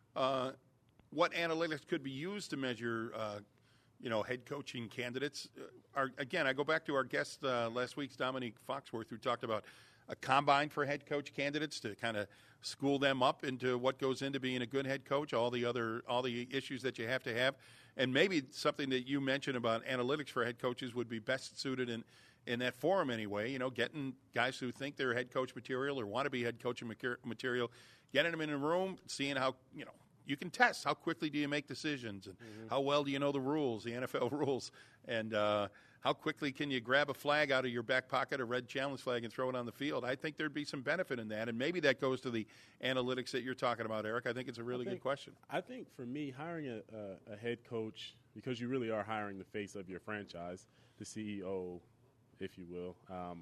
what analytics could be used to measure head coaching candidates. Again, I go back to our guest last week's Dominique Foxworth, who talked about a combine for head coach candidates to kind of school them up into what goes into being a good head coach, all the issues that you have to have. And maybe something that you mentioned about analytics for head coaches would be best suited in that forum anyway, getting guys who think they're head coach material or want to be head coaching material, getting them in a room, seeing how, you can test how quickly do you make decisions and how well do you know the rules, the NFL rules, and how quickly can you grab a flag out of your back pocket, a red challenge flag, and throw it on the field. I think there'd be some benefit in that, and maybe that goes to the analytics that you're talking about, Eric. I think it's a really good question. I think for me, hiring a head coach, because you really are hiring the face of your franchise, the CEO, if you will,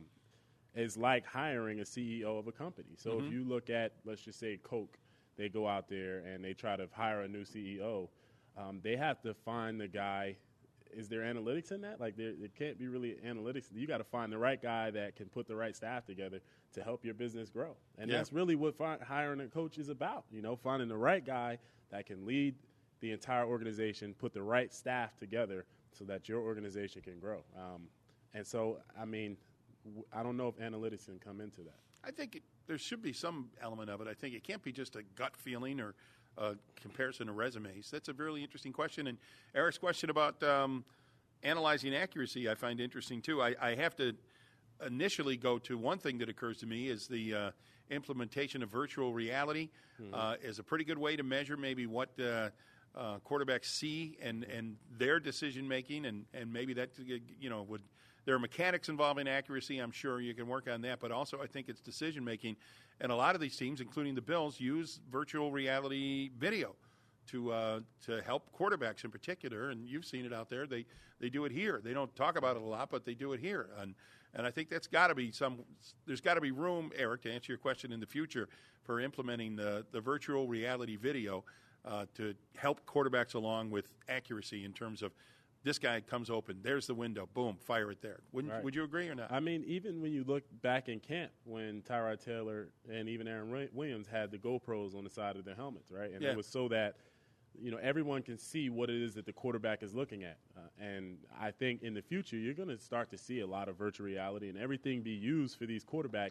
is like hiring a CEO of a company. So if you look at, let's just say, Coke, they go out there and they try to hire a new CEO, they have to find the guy. Is there analytics in that? Like, there can't be really analytics. You got to find the right guy that can put the right staff together to help your business grow. And that's really what hiring a coach is about, finding the right guy that can lead the entire organization, put the right staff together so that your organization can grow. And so, I mean, I don't know if analytics can come into that. I think there should be some element of it. I think it can't be just a gut feeling or a comparison of resumes. That's a really interesting question. And Eric's question about analyzing accuracy I find interesting, too. I have to initially go to one thing that occurs to me is the implementation of virtual reality is a pretty good way to measure maybe what quarterbacks see and their decision-making, and maybe that, would – there are mechanics involving accuracy. I'm sure you can work on that, but also I think it's decision-making. And a lot of these teams, including the Bills, use virtual reality video to help quarterbacks in particular. And you've seen it out there. They do it here. They don't talk about it a lot, but they do it here. And I think that's got to be there's got to be room, Eric, to answer your question in the future for implementing the virtual reality video to help quarterbacks along with accuracy in terms of this guy comes open, there's the window, boom, fire it there. Would you agree or not? I mean, even when you look back in camp when Tyrod Taylor and even Aaron Williams had the GoPros on the side of their helmets, right? And it was so that, everyone can see what it is that the quarterback is looking at. And I think in the future, you're going to start to see a lot of virtual reality and everything be used for these quarterbacks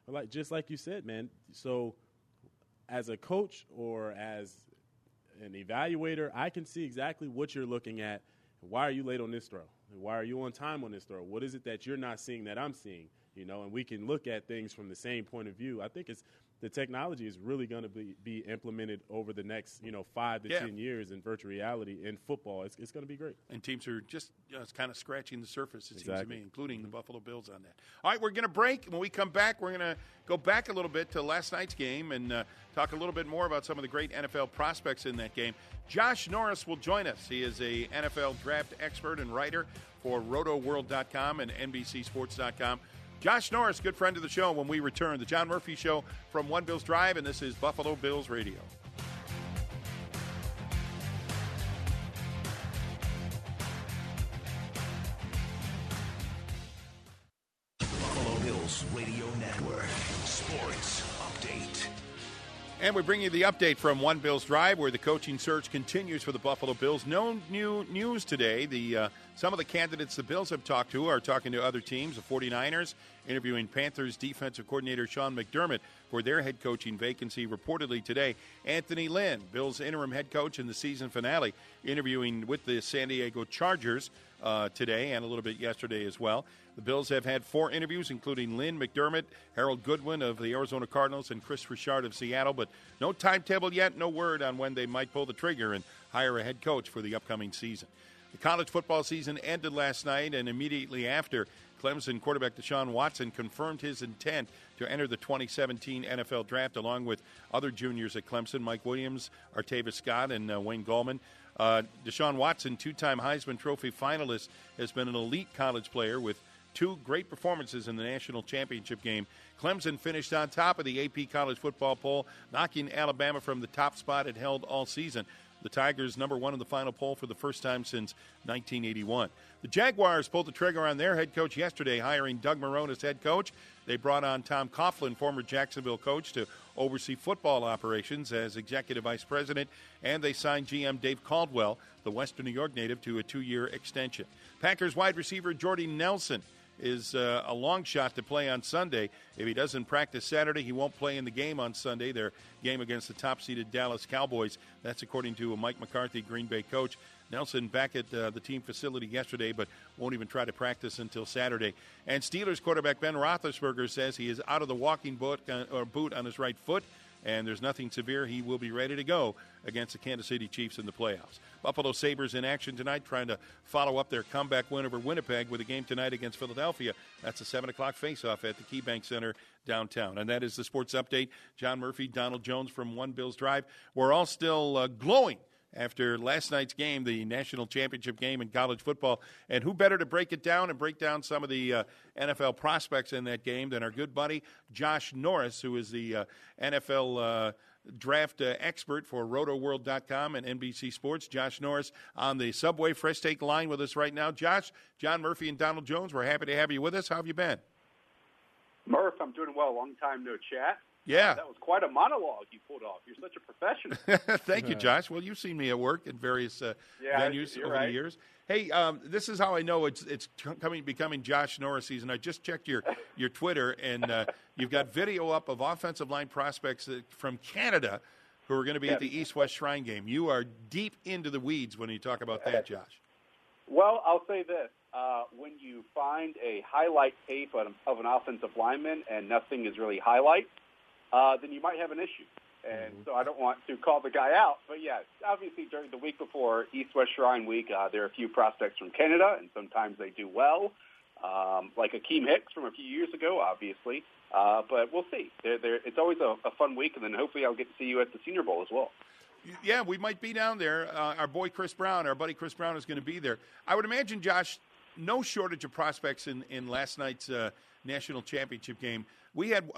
just like you said, man. So as a coach or as an evaluator, I can see exactly what you're looking at. Why are you late on this throw? Why are you on time on this throw? What is it that you're not seeing that I'm seeing? And we can look at things from the same point of view. I think the technology is really going to be implemented over the next 5 to 10 years in virtual reality in football. It's going to be great. And teams are just kind of scratching the surface, it seems to me, including the Buffalo Bills on that. All right, we're going to break. When we come back, we're going to go back a little bit to last night's game and talk a little bit more about some of the great NFL prospects in that game. Josh Norris will join us. He is a NFL draft expert and writer for RotoWorld.com and NBCSports.com. Josh Norris, good friend of the show. When we return, the John Murphy Show from One Bills Drive, and this is Buffalo Bills Radio. Buffalo Bills Radio Network. Sports Update. And we bring you the update from One Bills Drive, where the coaching search continues for the Buffalo Bills. No new news today. Some of the candidates the Bills have talked to are talking to other teams. The 49ers interviewing Panthers defensive coordinator Sean McDermott for their head coaching vacancy reportedly today. Anthony Lynn, Bills interim head coach in the season finale, interviewing with the San Diego Chargers today and a little bit yesterday as well. The Bills have had 4 interviews, including Lynn, McDermott, Harold Goodwin of the Arizona Cardinals, and Chris Richard of Seattle, but no timetable yet, no word on when they might pull the trigger and hire a head coach for the upcoming season. The college football season ended last night, and immediately after, Clemson quarterback Deshaun Watson confirmed his intent to enter the 2017 NFL Draft along with other juniors at Clemson, Mike Williams, Artavis Scott, and Wayne Gallman. Deshaun Watson, 2-time Heisman Trophy finalist, has been an elite college player with 2 great performances in the national championship game. Clemson finished on top of the AP college football poll, knocking Alabama from the top spot it held all season. The Tigers number 1 in the final poll for the first time since 1981. The Jaguars pulled the trigger on their head coach yesterday, hiring Doug Marrone as head coach. They brought on Tom Coughlin, former Jacksonville coach, to oversee football operations as executive vice president, and they signed GM Dave Caldwell, the Western New York native, to a 2-year extension. Packers wide receiver Jordy Nelson is a long shot to play on Sunday. If he doesn't practice Saturday, he won't play in the game on Sunday, their game against the top-seeded Dallas Cowboys. That's according to Mike McCarthy, Green Bay coach. Nelson back at the team facility yesterday, but won't even try to practice until Saturday. And Steelers quarterback Ben Roethlisberger says he is out of the walking boot on his right foot, and there's nothing severe. He will be ready to go against the Kansas City Chiefs in the playoffs. Buffalo Sabres in action tonight, trying to follow up their comeback win over Winnipeg with a game tonight against Philadelphia. That's a 7 o'clock face-off at the KeyBank Center downtown. And that is the sports update. John Murphy, Donald Jones from One Bills Drive. We're all still glowing after last night's game, the national championship game in college football. And who better to break it down and break down some of the NFL prospects in that game than our good buddy Josh Norris, who is the NFL draft expert for RotoWorld.com and NBC Sports. Josh Norris on the Subway Fresh Take line with us right now. Josh, John Murphy, and Donald Jones, we're happy to have you with us. How have you been? Murph, I'm doing well. Long time no chat. Yeah. That was quite a monologue you pulled off. You're such a professional. Thank you, Josh. Well, you've seen me at work in various venues over the years. Hey, this is how I know it's becoming Josh Norris season. I just checked your Twitter, and you've got video up of offensive line prospects from Canada who are going to be at the East-West Shrine game. You are deep into the weeds when you talk about that, Josh. Well, I'll say this. When you find a highlight tape of an offensive lineman and nothing is really highlight, then you might have an issue. And so I don't want to call the guy out. But, yeah, obviously during the week before East-West Shrine Week, there are a few prospects from Canada, and sometimes they do well, like Akeem Hicks from a few years ago, obviously. But we'll see. It's always a fun week, and then hopefully I'll get to see you at the Senior Bowl as well. Yeah, we might be down there. Our buddy Chris Brown is going to be there. I would imagine, Josh, no shortage of prospects in last night's national championship game. We had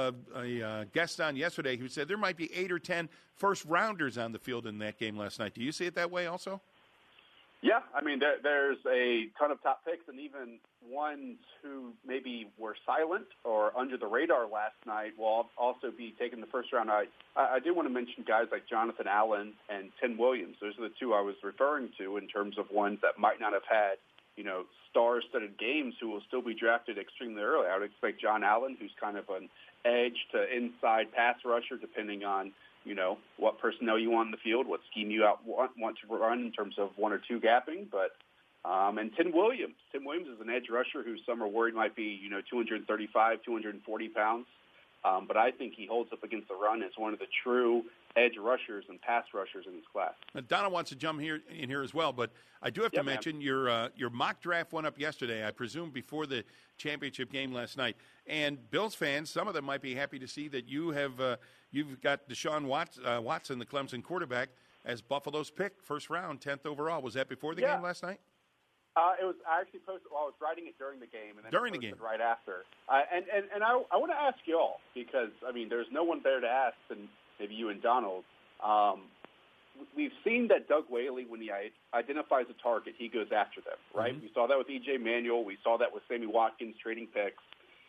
a guest on yesterday who said there might be 8 or 10 first-rounders on the field in that game last night. Do you see it that way also? Yeah, I mean, there's a ton of top picks, and even ones who maybe were silent or under the radar last night will also be taking the first round. I do want to mention guys like Jonathan Allen and Tim Williams. Those are the two I was referring to in terms of ones that might not have had, star-studded games who will still be drafted extremely early. I would expect John Allen, who's kind of an edge to inside pass rusher, depending on, what personnel you want in the field, what scheme you want to run in terms of one or two gapping. But and Tim Williams is an edge rusher who some are worried might be, 235, 240 pounds. But I think he holds up against the run as one of the true edge rushers and pass rushers in this class. Now, Donna wants to jump in here as well, but I do have to mention your mock draft went up yesterday, I presume before the championship game last night. And Bills fans, some of them might be happy to see that you have you've got Deshaun Watson, the Clemson quarterback, as Buffalo's pick, first round, 10th overall. Was that before the game last night? It was. I actually posted while I was writing it during the game, and then during the game, right after. And I want to ask you all, because there's no one better to ask than maybe you and Donald. We've seen that Doug Whaley, when he identifies a target, he goes after them. Right? Mm-hmm. We saw that with E.J. Manuel. We saw that with Sammy Watkins trading picks.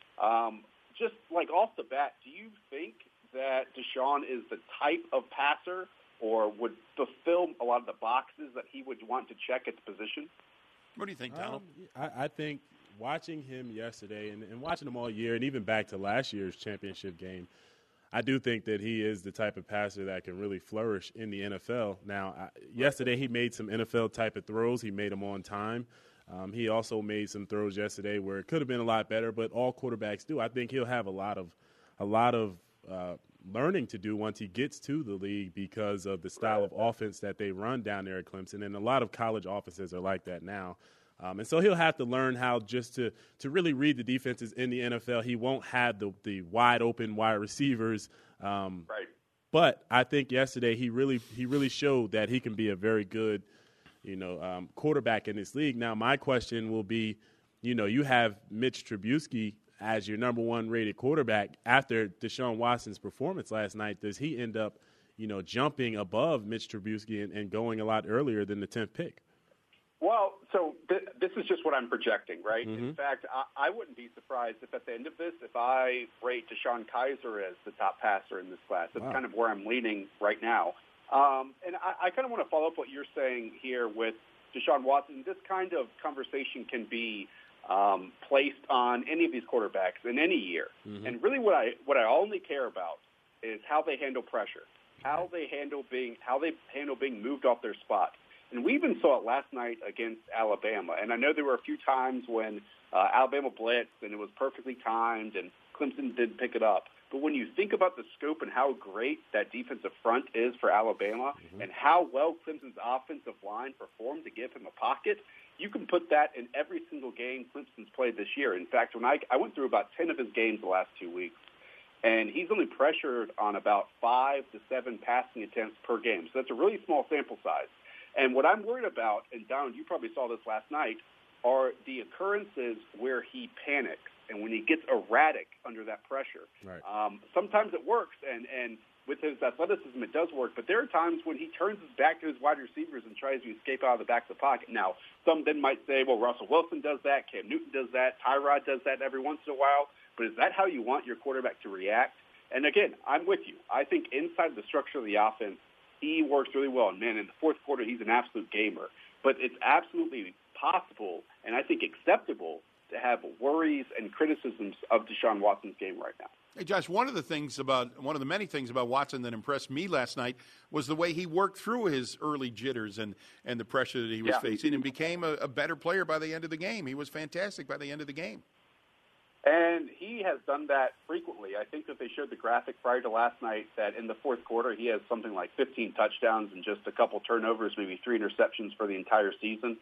Just like off the bat, do you think that Deshaun is the type of passer, or would fulfill a lot of the boxes that he would want to check at the position? What do you think, Donald? I think watching him yesterday and watching him all year, and even back to last year's championship game, I do think that he is the type of passer that can really flourish in the NFL. Now, yesterday he made some NFL type of throws. He made them on time. He also made some throws yesterday where it could have been a lot better, but all quarterbacks do. I think he'll have a lot of learning to do once he gets to the league because of the style of offense that they run down there at Clemson, and a lot of college offenses are like that now. And so he'll have to learn how just to really read the defenses in the NFL. He won't have the wide open wide receivers. Right. But I think yesterday he really showed that he can be a very good, quarterback in this league. Now my question will be, you have Mitch Trubisky as your number one rated quarterback after Deshaun Watson's performance last night. Does he end up, jumping above Mitch Trubisky and going a lot earlier than the 10th pick? Well, so this is just what I'm projecting, right? Mm-hmm. In fact, I wouldn't be surprised if at the end of this, if I rate Deshaun Kaiser as the top passer in this class. That's kind of where I'm leaning right now. And I kind of want to follow up what you're saying here with Deshaun Watson. This kind of conversation can be placed on any of these quarterbacks in any year. Mm-hmm. And really what I only care about is how they handle pressure, how they handle being moved off their spot. And we even saw it last night against Alabama. And I know there were a few times when Alabama blitzed and it was perfectly timed and Clemson did pick it up. But when you think about the scope and how great that defensive front is for Alabama, mm-hmm. and how well Clemson's offensive line performed to give him a pocket, you can put that in every single game Clemson's played this year. In fact, when I went through about 10 of his games the last 2 weeks, and he's only pressured on about 5 to 7 passing attempts per game. So that's a really small sample size. And what I'm worried about, and Donald, you probably saw this last night, are the occurrences where he panics and when he gets erratic under that pressure. Right. Sometimes it works, and with his athleticism it does work, but there are times when he turns his back to his wide receivers and tries to escape out of the back of the pocket. Now, some then might say, well, Russell Wilson does that, Cam Newton does that, Tyrod does that every once in a while, but is that how you want your quarterback to react? And again, I'm with you. I think inside the structure of the offense, he works really well. And, man, in the fourth quarter, he's an absolute gamer. But it's absolutely possible and I think acceptable to have worries and criticisms of Deshaun Watson's game right now. Hey, Josh, one of the many things about Watson that impressed me last night was the way he worked through his early jitters and the pressure that he was facing and became a better player by the end of the game. He was fantastic by the end of the game. And he has done that frequently. I think that they showed the graphic prior to last night that in the fourth quarter he has something like 15 touchdowns and just a couple turnovers, maybe 3 interceptions for the entire season.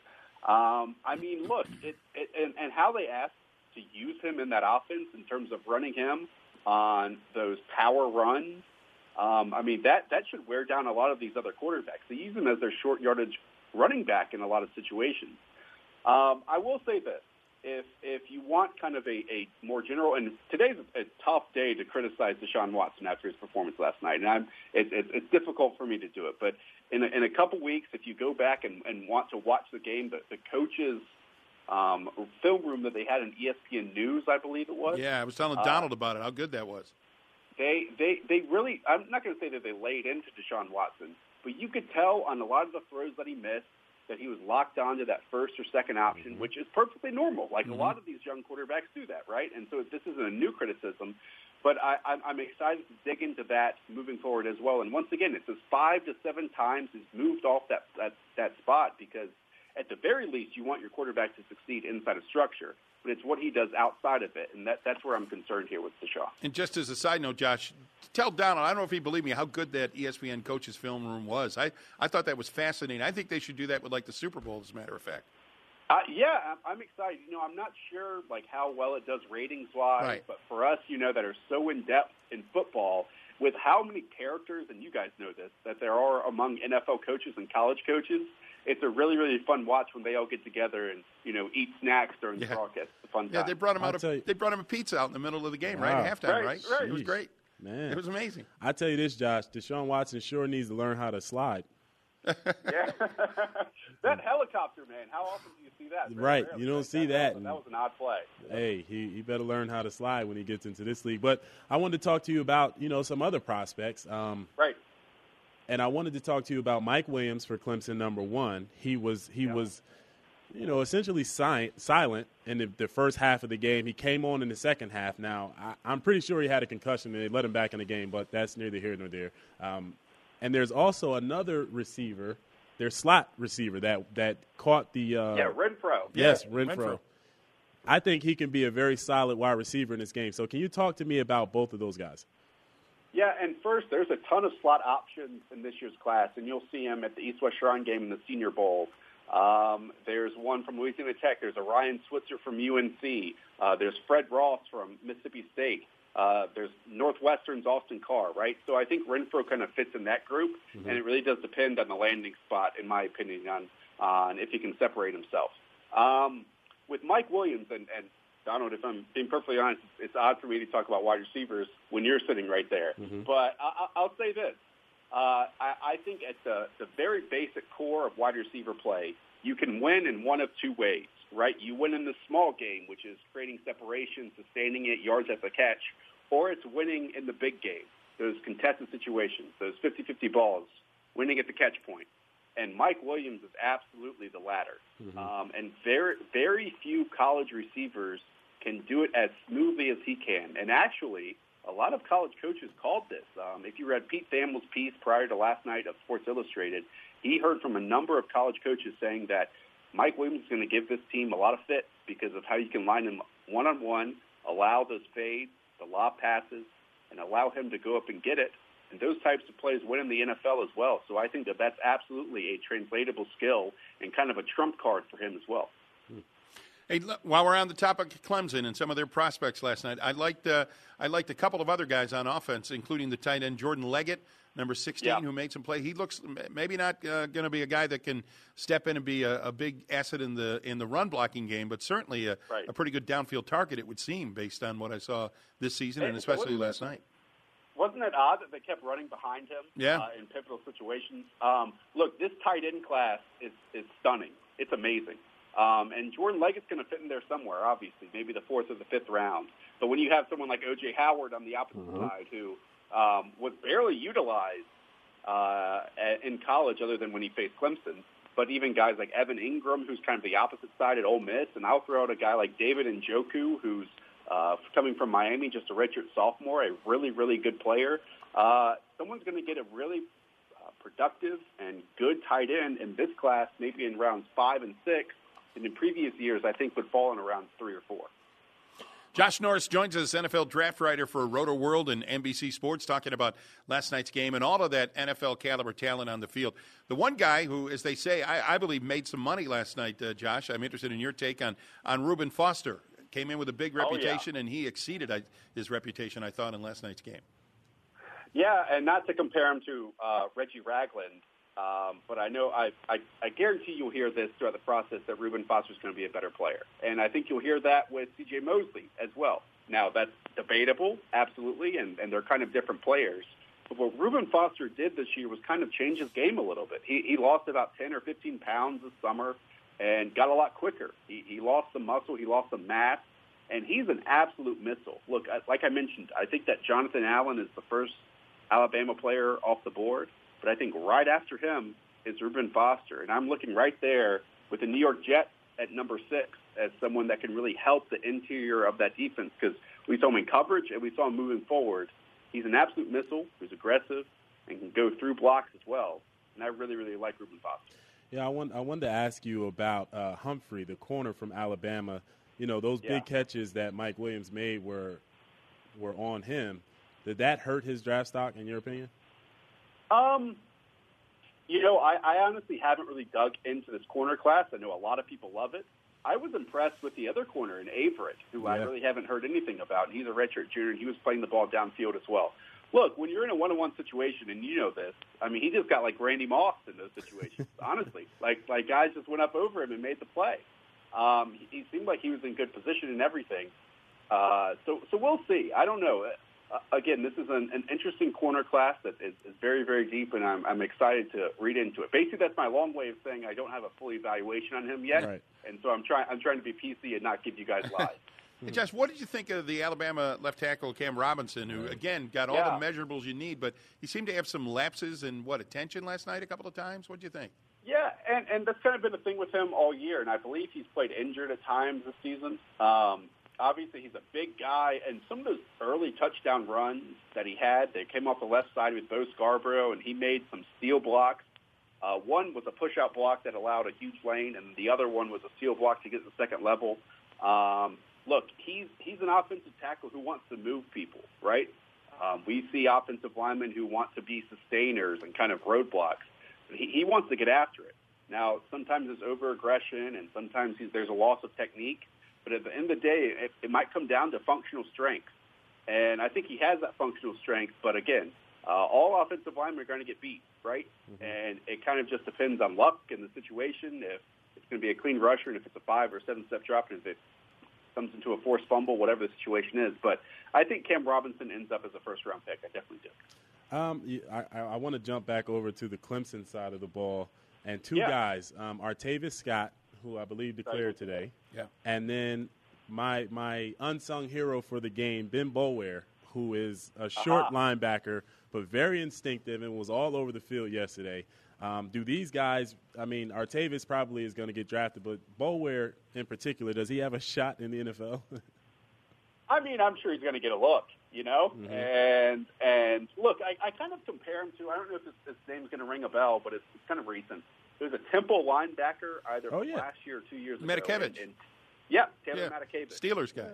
Look, and how they asked to use him in that offense in terms of running him on those power runs, that should wear down a lot of these other quarterbacks. They use him as their short yardage running back in a lot of situations. I will say this. If you want kind of a more general, and today's a tough day to criticize Deshaun Watson after his performance last night, and it's difficult for me to do it. But in a couple weeks, if you go back and want to watch the game, the coaches' film room that they had in ESPN News, I believe it was. Yeah, I was telling Donald about it, how good that was. They really, I'm not going to say that they laid into Deshaun Watson, but you could tell on a lot of the throws that he missed, that he was locked onto that first or second option, which is perfectly normal. Like a lot of these young quarterbacks do that, right? And so this isn't a new criticism. But I'm excited to dig into that moving forward as well. And once again, it says 5 to 7 times he's moved off that spot because at the very least you want your quarterback to succeed inside of structure. But it's what he does outside of it, and that's where I'm concerned here with Deshaun. And just as a side note, Josh, tell Donald, I don't know if he believed me, how good that ESPN coaches film room was. I thought that was fascinating. I think they should do that with, like, the Super Bowl, as a matter of fact. Yeah, I'm excited. I'm not sure, like, how well it does ratings-wise, right. But for us, that are so in-depth in football, with how many characters, and you guys know this, that there are among NFL coaches and college coaches, it's a really, really fun watch when they all get together and, eat snacks during the broadcast. It's a fun time. Yeah, they brought him a pizza out in the middle of the game, right at halftime, right? It was great. Man. It was amazing. I tell you this, Josh, Deshaun Watson sure needs to learn how to slide. Yeah. That helicopter, man, how often do you see that? Right, you don't see that. That was an odd play. Hey, he better learn how to slide when he gets into this league. But I wanted to talk to you about, some other prospects. Right. And I wanted to talk to you about Mike Williams for Clemson, number one. He was essentially silent in the first half of the game. He came on in the second half. Now, I'm pretty sure he had a concussion and they let him back in the game, but that's neither here nor there. And there's also another receiver, their slot receiver that caught the Renfro. Yes, Renfro. I think he can be a very solid wide receiver in this game. So can you talk to me about both of those guys? Yeah, and first, there's a ton of slot options in this year's class, and you'll see them at the East-West Shrine game in the Senior Bowl. There's one from Louisiana Tech. There's a Ryan Switzer from UNC. There's Fred Ross from Mississippi State. There's Northwestern's Austin Carr, right? So I think Renfro kind of fits in that group, and it really does depend on the landing spot, in my opinion, on if he can separate himself. With Mike Williams, and Donald, if I'm being perfectly honest, it's odd for me to talk about wide receivers when you're sitting right there. But I'll say this. I think at the very basic core of wide receiver play, you can win in one of two ways, right? You win in the small game, which is creating separation, sustaining it, yards at the catch, or it's winning in the big game, those contested situations, those 50-50 balls, winning at the catch point. And Mike Williams is absolutely the latter. And very, very few college receivers can do it as smoothly as he can. And actually, a lot of college coaches called this. If you read Pete Thamel's piece prior to last night of Sports Illustrated, he heard from a number of college coaches saying that Mike Williams is going to give this team a lot of fits because of how you can line him one-on-one, allow those fades, the lob passes, and allow him to go up and get it. And those types of plays win in the NFL as well. So I think that that's absolutely a translatable skill and kind of a trump card for him as well. Hey, while we're on the topic of Clemson and some of their prospects last night, I liked a couple of other guys on offense, including the tight end Jordan Leggett, number 16, who made some play. He looks maybe not going to be a guy that can step in and be a big asset in the run blocking game, but certainly a pretty good downfield target, it would seem, based on what I saw this season and especially last night. Wasn't it odd that they kept running behind him in pivotal situations? Look, this tight end class is stunning. It's amazing. And Jordan Leggett's going to fit in there somewhere, obviously, maybe the 4th or the 5th round. But when you have someone like O.J. Howard on the opposite side who was barely utilized in college other than when he faced Clemson, but even guys like Evan Ingram, who's kind of the opposite side at Ole Miss, and I'll throw out a guy like David Njoku, who's coming from Miami, just a redshirt sophomore, a really, really good player. Someone's going to get a really productive and good tight end in this class, maybe in rounds 5 and 6. And in previous years, I think would fall in around 3 or 4. Josh Norris joins us, NFL draft writer for Roto World and NBC Sports, talking about last night's game and all of that NFL caliber talent on the field. The one guy who, as they say, I believe made some money last night, Josh, I'm interested in your take on Reuben Foster. Came in with a big reputation, and he exceeded his reputation, I thought, in last night's game. Yeah, and not to compare him to Reggie Ragland, but I know I guarantee you'll hear this throughout the process that Reuben Foster's going to be a better player. And I think you'll hear that with C.J. Mosley as well. Now, that's debatable, absolutely, and they're kind of different players. But what Reuben Foster did this year was kind of change his game a little bit. He lost about 10 or 15 pounds this summer and got a lot quicker. He lost some muscle, he lost some mass, and he's an absolute missile. Look, like I mentioned, I think that Jonathan Allen is the first Alabama player off the board, but I think right after him is Reuben Foster, and I'm looking right there with the New York Jets at number 6 as someone that can really help the interior of that defense, because We saw him in coverage, and we saw him moving forward. He's an absolute missile. He's aggressive and can go through blocks as well. And I really, really like Reuben Foster. Yeah, I wanted to ask you about Humphrey, the corner from Alabama. You know, those big catches that Mike Williams made were on him. Did that hurt his draft stock, in your opinion? You know, I honestly haven't really dug into this corner class. I know a lot of people love it. I was impressed with the other corner in Averett, who I really haven't heard anything about. He's a redshirt junior, and he was playing the ball downfield as well. Look, when you're in a one-on-one situation, and you know this, I mean, he just got like Randy Moss in those situations, honestly. Like guys just went up over him and made the play. He seemed like he was in good position and everything. So we'll see. I don't know. Again, this is an interesting corner class that is very, very deep, and I'm excited to read into it. Basically, that's my long way of saying I don't have a full evaluation on him yet, and so I'm trying to be PC and not give you guys lies. Hey, Josh, what did you think of the Alabama left tackle Cam Robinson, who, again, got all the measurables you need, but he seemed to have some lapses in, attention last night a couple of times? What did you think? Yeah, and that's kind of been the thing with him all year, and I believe he's played injured at times this season. Obviously, he's a big guy, and some of those early touchdown runs that he had, they came off the left side with Bo Scarborough, and he made some steal blocks. One was a push-out block that allowed a huge lane, and the other one was a steal block to get to the second level. Look, he's an offensive tackle who wants to move people, right? We see offensive linemen who want to be sustainers and kind of roadblocks. He wants to get after it. Now, sometimes it's over-aggression, and sometimes there's a loss of technique. But at the end of the day, it might come down to functional strength. And I think he has that functional strength. But, again, all offensive linemen are going to get beat, right? Mm-hmm. And it kind of just depends on luck and the situation, if it's going to be a clean rusher and if it's a 5- or 7-step drop, and if it comes into a forced fumble, whatever the situation is. But I think Cam Robinson ends up as a first-round pick. I definitely do. I want to jump back over to the Clemson side of the ball. And two guys, Artavis Scott, who I believe declared today. Yeah. And then my unsung hero for the game, Ben Boulware, who is a short linebacker but very instinctive and was all over the field yesterday. Do these guys, I mean, Artavis probably is going to get drafted, but Boulware in particular, does he have a shot in the NFL? I mean, I'm sure he's going to get a look, you know? Mm-hmm. And look, I kind of compare him to, I don't know if his name's going to ring a bell, but it's kind of recent. There's a Temple linebacker either last year or 2 years ago. Matakevich. Taylor Matakevich. Steelers guy.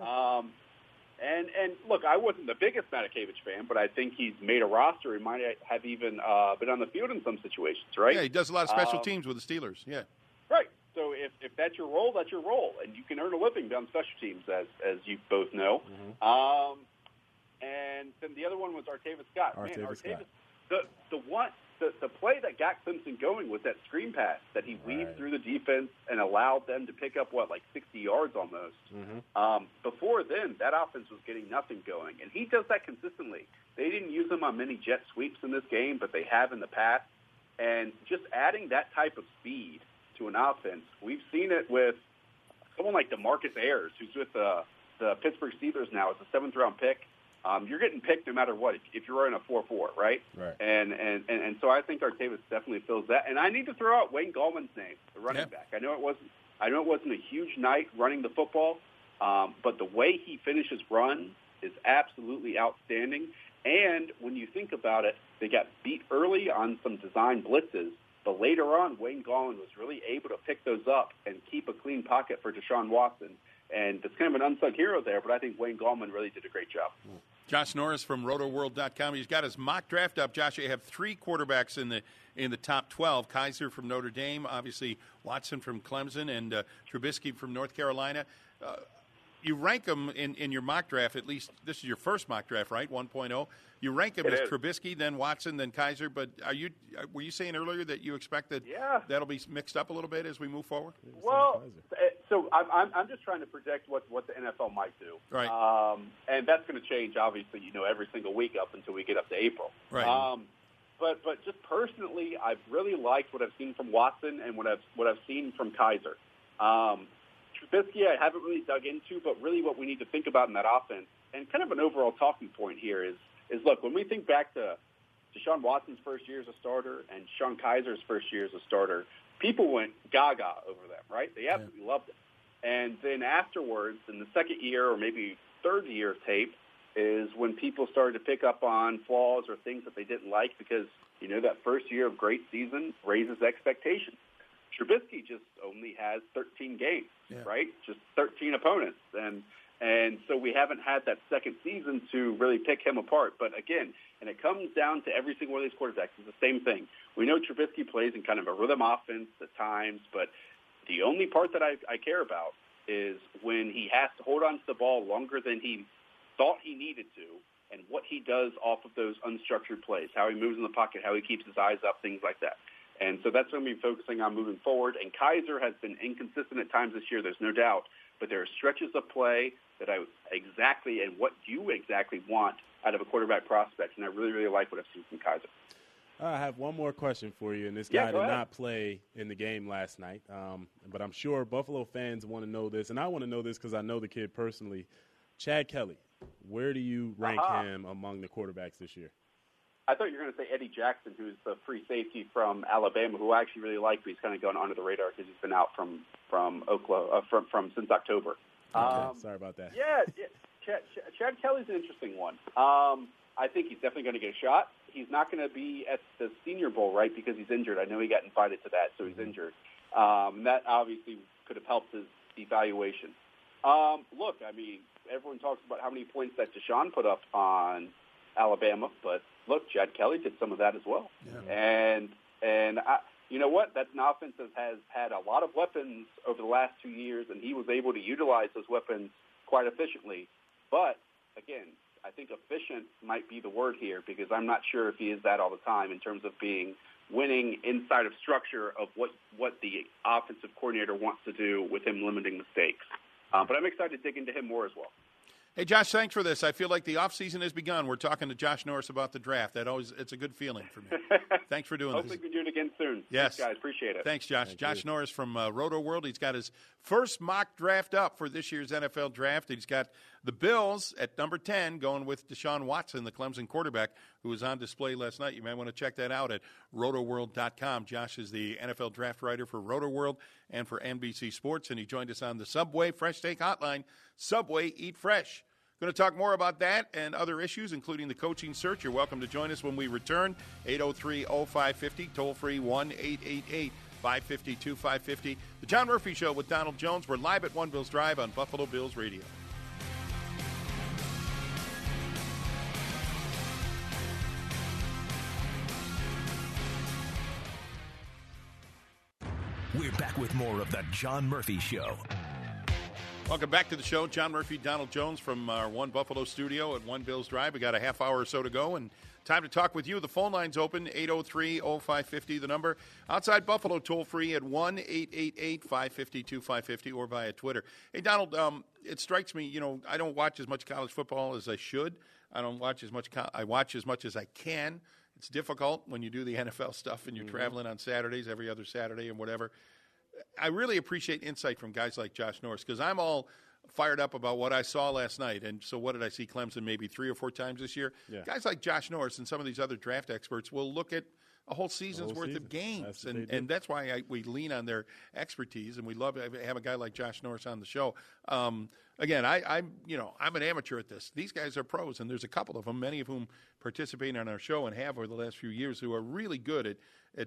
And look, I wasn't the biggest Matakevich fan, but I think he's made a roster. He might have even been on the field in some situations, right? Yeah, he does a lot of special teams with the Steelers, Right. So if that's your role, that's your role. And you can earn a living on special teams, as you both know. Mm-hmm. And then the other one was Artavis Scott. Artavis, the play that got Clemson going was that screen pass that he weaved through the defense and allowed them to pick up, 60 yards almost. Mm-hmm. Before then, that offense was getting nothing going, and he does that consistently. They didn't use him on many jet sweeps in this game, but they have in the past. And just adding that type of speed to an offense, we've seen it with someone like DeMarcus Ayers, who's with the Pittsburgh Steelers now as a 7th-round pick. You're getting picked no matter what if you're running a 4-4, right? And so I think Artavis definitely fills that. And I need to throw out Wayne Gallman's name, the running back. I know it wasn't a huge night running the football, but the way he finishes runs is absolutely outstanding. And when you think about it, they got beat early on some design blitzes, but later on, Wayne Gallman was really able to pick those up and keep a clean pocket for Deshaun Watson. And it's kind of an unsung hero there, but I think Wayne Gallman really did a great job. Josh Norris from RotoWorld.com. He's got his mock draft up. Josh, you have 3 quarterbacks in the top 12. Kaiser from Notre Dame, obviously Watson from Clemson, and Trubisky from North Carolina. You rank them in your mock draft, at least this is your first mock draft, right, 1.0. You rank them as Trubisky, then Watson, then Kaiser. But were you saying earlier that you expect that that'll be mixed up a little bit as we move forward? Well, so I'm just trying to predict what the NFL might do. Right. And that's going to change, obviously, every single week up until we get up to April. Right. But just personally, I've really liked what I've seen from Watson and what I've seen from Kaiser. Trubisky, I haven't really dug into, but really what we need to think about in that offense, and kind of an overall talking point here is look, when we think back to Deshaun Watson's first year as a starter and Sean Kaiser's first year as a starter, people went gaga over them, right? They absolutely loved it. And then afterwards, in the second year or maybe third year of tape is when people started to pick up on flaws or things that they didn't like because, that first year of great season raises expectations. Trubisky just only has 13 games, right? Just 13 opponents. And so we haven't had that second season to really pick him apart. But again, and it comes down to every single one of these quarterbacks. It's the same thing. We know Trubisky plays in kind of a rhythm offense at times, but the only part that I care about is when he has to hold on to the ball longer than he thought he needed to, and what he does off of those unstructured plays, how he moves in the pocket, how he keeps his eyes up, things like that. And so that's what I'm going to be focusing on moving forward. And Kaiser has been inconsistent at times this year, there's no doubt, but there are stretches of play that and what you exactly want out of a quarterback prospect, and I really, really like what I've seen from Kaiser. I have one more question for you, and this guy did not play in the game last night, but I'm sure Buffalo fans want to know this, and I want to know this because I know the kid personally. Chad Kelly, where do you rank him among the quarterbacks this year? I thought you were going to say Eddie Jackson, who's the free safety from Alabama, who I actually really like, but he's kind of going under the radar because he's been out from Oklahoma since October. Okay, sorry about that. Yeah, Chad Kelly's an interesting one. I think he's definitely going to get a shot. He's not going to be at the Senior Bowl, right, because he's injured. I know he got invited to that, so he's injured. And that obviously could have helped his evaluation. Look, I mean, everyone talks about how many points that Deshaun put up on Alabama, but look, Chad Kelly did some of that as well. Yeah. And you know what? That's an offense that has had a lot of weapons over the last 2 years, and he was able to utilize those weapons quite efficiently. But, again, I think efficient might be the word here because I'm not sure if he is that all the time in terms of being winning inside of structure of what the offensive coordinator wants to do with him limiting mistakes. But I'm excited to dig into him more as well. Hey, Josh, thanks for this. I feel like the offseason has begun. We're talking to Josh Norris about the draft. It's a good feeling for me. Thanks for doing this. Hopefully we can do it again soon. Yes. Thanks, guys. Appreciate it. Thanks, Josh. Josh Norris from Roto World. He's got his first mock draft up for this year's NFL draft. He's got the Bills at number 10 going with Deshaun Watson, the Clemson quarterback, who was on display last night. You might want to check that out at rotoworld.com. Josh is the NFL draft writer for Roto World and for NBC Sports, and he joined us on the Subway Fresh Steak Hotline. Subway, eat fresh. Going to talk more about that and other issues, including the coaching search. You're welcome to join us when we return. 803-0550, toll-free 1-888-552-550. The John Murphy Show with Donald Jones. We're live at One Bills Drive on Buffalo Bills Radio. We're back with more of the John Murphy Show. Welcome back to the show. John Murphy, Donald Jones from our One Buffalo studio at One Bills Drive. We got a half hour or so to go, and time to talk with you. The phone line's open, 803-0550, the number. Outside Buffalo, toll-free at 1-888-552-550 or via Twitter. Hey, Donald, it strikes me, I don't watch as much college football as I should. I watch as much as I can. It's difficult when you do the NFL stuff and you're traveling on Saturdays, every other Saturday and whatever. I really appreciate insight from guys like Josh Norris because I'm all fired up about what I saw last night. And so what did I see Clemson maybe 3 or 4 times this year? Yeah. Guys like Josh Norris and some of these other draft experts will look at a whole season's worth of games. And that's why we lean on their expertise, and we love to have a guy like Josh Norris on the show. Again, I'm an amateur at this. These guys are pros, and there's a couple of them, many of whom participate on our show and have over the last few years, who are really good at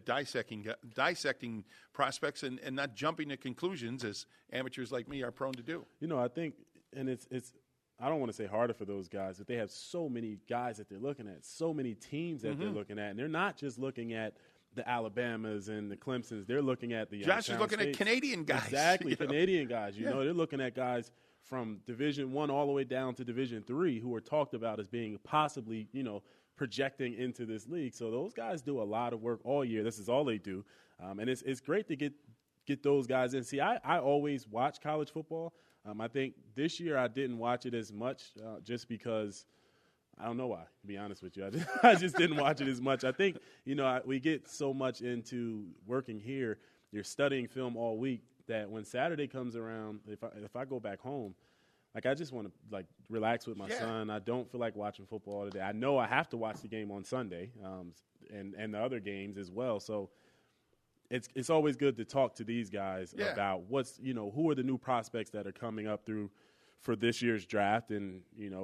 dissecting prospects and not jumping to conclusions as amateurs like me are prone to do. I think, and it's I don't want to say harder for those guys, but they have so many guys that they're looking at, so many teams that they're looking at, and they're not just looking at the Alabamas and the Clemsons. They're looking at the Josh is looking at Canadian guys. Exactly, Canadian guys. They're looking at guys from Division I all the way down to Division III who are talked about as being possibly, projecting into this league. So those guys do a lot of work all year. This is all they do. And it's great to get those guys in. See, I always watch college football. I think this year I didn't watch it as much just because I don't know why, to be honest with you. I just didn't watch it as much. I think, we get so much into working here. You're studying film all week that when Saturday comes around, if I go back home, I just want to relax with my son. I don't feel like watching football today. I know I have to watch the game on Sunday, and the other games as well. So it's always good to talk to these guys about what's who are the new prospects that are coming up through for this year's draft, and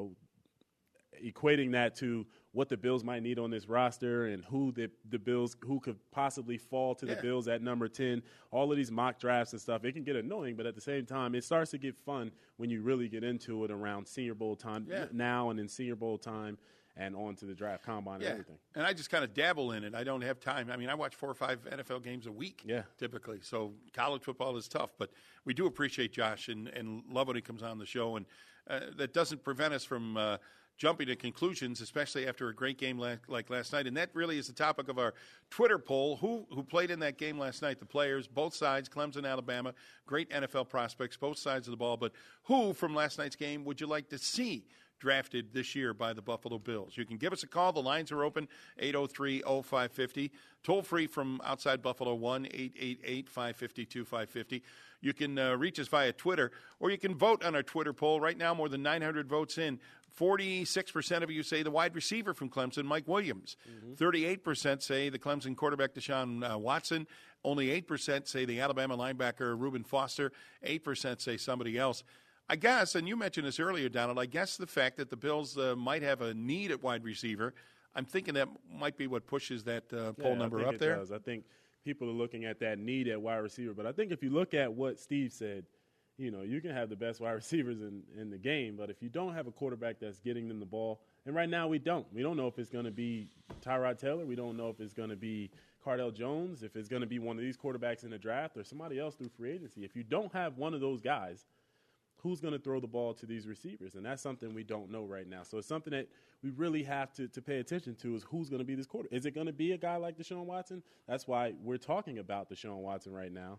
equating that to what the Bills might need on this roster and who the Bills who could possibly fall to the Bills at number 10. All of these mock drafts and stuff, it can get annoying, but at the same time, it starts to get fun when you really get into it around Senior Bowl time now and in Senior Bowl time and on to the draft combine and everything. And I just kind of dabble in it. I don't have time. I mean, I watch 4 or 5 NFL games a week typically. So college football is tough. But we do appreciate Josh and love when he comes on the show. And that doesn't prevent us from jumping to conclusions, especially after a great game like last night. And that really is the topic of our Twitter poll. Who played in that game last night? The players, both sides, Clemson, Alabama, great NFL prospects, both sides of the ball. But who from last night's game would you like to see drafted this year by the Buffalo Bills? You can give us a call. The lines are open, 803-0550. Toll free from outside Buffalo, 1-888-552-550. You can reach us via Twitter, or you can vote on our Twitter poll. Right now, more than 900 votes in. 46% of you say the wide receiver from Clemson, Mike Williams. 38% say the Clemson quarterback, Deshaun Watson. Only 8% say the Alabama linebacker, Reuben Foster. 8% say somebody else. I guess, and you mentioned this earlier, Donald, I guess the fact that the Bills might have a need at wide receiver, I'm thinking that might be what pushes that poll number up there. Does. I think people are looking at that need at wide receiver. But I think if you look at what Steve said, you can have the best wide receivers in the game, but if you don't have a quarterback that's getting them the ball, and right now we don't. We don't know if it's going to be Tyrod Taylor. We don't know if it's going to be Cardell Jones, if it's going to be one of these quarterbacks in the draft or somebody else through free agency. If you don't have one of those guys, who's going to throw the ball to these receivers? And that's something we don't know right now. So it's something that we really have to pay attention to is who's going to be this quarterback. Is it going to be a guy like Deshaun Watson? That's why we're talking about Deshaun Watson right now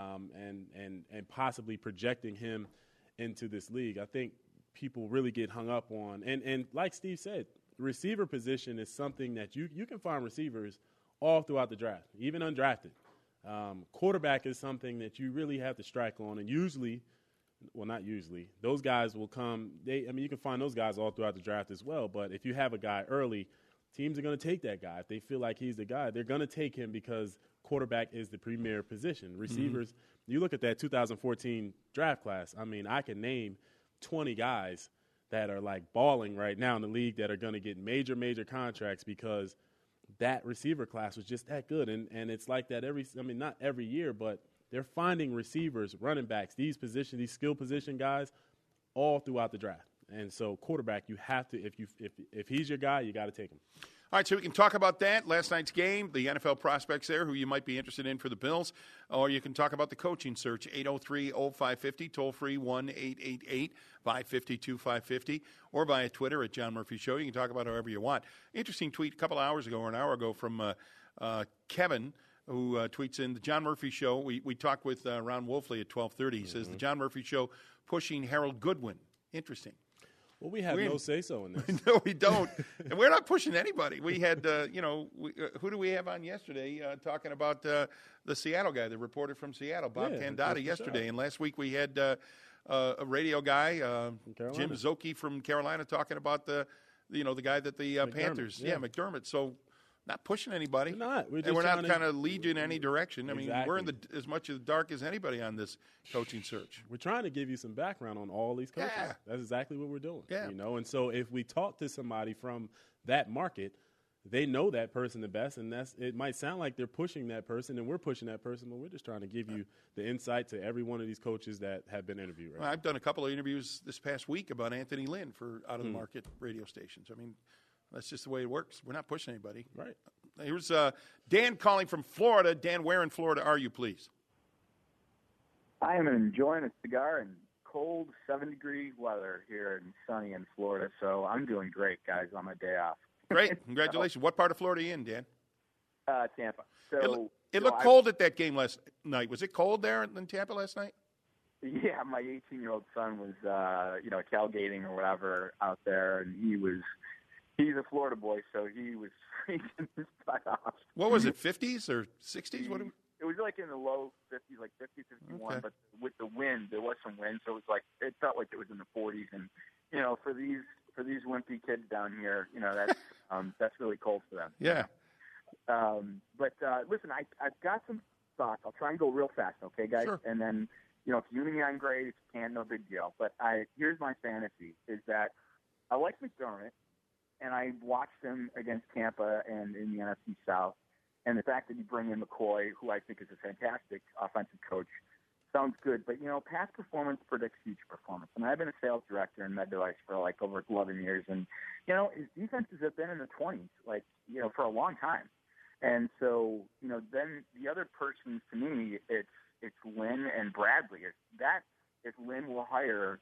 and possibly projecting him into this league. I think people really get hung up on. And like Steve said, the receiver position is something that you can find receivers all throughout the draft, even undrafted. Quarterback is something that you really have to strike on, and usually – well, not usually. Those guys will come. You can find those guys all throughout the draft as well. But if you have a guy early, teams are going to take that guy. If they feel like he's the guy, they're going to take him because quarterback is the premier position. Receivers, you look at that 2014 draft class. I mean, I can name 20 guys that are like balling right now in the league that are going to get major contracts because that receiver class was just that good. And it's like that not every year, but they're finding receivers, running backs, these skill position guys all throughout the draft. And so quarterback, you have to, if he's your guy, you got to take him. All right, so we can talk about that, last night's game, the NFL prospects there who you might be interested in for the Bills, or you can talk about the coaching search, 803-0550, toll-free 1-888-552-550, or via Twitter at John Murphy Show. You can talk about it however you want. Interesting tweet a couple hours ago or an hour ago from Kevin, who tweets in, the John Murphy Show. We talked with Ron Wolfley at 12:30. He says, the John Murphy Show pushing Harold Goodwin. Interesting. Well, we have no say-so in this. No, we don't. And we're not pushing anybody. We had, who do we have on yesterday talking about the Seattle guy, the reporter from Seattle, Bob Candotti, yesterday. And last week we had a radio guy, Jim Zoki from Carolina, talking about the guy that the Panthers, McDermott. So not pushing anybody. We're not. We're not kind of lead you in any direction. I mean, we're in as much of the dark as anybody on this coaching search. We're trying to give you some background on all these coaches. Yeah. That's exactly what we're doing. Yeah. And so if we talk to somebody from that market, they know that person the best, and it might sound like they're pushing that person, and we're pushing that person, but we're just trying to give you the insight to every one of these coaches that have been interviewed. Right now. I've done a couple of interviews this past week about Anthony Lynn for out-of-the-market radio stations. I mean, that's just the way it works. We're not pushing anybody. Right. Here's Dan calling from Florida. Dan, where in Florida are you, please? I am enjoying a cigar in cold 7-degree weather here in sunny in Florida, so I'm doing great, guys, on my day off. Great. Congratulations. What part of Florida are you in, Dan? Tampa. So it looked cold at that game last night. Was it cold there in Tampa last night? Yeah, my 18-year-old son was, tailgating or whatever out there, and he's a Florida boy, so he was freezing his butt off. What was it, 50s or 60s? It was like in the low 50s, like 50, 51, okay. But with the wind, there was some wind, so it felt like it was in the 40s. And, for these wimpy kids down here, that's really cold for them. Yeah. But listen, I've got some thoughts. I'll try and go real fast, okay, guys? Sure. And then, if you give me on grade, if you can, no big deal. But here's my fantasy, is that I like McDermott, and I watched him against Tampa and in the NFC South. And the fact that you bring in McCoy, who I think is a fantastic offensive coach, sounds good. But, past performance predicts future performance. And I've been a sales director in med device for over 11 years. And, his defenses have been in the 20s, for a long time. And so, then the other persons, to me, it's Lynn and Bradley. If Lynn will hire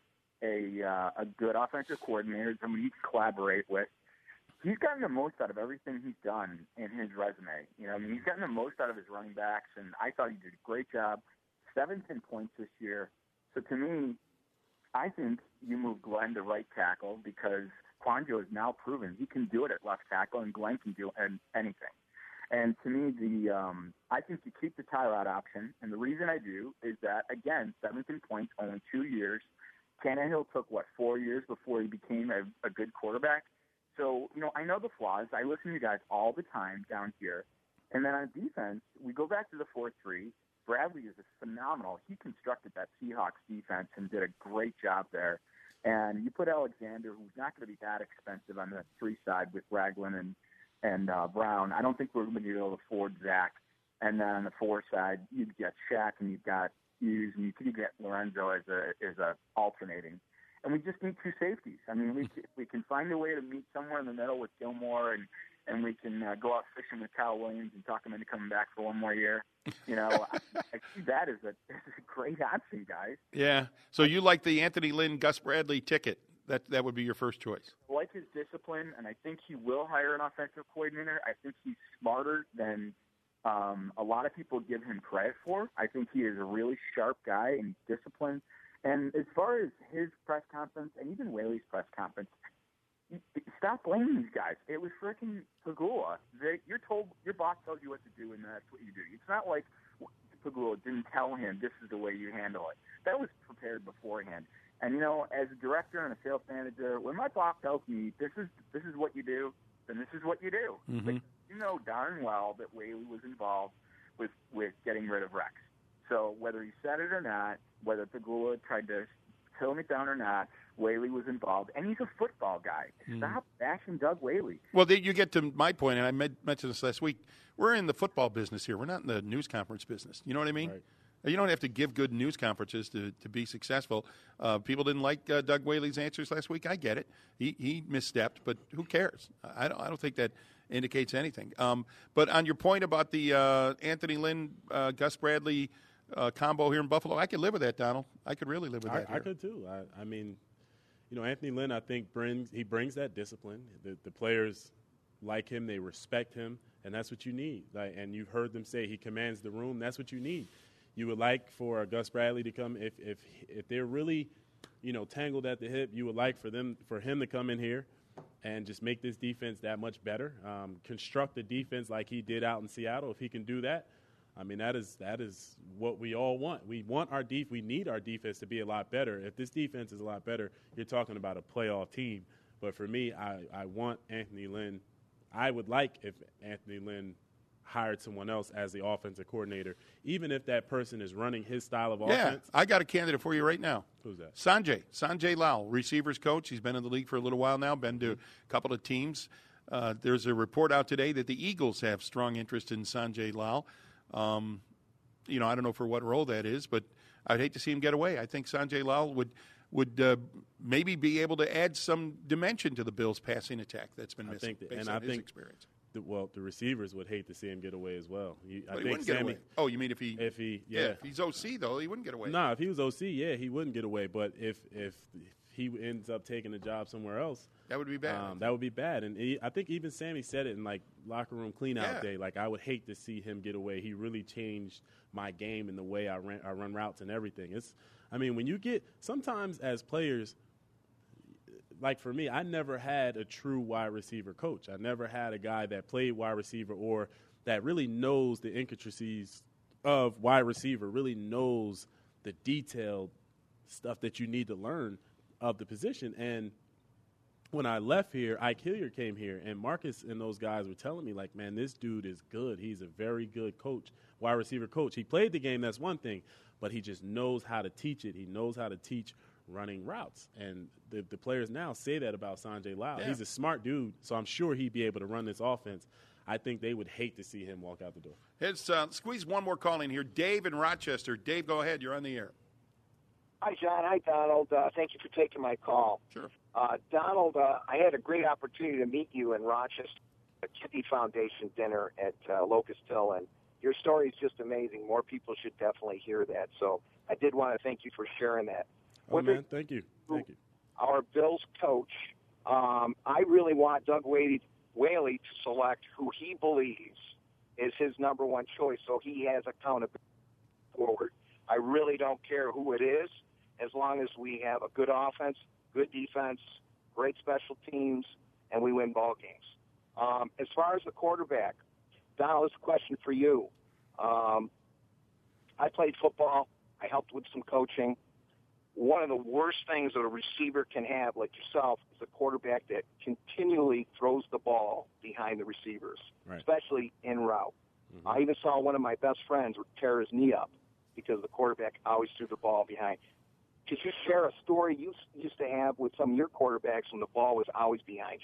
a good offensive coordinator, somebody he can collaborate with, he's gotten the most out of everything he's done in his resume. He's gotten the most out of his running backs, and I thought he did a great job. 17 points this year. So to me, I think you move Glenn to right tackle because Quanjo has now proven he can do it at left tackle, and Glenn can do anything. And to me, I think you keep the Tyrod option, and the reason I do is that, again, 17 points, only 2 years. Tannehill took, 4 years before he became a good quarterback? So, I know the flaws. I listen to you guys all the time down here. And then on defense, we go back to the 4-3. Bradley is phenomenal. He constructed that Seahawks defense and did a great job there. And you put Alexander, who's not going to be that expensive on the 3 side with Ragland and Brown. I don't think we're going to be able to afford Zach. And then on the 4 side, you'd get Shaq and you've got Hughes, and you could get Lorenzo as a alternating. And we just need 2 safeties. I mean, we can find a way to meet somewhere in the middle with Gilmore, and we can go out fishing with Kyle Williams and talk him into coming back for 1 more year. I see that as a great option, guys. Yeah. So you like the Anthony Lynn, Gus Bradley ticket? That would be your first choice. I like his discipline, and I think he will hire an offensive coordinator. I think he's smarter than a lot of people give him credit for. I think he is a really sharp guy, and he's disciplined. And as far as his press conference and even Whaley's press conference, stop blaming these guys. It was freaking Pegula. You're told, your boss tells you what to do, and that's what you do. It's not like Pegula didn't tell him this is the way you handle it. That was prepared beforehand. And as a director and a sales manager, when my boss tells me this is what you do, then this is what you do. Mm-hmm. But you know darn well that Whaley was involved with getting rid of Rex. So whether he said it or not, whether Pegula tried to tone it down or not, Whaley was involved, and he's a football guy. Stop bashing Doug Whaley. Well, you get to my point, and I mentioned this last week. We're in the football business here. We're not in the news conference business. You know what I mean? Right. You don't have to give good news conferences to be successful. People didn't like Doug Whaley's answers last week. I get it. He misstepped, but who cares? I don't think that indicates anything. But on your point about the Anthony Lynn, Gus Bradley combo here in Buffalo, I could live with that, Donald. I could really live with that. I could too. I mean, Anthony Lynn, I think brings that discipline. The players like him, they respect him, and that's what you need. And you've heard them say he commands the room. That's what you need. You would like for Gus Bradley to come if they're really, tangled at the hip. You would like for him to come in here and just make this defense that much better. Construct the defense like he did out in Seattle. If he can do that, I mean, that is what we all want. We need our defense to be a lot better. If this defense is a lot better, you're talking about a playoff team. But for me, I want Anthony Lynn. I would like if Anthony Lynn hired someone else as the offensive coordinator, even if that person is running his style of offense. Yeah, I got a candidate for you right now. Who's that? Sanjay Lal, receivers coach. He's been in the league for a little while now, been to a couple of teams. There's a report out today that the Eagles have strong interest in Sanjay Lal. I don't know for what role that is, but I'd hate to see him get away. I think Sanjay Lal would maybe be able to add some dimension to the Bills' passing attack that's been missing based on his experience. The receivers would hate to see him get away as well. I think he wouldn't get away. Oh, you mean if he's OC though, he wouldn't get away. No, if he was OC, he wouldn't get away. But if he ends up taking a job somewhere else, that would be bad. That would be bad. And I think even Sammy said it in locker room clean-out day. I would hate to see him get away. He really changed my game and the way I run routes and everything. When you get sometimes as players. Like for me, I never had a true wide receiver coach. I never had a guy that played wide receiver or that really knows the intricacies of wide receiver, really knows the detailed stuff that you need to learn of the position. And when I left here, Ike Hilliard came here, and Marcus and those guys were telling me, like, man, this dude is good. He's a very good coach, wide receiver coach. He played the game, that's one thing, but he just knows how to teach it. He knows how to teach running routes. And the players now say that about Sanjay Lal. Yeah. He's a smart dude, so I'm sure he'd be able to run this offense. I think they would hate to see him walk out the door. Let's squeeze one more call in here. Dave in Rochester. Dave, go ahead. You're on the air. Hi, John. Hi, Donald. Thank you for taking my call. Sure. Donald, I had a great opportunity to meet you in Rochester at Kidney Foundation dinner at Locust Hill, and your story is just amazing. More people should definitely hear that. So I did want to thank you for sharing that. Oh, man, thank you. Thank you. Our Bills coach, I really want Doug Whaley to select who he believes is his number one choice, so he has accountability forward. I really don't care who it is, as long as we have a good offense, good defense, great special teams, and we win ball games. As far as the quarterback, Donald, this is a question for you. I played football. I helped with some coaching. One of the worst things that a receiver can have, like yourself, is a quarterback that continually throws the ball behind the receivers, especially en route. Mm-hmm. I even saw one of my best friends tear his knee up because the quarterback always threw the ball behind. Could you share a story you used to have with some of your quarterbacks when the ball was always behind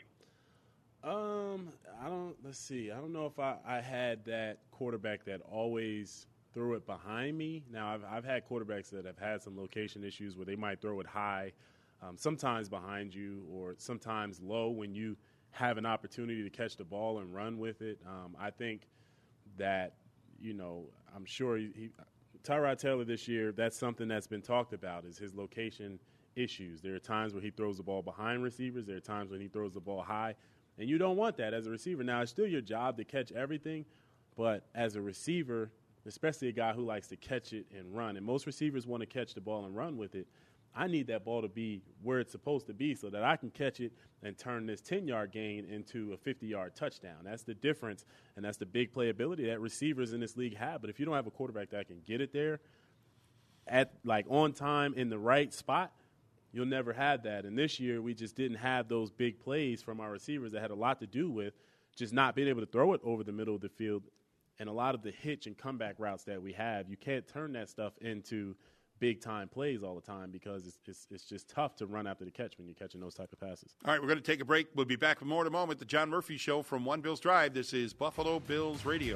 you? Let's see. I don't know if I had that quarterback that always throw it behind me. Now, I've had quarterbacks that have had some location issues where they might throw it high, sometimes behind you, or sometimes low when you have an opportunity to catch the ball and run with it. I think that, I'm sure Tyrod Taylor this year, that's something that's been talked about, is his location issues. There are times where he throws the ball behind receivers. There are times when he throws the ball high, and you don't want that as a receiver. Now, it's still your job to catch everything, but as a receiver, especially a guy who likes to catch it and run, and most receivers want to catch the ball and run with it, I need that ball to be where it's supposed to be so that I can catch it and turn this 10-yard gain into a 50-yard touchdown. That's the difference, and that's the big playability that receivers in this league have. But if you don't have a quarterback that can get it there on time in the right spot, you'll never have that. And this year we just didn't have those big plays from our receivers that had a lot to do with just not being able to throw it over the middle of the field. And a lot of the hitch and comeback routes that we have, you can't turn that stuff into big-time plays all the time because it's just tough to run after the catch when you're catching those type of passes. All right, we're going to take a break. We'll be back with more in a moment. The John Murphy Show from One Bills Drive. This is Buffalo Bills Radio.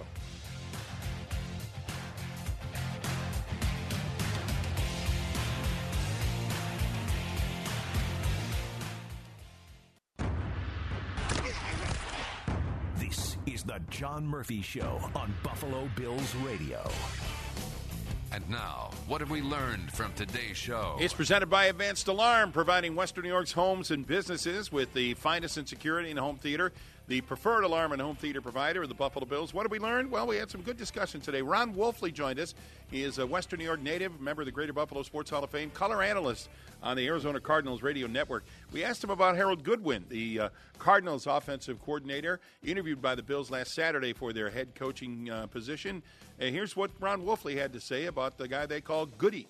This is the John Murphy Show on Buffalo Bills Radio. And now, what have we learned from today's show? It's presented by Advanced Alarm, providing Western New York's homes and businesses with the finest in security and home theater. The preferred alarm and home theater provider of the Buffalo Bills. What have we learned? Well, we had some good discussion today. Ron Wolfley joined us. He is a Western New York native, member of the Greater Buffalo Sports Hall of Fame, color analyst on the Arizona Cardinals radio network. We asked him about Harold Goodwin, the Cardinals offensive coordinator, interviewed by the Bills last Saturday for their head coaching position. And here's what Ron Wolfley had to say about the guy they call Goody.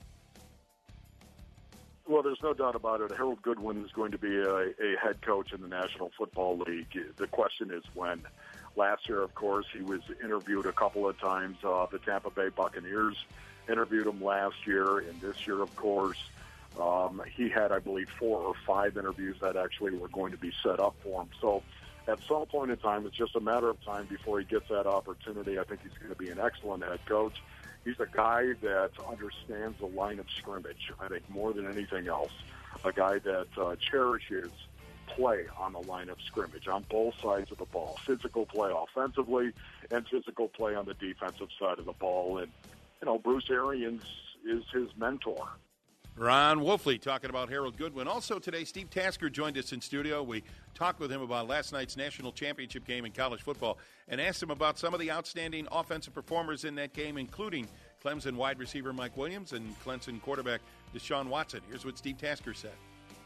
Well, there's no doubt about it. Harold Goodwin is going to be a head coach in the National Football League. The question is when. Last year, of course, he was interviewed a couple of times. The Tampa Bay Buccaneers interviewed him last year, and this year, of course, he had, I believe, 4 or 5 interviews that actually were going to be set up for him. So at some point in time, it's just a matter of time before he gets that opportunity. I think he's going to be an excellent head coach. He's a guy that understands the line of scrimmage, I think, more than anything else. A guy that cherishes play on the line of scrimmage on both sides of the ball. Physical play offensively and physical play on the defensive side of the ball. And, Bruce Arians is his mentor. Ron Wolfley talking about Harold Goodwin. Also today, Steve Tasker joined us in studio. We talked with him about last night's national championship game in college football and asked him about some of the outstanding offensive performers in that game, including Clemson wide receiver Mike Williams and Clemson quarterback Deshaun Watson. Here's what Steve Tasker said.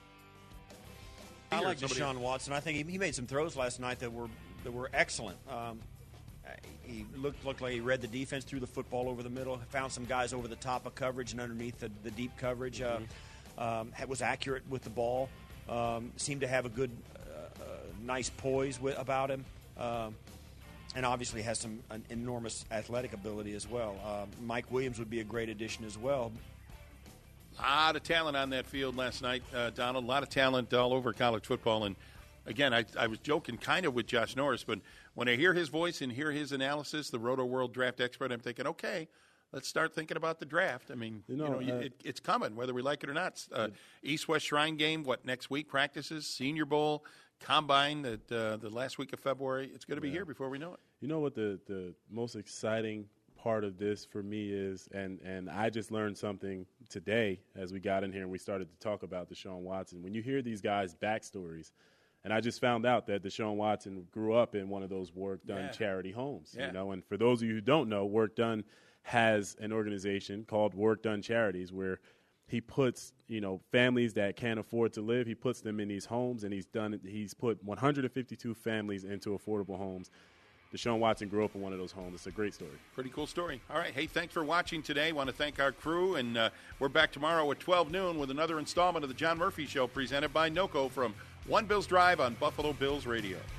I like Deshaun Watson. I think he made some throws last night that were excellent. He looked like he read the defense, threw the football over the middle, found some guys over the top of coverage and underneath the deep coverage. Was accurate with the ball. seemed to have a good, nice poise about him. And obviously has an enormous athletic ability as well. Mike Williams would be a great addition as well. A lot of talent on that field last night, Donald. A lot of talent all over college football. And, again, I was joking kind of with Josh Norris, but when I hear his voice and hear his analysis, the Roto World draft expert, I'm thinking, okay, let's start thinking about the draft. I mean, it's coming, whether we like it or not. East-West Shrine game, next week, practices, Senior Bowl, Combine, the last week of February. It's going to be here before we know it. You know what the most exciting part of this for me is, and I just learned something today as we got in here and we started to talk about Deshaun Watson. When you hear these guys' backstories, and I just found out that Deshaun Watson grew up in one of those Work Done charity homes. You know, and for those of you who don't know, Work Done has an organization called Work Done Charities where he puts, families that can't afford to live, he puts them in these homes, and he's put 152 families into affordable homes. Deshaun Watson grew up in one of those homes. It's a great story. Pretty cool story. All right. Hey, thanks for watching today. Want to thank our crew, and we're back tomorrow at 12 noon with another installment of the John Murphy Show presented by NOCO from One Bills Drive on Buffalo Bills Radio.